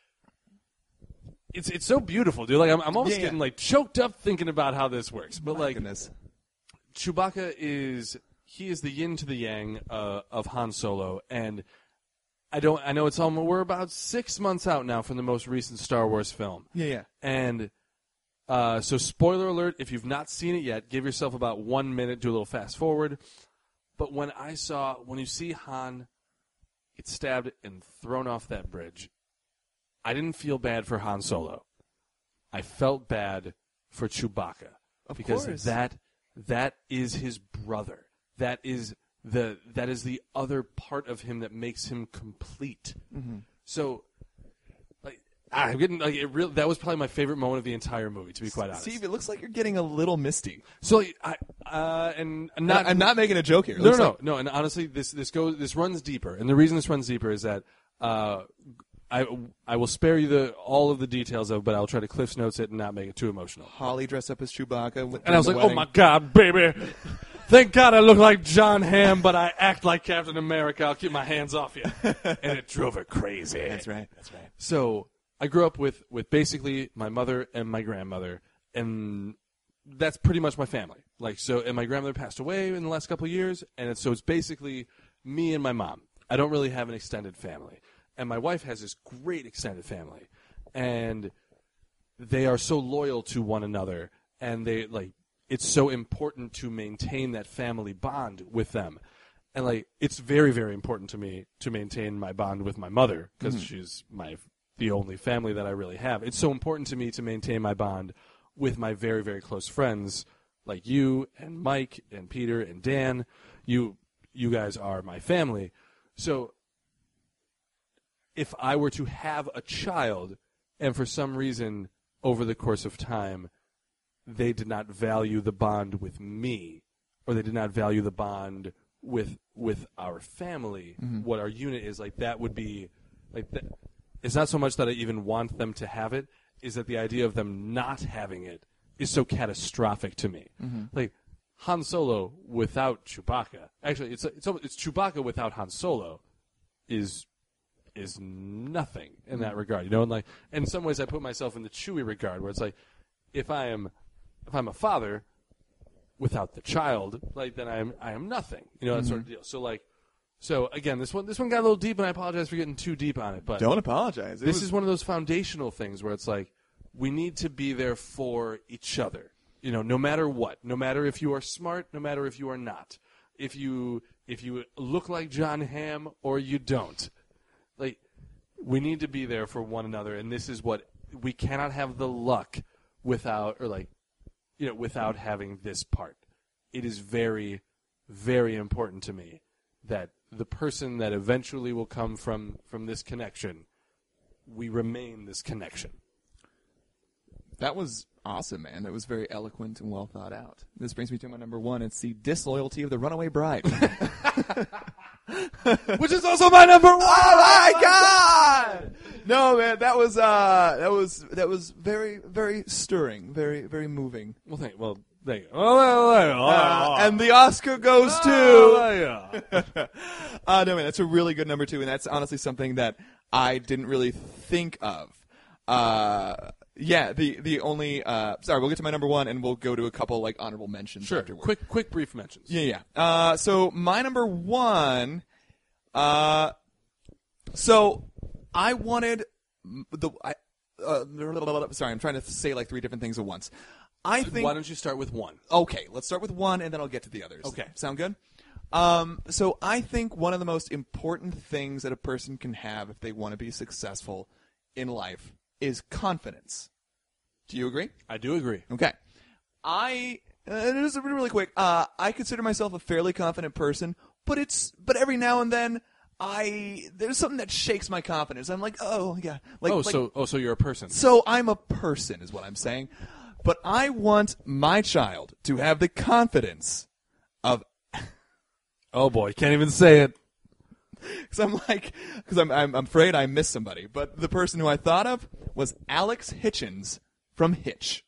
[SPEAKER 5] it's it's so beautiful, dude. Like I'm I'm almost
[SPEAKER 4] Yeah, yeah.
[SPEAKER 5] getting like choked up thinking about how this works. But
[SPEAKER 4] My
[SPEAKER 5] like
[SPEAKER 4] goodness.
[SPEAKER 5] Chewbacca is he is the yin to the yang uh, of Han Solo, and I don't I know it's almost we're about six months out now from the most recent Star Wars film.
[SPEAKER 4] Yeah, yeah.
[SPEAKER 5] And uh, so, spoiler alert, if you've not seen it yet, give yourself about one minute, do a little fast forward. But when I saw, when you see Han get stabbed and thrown off that bridge, I didn't feel bad for Han Solo. I felt bad for Chewbacca.
[SPEAKER 4] Of
[SPEAKER 5] because
[SPEAKER 4] course.
[SPEAKER 5] that that is his brother. That is the that is the other part of him that makes him complete.
[SPEAKER 4] Mm-hmm.
[SPEAKER 5] So, like, I'm getting like it. Real, that was probably my favorite moment of the entire movie, to be quite honest.
[SPEAKER 4] Steve, it looks like you're getting a little misty.
[SPEAKER 5] So, like, I uh, and
[SPEAKER 4] Not,
[SPEAKER 5] not
[SPEAKER 4] I'm not making a joke here. It
[SPEAKER 5] no,
[SPEAKER 4] looks
[SPEAKER 5] no,
[SPEAKER 4] like-
[SPEAKER 5] no, no. And honestly, this this goes this runs deeper. And the reason this runs deeper is that uh, I I will spare you the all of the details of, it, but I'll try to Cliff's notes it and not make it too emotional.
[SPEAKER 4] Holly dressed up as Chewbacca.
[SPEAKER 5] And I was like, oh my God, baby. Thank God I look like John Hamm, but I act like Captain America. I'll keep my hands off you. And it drove her crazy.
[SPEAKER 4] That's right. That's right.
[SPEAKER 5] So I grew up with, with basically my mother and my grandmother, and that's pretty much my family. Like so, and my grandmother passed away in the last couple of years, and it's, so it's basically me and my mom. I don't really have an extended family, and my wife has this great extended family, and they are so loyal to one another, and they like. It's so important to maintain that family bond with them. And, like, it's very, very important to me to maintain my bond with my mother because mm-hmm. she's my the only family that I really have. It's so important to me to maintain my bond with my very, very close friends like you and Mike and Peter and Dan. You, you guys are my family. So if I were to have a child and for some reason over the course of time they did not value the bond with me, or they did not value the bond with with our family, mm-hmm. what our unit is, like that would be like th- it's not so much that I even want them to have it, is that the idea of them not having it is so catastrophic to me. Mm-hmm. Like Han Solo without Chewbacca, actually, it's it's it's Chewbacca without Han Solo, is is nothing in mm-hmm. that regard. You know, and like in some ways, I put myself in the Chewie regard, where it's like, if I am if I'm a father without the child, like then I am I am nothing. You know, that mm-hmm. sort of deal. So like. So again, this one this one got a little deep, and I apologize for getting too deep on it. But
[SPEAKER 4] don't apologize. It
[SPEAKER 5] this
[SPEAKER 4] was...
[SPEAKER 5] is one of those foundational things where it's like we need to be there for each other. You know, no matter what, no matter if you are smart, no matter if you are not, if you if you look like John Hamm or you don't, like we need to be there for one another. And this is what we cannot have the luck without, or like, you know, without having this part. It is very, very important to me that the person that eventually will come from, from this connection, we remain this connection.
[SPEAKER 4] That was awesome, man. That was very eloquent and well thought out. This brings me to my number one. It's the disloyalty of the runaway bride.
[SPEAKER 5] Which is also my number one!
[SPEAKER 4] Oh my God! No, man, that was, uh, that was, that was very, very stirring. Very, very moving.
[SPEAKER 5] Well, thank well, There you go. Oh, oh, oh, oh,
[SPEAKER 4] uh,
[SPEAKER 5] oh.
[SPEAKER 4] And the Oscar goes to...
[SPEAKER 5] Oh, yeah.
[SPEAKER 4] uh, no, man, that's a really good number two, and that's honestly something that I didn't really think of. Uh, yeah, the the only... Uh, sorry, we'll get to my number one, and we'll go to a couple like honorable mentions
[SPEAKER 5] sure.
[SPEAKER 4] afterwards.
[SPEAKER 5] Quick, quick, brief mentions.
[SPEAKER 4] Yeah, yeah. Uh, so my number one... Uh, so I wanted... the. I, uh, sorry, I'm trying to say like three different things at once. I think.
[SPEAKER 5] Why don't you start with one?
[SPEAKER 4] Okay, let's start with one, and then I'll get to the others.
[SPEAKER 5] Okay.
[SPEAKER 4] Sound good? Um, so I think one of the most important things that a person can have if they want to be successful in life is confidence. Do you agree?
[SPEAKER 5] I do agree.
[SPEAKER 4] Okay. I, uh, just really, really quick, uh, I consider myself a fairly confident person, but it's, but every now and then, I, there's something that shakes my confidence. I'm like, oh, yeah. Like,
[SPEAKER 5] oh,
[SPEAKER 4] like,
[SPEAKER 5] so, oh, so you're a person.
[SPEAKER 4] So I'm a person is what I'm saying. But I want my child to have the confidence of...
[SPEAKER 5] Oh, boy. Can't even say it.
[SPEAKER 4] Because I'm like... Because I'm, I'm, I'm afraid I missed somebody. But the person who I thought of was Alex Hitchens from Hitch.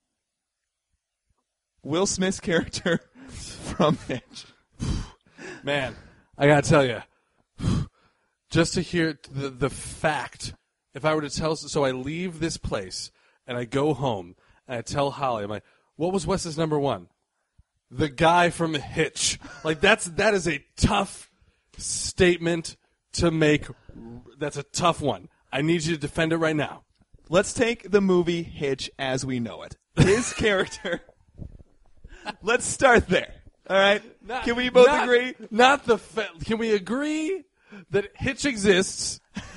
[SPEAKER 4] Will Smith's character from Hitch.
[SPEAKER 5] Man, I got to tell you. Just to hear the, the fact, if I were to tell... So I leave this place, and I go home... And I tell Holly, I'm like, what was Wes's number one? The guy from Hitch. Like, that's that is a tough statement to make. That's a tough one. I need you to defend it right now.
[SPEAKER 4] Let's take the movie Hitch as we know it. His character. Let's start there. All right?
[SPEAKER 5] Not,
[SPEAKER 4] can we both
[SPEAKER 5] not,
[SPEAKER 4] agree?
[SPEAKER 5] Not the. Fa- can we agree that Hitch exists?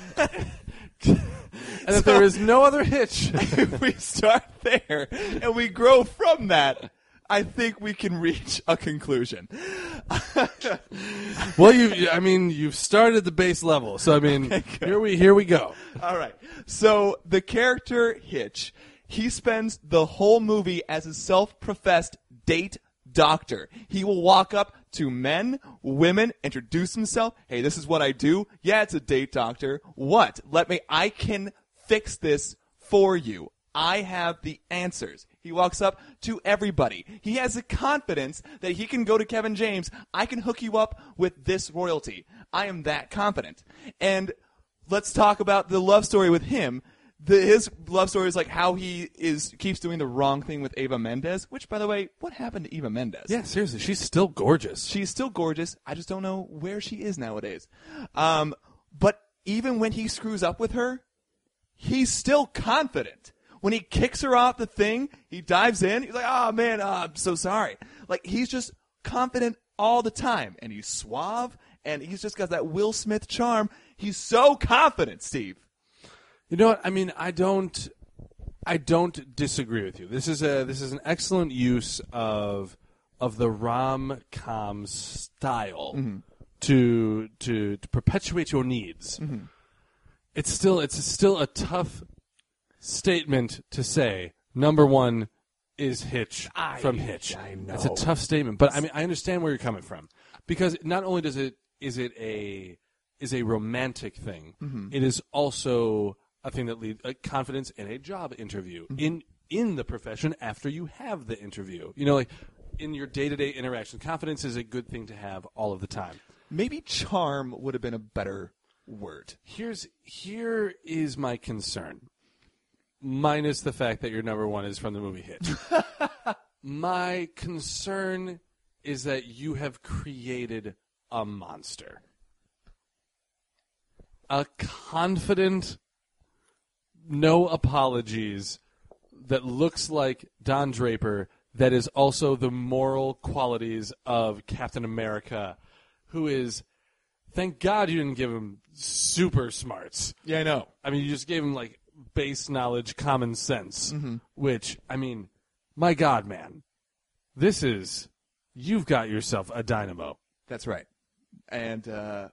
[SPEAKER 5] And that so, there is no other Hitch.
[SPEAKER 4] If we start there and we grow from that, I think we can reach a conclusion.
[SPEAKER 5] Well, you I mean, you've started at the base level. So, I mean, okay, here we here we go.
[SPEAKER 4] All right. So, the character Hitch, he spends the whole movie as a self-professed date doctor. He will walk up to men, women, introduce himself. Hey, this is what I do. Yeah, it's a date doctor. What? Let me, I can fix this for you. I have the answers. He walks up to everybody. He has the confidence that he can go to Kevin James. I can hook you up with this royalty. I am that confident. And let's talk about the love story with him. The, his love story is like how he is keeps doing the wrong thing with Eva Mendes, which, by the way, what happened to Eva Mendes?
[SPEAKER 5] Yeah, seriously, she's still gorgeous.
[SPEAKER 4] She's still gorgeous. I just don't know where she is nowadays. Um, but even when he screws up with her, he's still confident. When he kicks her off the thing, he dives in. He's like, oh, man, oh, I'm so sorry. Like, he's just confident all the time. And he's suave, and he's just got that Will Smith charm. He's so confident, Steve.
[SPEAKER 5] You know what? I mean, I don't, I don't disagree with you. This is a this is an excellent use of of the rom-com style mm-hmm. to, to to perpetuate your needs. Mm-hmm. It's still it's still a tough statement to say. Number one is Hitch
[SPEAKER 4] I,
[SPEAKER 5] from Hitch.
[SPEAKER 4] I know.
[SPEAKER 5] It's a tough statement, but I mean, I understand where you're coming from because not only does it is it a is a romantic thing.
[SPEAKER 4] Mm-hmm.
[SPEAKER 5] It is also a thing that leads uh, confidence in a job interview,
[SPEAKER 4] Mm-hmm.
[SPEAKER 5] in in the profession after you have the interview. You know, like in your day-to-day interaction, confidence is a good thing to have all of the time.
[SPEAKER 4] Maybe charm would have been a better word.
[SPEAKER 5] Here's here is my concern, minus the fact that your number one is from the movie Hitch. My concern is that you have created a monster. A confident, no apologies, that looks like Don Draper, that is also the moral qualities of Captain America, who is, thank God you didn't give him super smarts.
[SPEAKER 4] Yeah, I know.
[SPEAKER 5] I mean, you just gave him, like, base knowledge, common sense,
[SPEAKER 4] Mm-hmm.
[SPEAKER 5] which, I mean, my God, man, this is, you've got yourself a dynamo.
[SPEAKER 4] That's right. And uh,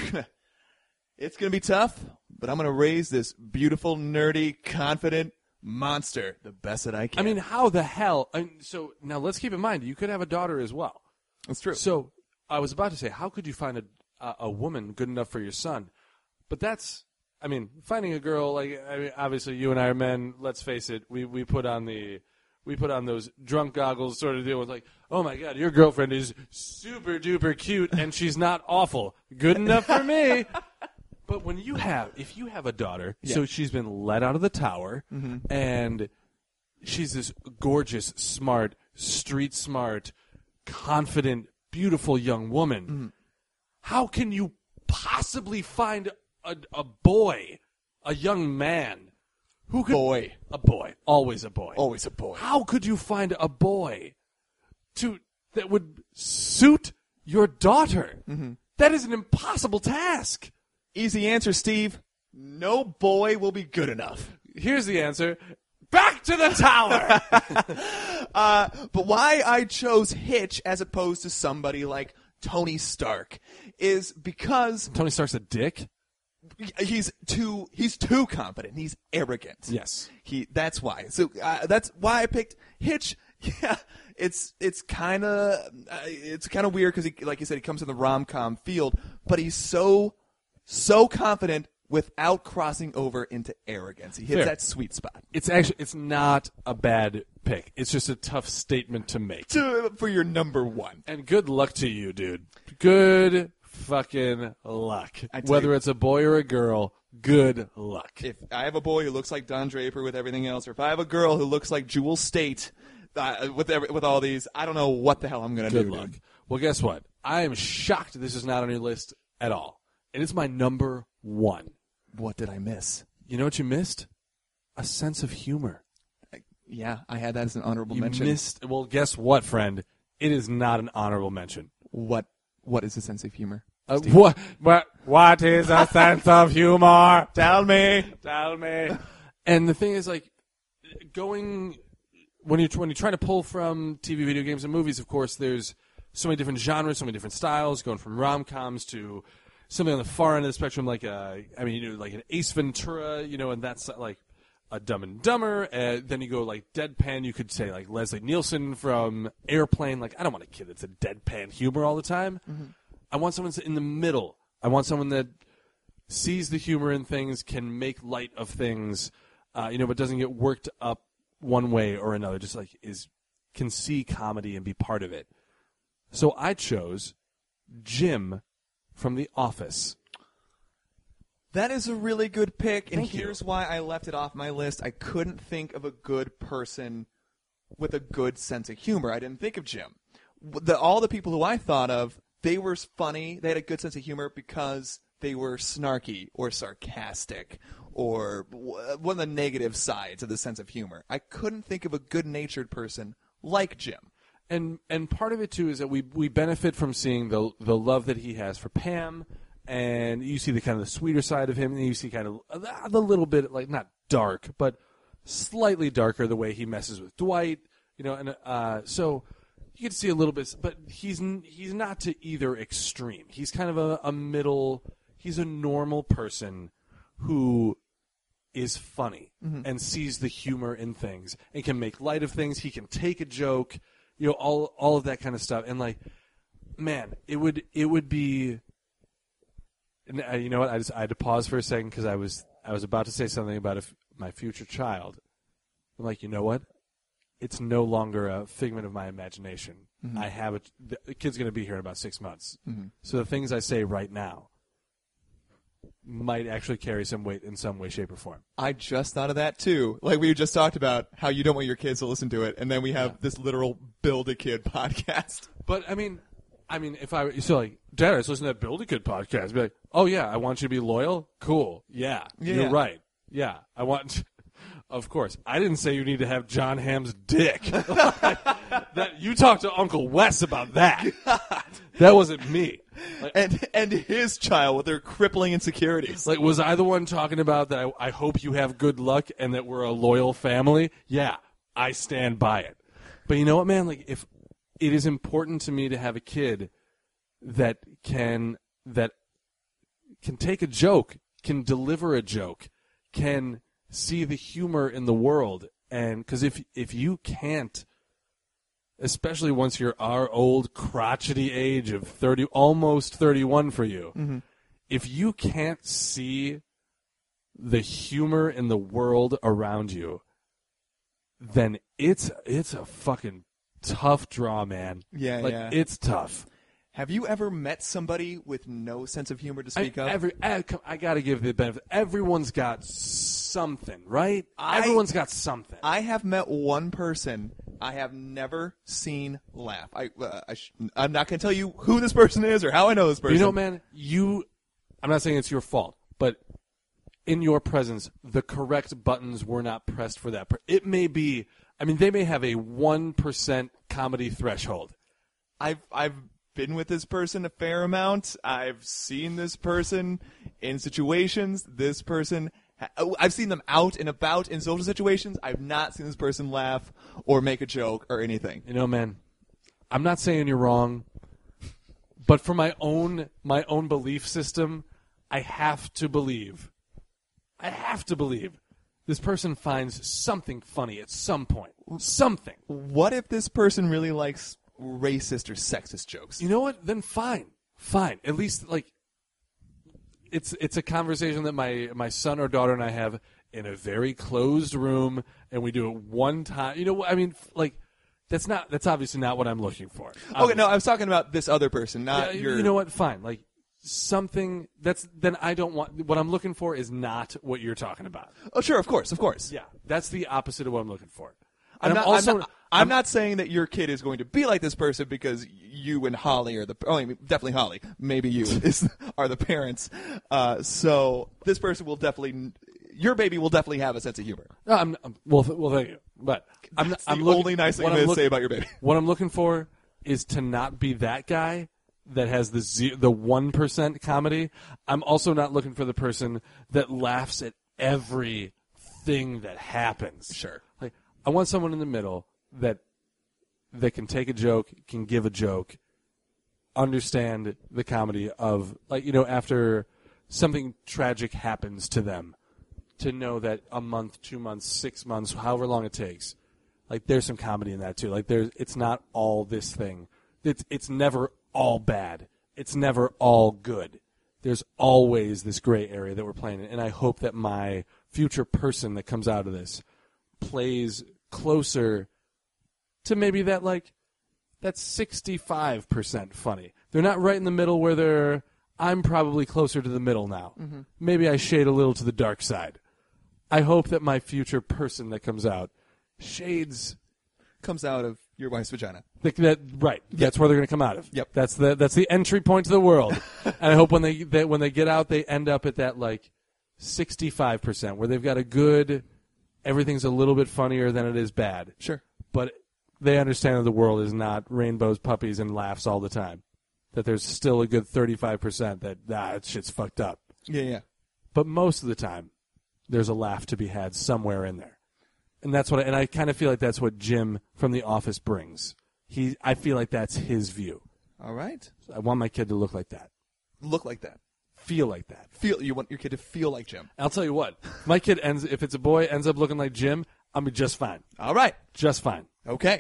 [SPEAKER 4] it's going to be tough, but I'm going to raise this beautiful, nerdy, confident monster the best that I can.
[SPEAKER 5] I mean, how the hell? I mean, so now let's keep in mind, you could have a daughter as well.
[SPEAKER 4] that's true.
[SPEAKER 5] So I was about to say, how could you find a a, a woman good enough for your son? But that's, I mean, finding a girl, like, I mean, obviously you and I are men. Let's face it, we we put on the we put on those drunk goggles sort of deal with, like, oh my God, your girlfriend is super duper cute and she's not awful. Good enough for me. But when you have, if you have a daughter,
[SPEAKER 4] Yeah.
[SPEAKER 5] so she's been let out of the tower,
[SPEAKER 4] Mm-hmm.
[SPEAKER 5] and she's this gorgeous, smart, street smart, confident, beautiful young woman,
[SPEAKER 4] Mm-hmm.
[SPEAKER 5] how can you possibly find a, a boy, a young man, who could
[SPEAKER 4] Boy.
[SPEAKER 5] a boy, always a boy,
[SPEAKER 4] Always a boy.
[SPEAKER 5] How could you find a boy to that would suit your daughter?
[SPEAKER 4] Mm-hmm.
[SPEAKER 5] That is an impossible task.
[SPEAKER 4] Easy answer, Steve. No boy will be good enough.
[SPEAKER 5] Here's the answer. Back to the tower.
[SPEAKER 4] Uh, but why I chose Hitch as opposed to somebody like Tony Stark is because
[SPEAKER 5] Tony Stark's a dick.
[SPEAKER 4] he's too he's too confident. He's arrogant.
[SPEAKER 5] Yes.
[SPEAKER 4] He that's why. So uh, that's why I picked Hitch. Yeah, it's it's kind of uh, it's kind of weird because he, like you said, he comes in the rom-com field, but he's so so confident without crossing over into arrogance. He hits
[SPEAKER 5] Fair.
[SPEAKER 4] that sweet spot.
[SPEAKER 5] It's actually it's not a bad pick. It's just a tough statement to make.
[SPEAKER 4] To, for your number one.
[SPEAKER 5] And good luck to you, dude. Good fucking luck.
[SPEAKER 4] I tell
[SPEAKER 5] Whether
[SPEAKER 4] you-
[SPEAKER 5] it's a boy or a girl, good luck.
[SPEAKER 4] If I have a boy who looks like Don Draper with everything else, or if I have a girl who looks like Jewel State uh, with every, with all these, I don't know what the hell I'm going to do.
[SPEAKER 5] Good luck.
[SPEAKER 4] dude.
[SPEAKER 5] Well, guess what? I am shocked this is not on your list at all. And it's my number one.
[SPEAKER 4] What did I miss?
[SPEAKER 5] You know what you missed? A sense of humor.
[SPEAKER 4] Yeah, I had that as an honorable
[SPEAKER 5] You
[SPEAKER 4] mention.
[SPEAKER 5] missed. Well, guess what, friend? It is not an honorable mention.
[SPEAKER 4] What What is a sense of humor?
[SPEAKER 5] Uh, what? What? What is a sense of humor? Tell me. Tell me. And the thing is, like, going when you when you're trying to pull from T V, video games, and movies. Of course, there's so many different genres, so many different styles, going from rom-coms to something on the far end of the spectrum, like a, I mean, you know, like an Ace Ventura, you know, and that's like a Dumb and Dumber. Uh, then you go like deadpan. You could say like Leslie Nielsen from Airplane. Like, I don't want a kid that's a deadpan humor all the time. Mm-hmm. I want someone that's in the middle. I want someone that sees the humor in things, can make light of things, uh, you know, but doesn't get worked up one way or another. Just like is can see comedy and be part of it. So I chose Jim from The Office.
[SPEAKER 4] That is a really good pick, and
[SPEAKER 5] Thank you.
[SPEAKER 4] here's why I left it off my list. I couldn't think of a good person with a good sense of humor. I didn't think of Jim. The, all the people who I thought of, they were funny. They had a good sense of humor because they were snarky or sarcastic or w- one of the negative sides of the sense of humor. I couldn't think of a good-natured person like Jim.
[SPEAKER 5] And and part of it too is that we we benefit from seeing the the love that he has for Pam, and you see the kind of the sweeter side of him, and you see kind of the, the little bit like not dark, but slightly darker the way he messes with Dwight, you know, and uh, so you get to see a little bit, but he's n- he's not to either extreme. He's kind of a, a middle. He's a normal person who is funny mm-hmm. and sees the humor in things and can make light of things. He can take a joke. You know, all all of that kind of stuff. And like, man, it would it would be And, uh, you know what? I just I had to pause for a second because I was I was about to say something about if my future child. I'm like, you know what? It's no longer a figment of my imagination. Mm-hmm. I have a the kid's going to be here in about six months. Mm-hmm. So the things I say right now might actually carry some weight in some way, shape, or form.
[SPEAKER 4] I just thought of that too. Like we just talked about how you don't want your kids to listen to it, and then we have yeah. this literal Build a Kid podcast.
[SPEAKER 5] But I mean, I mean, if I so like, Dad, I was listening to that Build a Kid podcast. I'd be like, oh yeah, I want you to be loyal. Cool. Yeah,
[SPEAKER 4] yeah.
[SPEAKER 5] You're right. Yeah, I want. Of course, I didn't say you need to have John Hamm's dick. That you talked to Uncle Wes about that. God. That wasn't me.
[SPEAKER 4] Like, and and his child with their crippling insecurities.
[SPEAKER 5] Like, was I the one talking about that? I, I hope you have good luck and that we're a loyal family. Yeah, I stand by it. But you know what, man? Like, if it is important to me to have a kid that can that can take a joke, can deliver a joke, can see the humor in the world, and because if if you can't, especially once you're our old crotchety age of thirty, almost thirty-one for you, mm-hmm. if you can't see the humor in the world around you, then it's it's a fucking tough draw, man.
[SPEAKER 4] Yeah,
[SPEAKER 5] like,
[SPEAKER 4] yeah.
[SPEAKER 5] It's tough.
[SPEAKER 4] Have you ever met somebody with no sense of humor to speak
[SPEAKER 5] I,
[SPEAKER 4] of?
[SPEAKER 5] Every, I, I got to give the benefit. Everyone's got something, right?
[SPEAKER 4] I,
[SPEAKER 5] Everyone's got something.
[SPEAKER 4] I have met one person I have never seen laugh. I, uh, I sh- I'm not going to tell you who this person is or how I know this person.
[SPEAKER 5] You know, man, you. I'm not saying it's your fault, but in your presence, the correct buttons were not pressed for that. Per- it may be. I mean, they may have a one percent comedy threshold.
[SPEAKER 4] I've I've. been with this person a fair amount. I've seen this person in situations. This person, ha- I've seen them out and about in social situations. I've not seen this person laugh or make a joke or anything.
[SPEAKER 5] You know, man, I'm not saying you're wrong, but for my own my own belief system, I have to believe. I have to believe this person finds something funny at some point. Something.
[SPEAKER 4] What if this person really likes racist or sexist jokes?
[SPEAKER 5] You know what? Then fine, fine. At least like it's it's a conversation that my my son or daughter and I have in a very closed room, and we do it one time. You know, I mean, like that's not that's obviously not what I'm looking for. Obviously.
[SPEAKER 4] Okay, no, I was talking about this other person, not
[SPEAKER 5] yeah,
[SPEAKER 4] your.
[SPEAKER 5] You know what? Fine, like something that's then I don't want. What I'm looking for is not what you're talking about.
[SPEAKER 4] Oh, sure, of course, of course.
[SPEAKER 5] Yeah, that's the opposite of what I'm looking for.
[SPEAKER 4] I'm,
[SPEAKER 5] I'm
[SPEAKER 4] not,
[SPEAKER 5] also.
[SPEAKER 4] I'm, not, I'm, I'm not saying that your kid is going to be like this person because you and Holly are the. Oh, I mean, definitely Holly. Maybe you is, are the parents. Uh, so this person will definitely. Your baby will definitely have a sense of humor.
[SPEAKER 5] No, I'm, I'm well. Well, thank you. But I'm.
[SPEAKER 4] That's
[SPEAKER 5] I'm
[SPEAKER 4] the
[SPEAKER 5] looking,
[SPEAKER 4] only nice thing
[SPEAKER 5] I'm
[SPEAKER 4] I'm going to
[SPEAKER 5] look,
[SPEAKER 4] say about your baby.
[SPEAKER 5] What I'm looking for is to not be that guy that has the ze- the one percent comedy. I'm also not looking for the person that laughs at everything that happens.
[SPEAKER 4] Sure.
[SPEAKER 5] Like I want someone in the middle that that can take a joke, can give a joke, understand the comedy of, like, you know, after something tragic happens to them, to know that a month, two months, six months, however long it takes, like there's some comedy in that too. Like there's, it's not all this thing. It's it's never all bad. It's never all good. There's always this gray area that we're playing in, and I hope that my future person that comes out of this plays closer to maybe that, like, that's sixty-five percent funny. They're not right in the middle where they're, I'm probably closer to the middle now. Mm-hmm. Maybe I shade a little to the dark side. I hope that my future person that comes out shades.
[SPEAKER 4] Comes out of your wife's vagina.
[SPEAKER 5] That, that right. Yep. That's where they're going to come out of.
[SPEAKER 4] Yep.
[SPEAKER 5] That's the that's the entry point to the world. And I hope when they, they when they get out, they end up at that, like, sixty-five percent where they've got a good, everything's a little bit funnier than it is bad.
[SPEAKER 4] Sure.
[SPEAKER 5] But they understand that the world is not rainbows, puppies, and laughs all the time. That there's still a good thirty-five percent that, ah, that shit's fucked up.
[SPEAKER 4] Yeah, yeah.
[SPEAKER 5] But most of the time, there's a laugh to be had somewhere in there. And that's what, I, and I kind of feel like that's what Jim from The Office brings. He, I feel like that's his view.
[SPEAKER 4] All right.
[SPEAKER 5] I want my kid to look like that.
[SPEAKER 4] Look like that.
[SPEAKER 5] Feel like that.
[SPEAKER 4] Feel. You want your kid to feel like Jim.
[SPEAKER 5] I'll tell you what. My kid ends, if it's a boy, ends up looking like Jim, I'll be just fine.
[SPEAKER 4] All right.
[SPEAKER 5] Just fine.
[SPEAKER 4] Okay.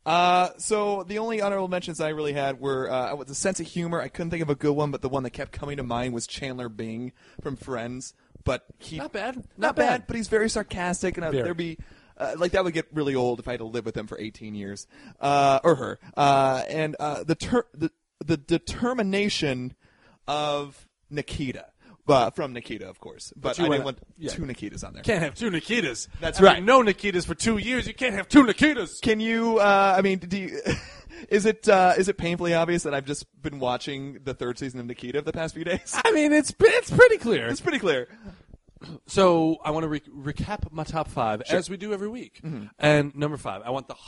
[SPEAKER 4] Uh, so the only honorable mentions I really had were uh, with the sense of humor. I couldn't think of a good one, but the one that kept coming to mind was Chandler Bing from Friends. But he
[SPEAKER 5] Not bad.
[SPEAKER 4] not,
[SPEAKER 5] Not
[SPEAKER 4] bad.
[SPEAKER 5] bad.
[SPEAKER 4] But he's very sarcastic, and uh,
[SPEAKER 5] Very.
[SPEAKER 4] there'd be uh, like that would get really old if I had to live with him for eighteen years, uh, or her. Uh, and uh, the ter- the the determination of Nikita. Uh, from Nikita, of course. But,
[SPEAKER 5] But you
[SPEAKER 4] I didn't
[SPEAKER 5] went-
[SPEAKER 4] want
[SPEAKER 5] yeah.
[SPEAKER 4] two Nikitas on there.
[SPEAKER 5] Can't have two Nikitas.
[SPEAKER 4] That's
[SPEAKER 5] After
[SPEAKER 4] right.
[SPEAKER 5] No Nikitas for two years. You can't have two Nikitas.
[SPEAKER 4] Can you? Uh, I mean, do you, is it uh, is it painfully obvious that I've just been watching the third season of Nikita the past few days?
[SPEAKER 5] I mean, it's it's pretty clear.
[SPEAKER 4] It's pretty clear.
[SPEAKER 5] So I want to re- recap my top five as we do every week.
[SPEAKER 4] Mm-hmm.
[SPEAKER 5] And number five, I want the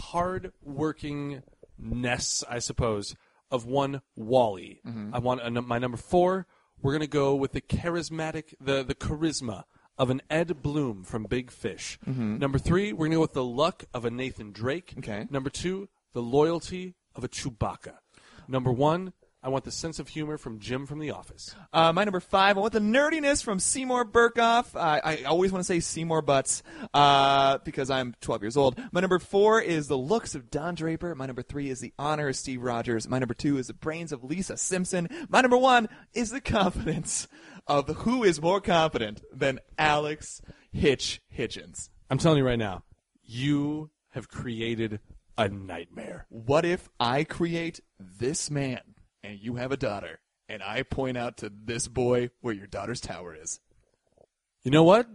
[SPEAKER 5] hard-workingness, I suppose, of one Wally.
[SPEAKER 4] Mm-hmm.
[SPEAKER 5] I want a, num- my number four. We're gonna go with the charismatic, the the charisma of an Ed Bloom from Big Fish. Number three, we're gonna go with the luck of a Nathan Drake.
[SPEAKER 4] Mm-hmm. Okay.
[SPEAKER 5] Number two, the loyalty of a Chewbacca. Number one, I want the sense of humor from Jim from The Office.
[SPEAKER 4] Uh, my number five, I want the nerdiness from Seymour Burkhoff. I, I always want to say Seymour Butts uh, because I'm twelve years old. My number four is the looks of Don Draper. My number three is the honor of Steve Rogers. My number two is the brains of Lisa Simpson. My number one is the confidence of who is more confident than Alex Hitch Hitchens.
[SPEAKER 5] I'm telling you right now, you have created a nightmare.
[SPEAKER 4] What if I create this man and you have a daughter, and I point out to this boy where your daughter's tower is?
[SPEAKER 5] You know what?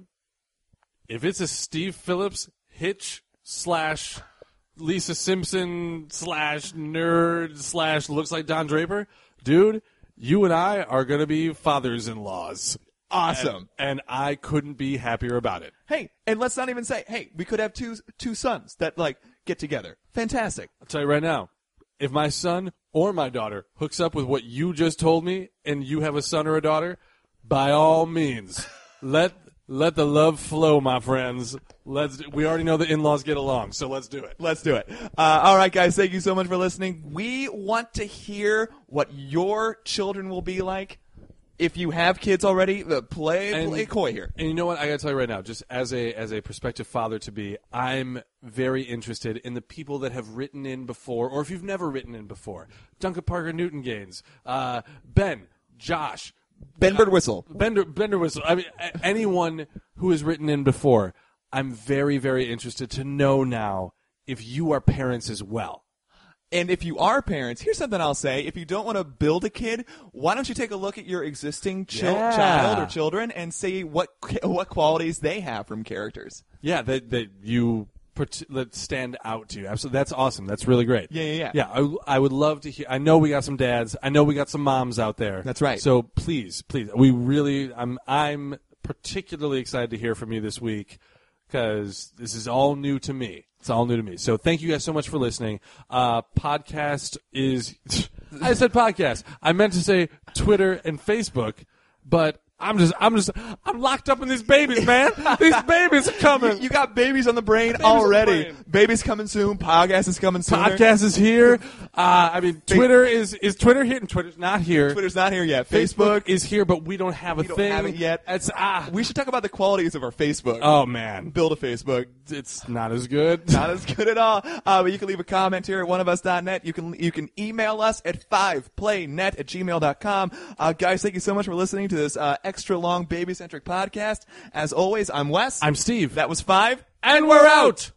[SPEAKER 5] If it's a Steve Phillips Hitch slash Lisa Simpson slash nerd slash looks like Don Draper, dude, you and I are going to be fathers-in-laws.
[SPEAKER 4] Awesome.
[SPEAKER 5] And, and I couldn't be happier about it.
[SPEAKER 4] Hey, and let's not even say, hey, we could have two two sons that, like, get together. Fantastic.
[SPEAKER 5] I'll tell you right now, if my son or my daughter hooks up with what you just told me and you have a son or a daughter, by all means, let let the love flow, my friends. Let's. We already know the in-laws get along, so let's do it.
[SPEAKER 4] Let's do it. Uh, all right, guys, thank you so much for listening. We want to hear what your children will be like. If you have kids already, uh, play
[SPEAKER 5] And-
[SPEAKER 4] play coy here.
[SPEAKER 5] And you know what? I gotta tell you right now, just as a as a prospective father to be, I'm very interested in the people that have written in before, or if you've never written in before. Duncan Parker Newton Gaines, uh, Ben, Josh,
[SPEAKER 4] Ben Bird Whistle.
[SPEAKER 5] Bender Bender Whistle. I mean, a- anyone who has written in before. I'm very very interested to know now if you are parents as well.
[SPEAKER 4] And if you are parents, here's something I'll say. If you don't want to build a kid, why don't you take a look at your existing chil-
[SPEAKER 5] Yeah.
[SPEAKER 4] child or children and see what what qualities they have from characters.
[SPEAKER 5] Yeah, that that you part- that stand out to you. Absolutely, that's awesome. That's really great.
[SPEAKER 4] Yeah, yeah, yeah.
[SPEAKER 5] Yeah, I, I would love to hear. I know we got some dads. I know we got some moms out there.
[SPEAKER 4] That's right.
[SPEAKER 5] So please, please, we really. I'm I'm particularly excited to hear from you this week because this is all new to me. It's all new to me. So thank you guys so much for listening. Uh, podcast is. I said podcast. I meant to say Twitter and Facebook, but. I'm just, I'm just, I'm locked up in these babies, man. These babies are coming.
[SPEAKER 4] You got babies on the brain
[SPEAKER 5] Babies on the
[SPEAKER 4] already.
[SPEAKER 5] brain.
[SPEAKER 4] Babies coming soon. Podcast is coming soon.
[SPEAKER 5] Podcast is here. Uh, I mean, Twitter is is Twitter here? And Twitter's not here.
[SPEAKER 4] Twitter's not here yet.
[SPEAKER 5] Facebook,
[SPEAKER 4] Facebook,
[SPEAKER 5] is here, but we don't have a
[SPEAKER 4] we don't
[SPEAKER 5] thing.
[SPEAKER 4] have it yet.
[SPEAKER 5] It's ah.
[SPEAKER 4] We should talk about the qualities of our Facebook.
[SPEAKER 5] Oh man,
[SPEAKER 4] Build a Facebook.
[SPEAKER 5] it's not as good.
[SPEAKER 4] Not as good at all. Uh, but you can leave a comment here at one of us dot net. You can you can email us at five play net at gmail dot com. Uh, guys, thank you so much for listening to this uh, extra long baby-centric podcast. As always, I'm Wes.
[SPEAKER 5] I'm Steve.
[SPEAKER 4] That was Five.
[SPEAKER 5] and we're out.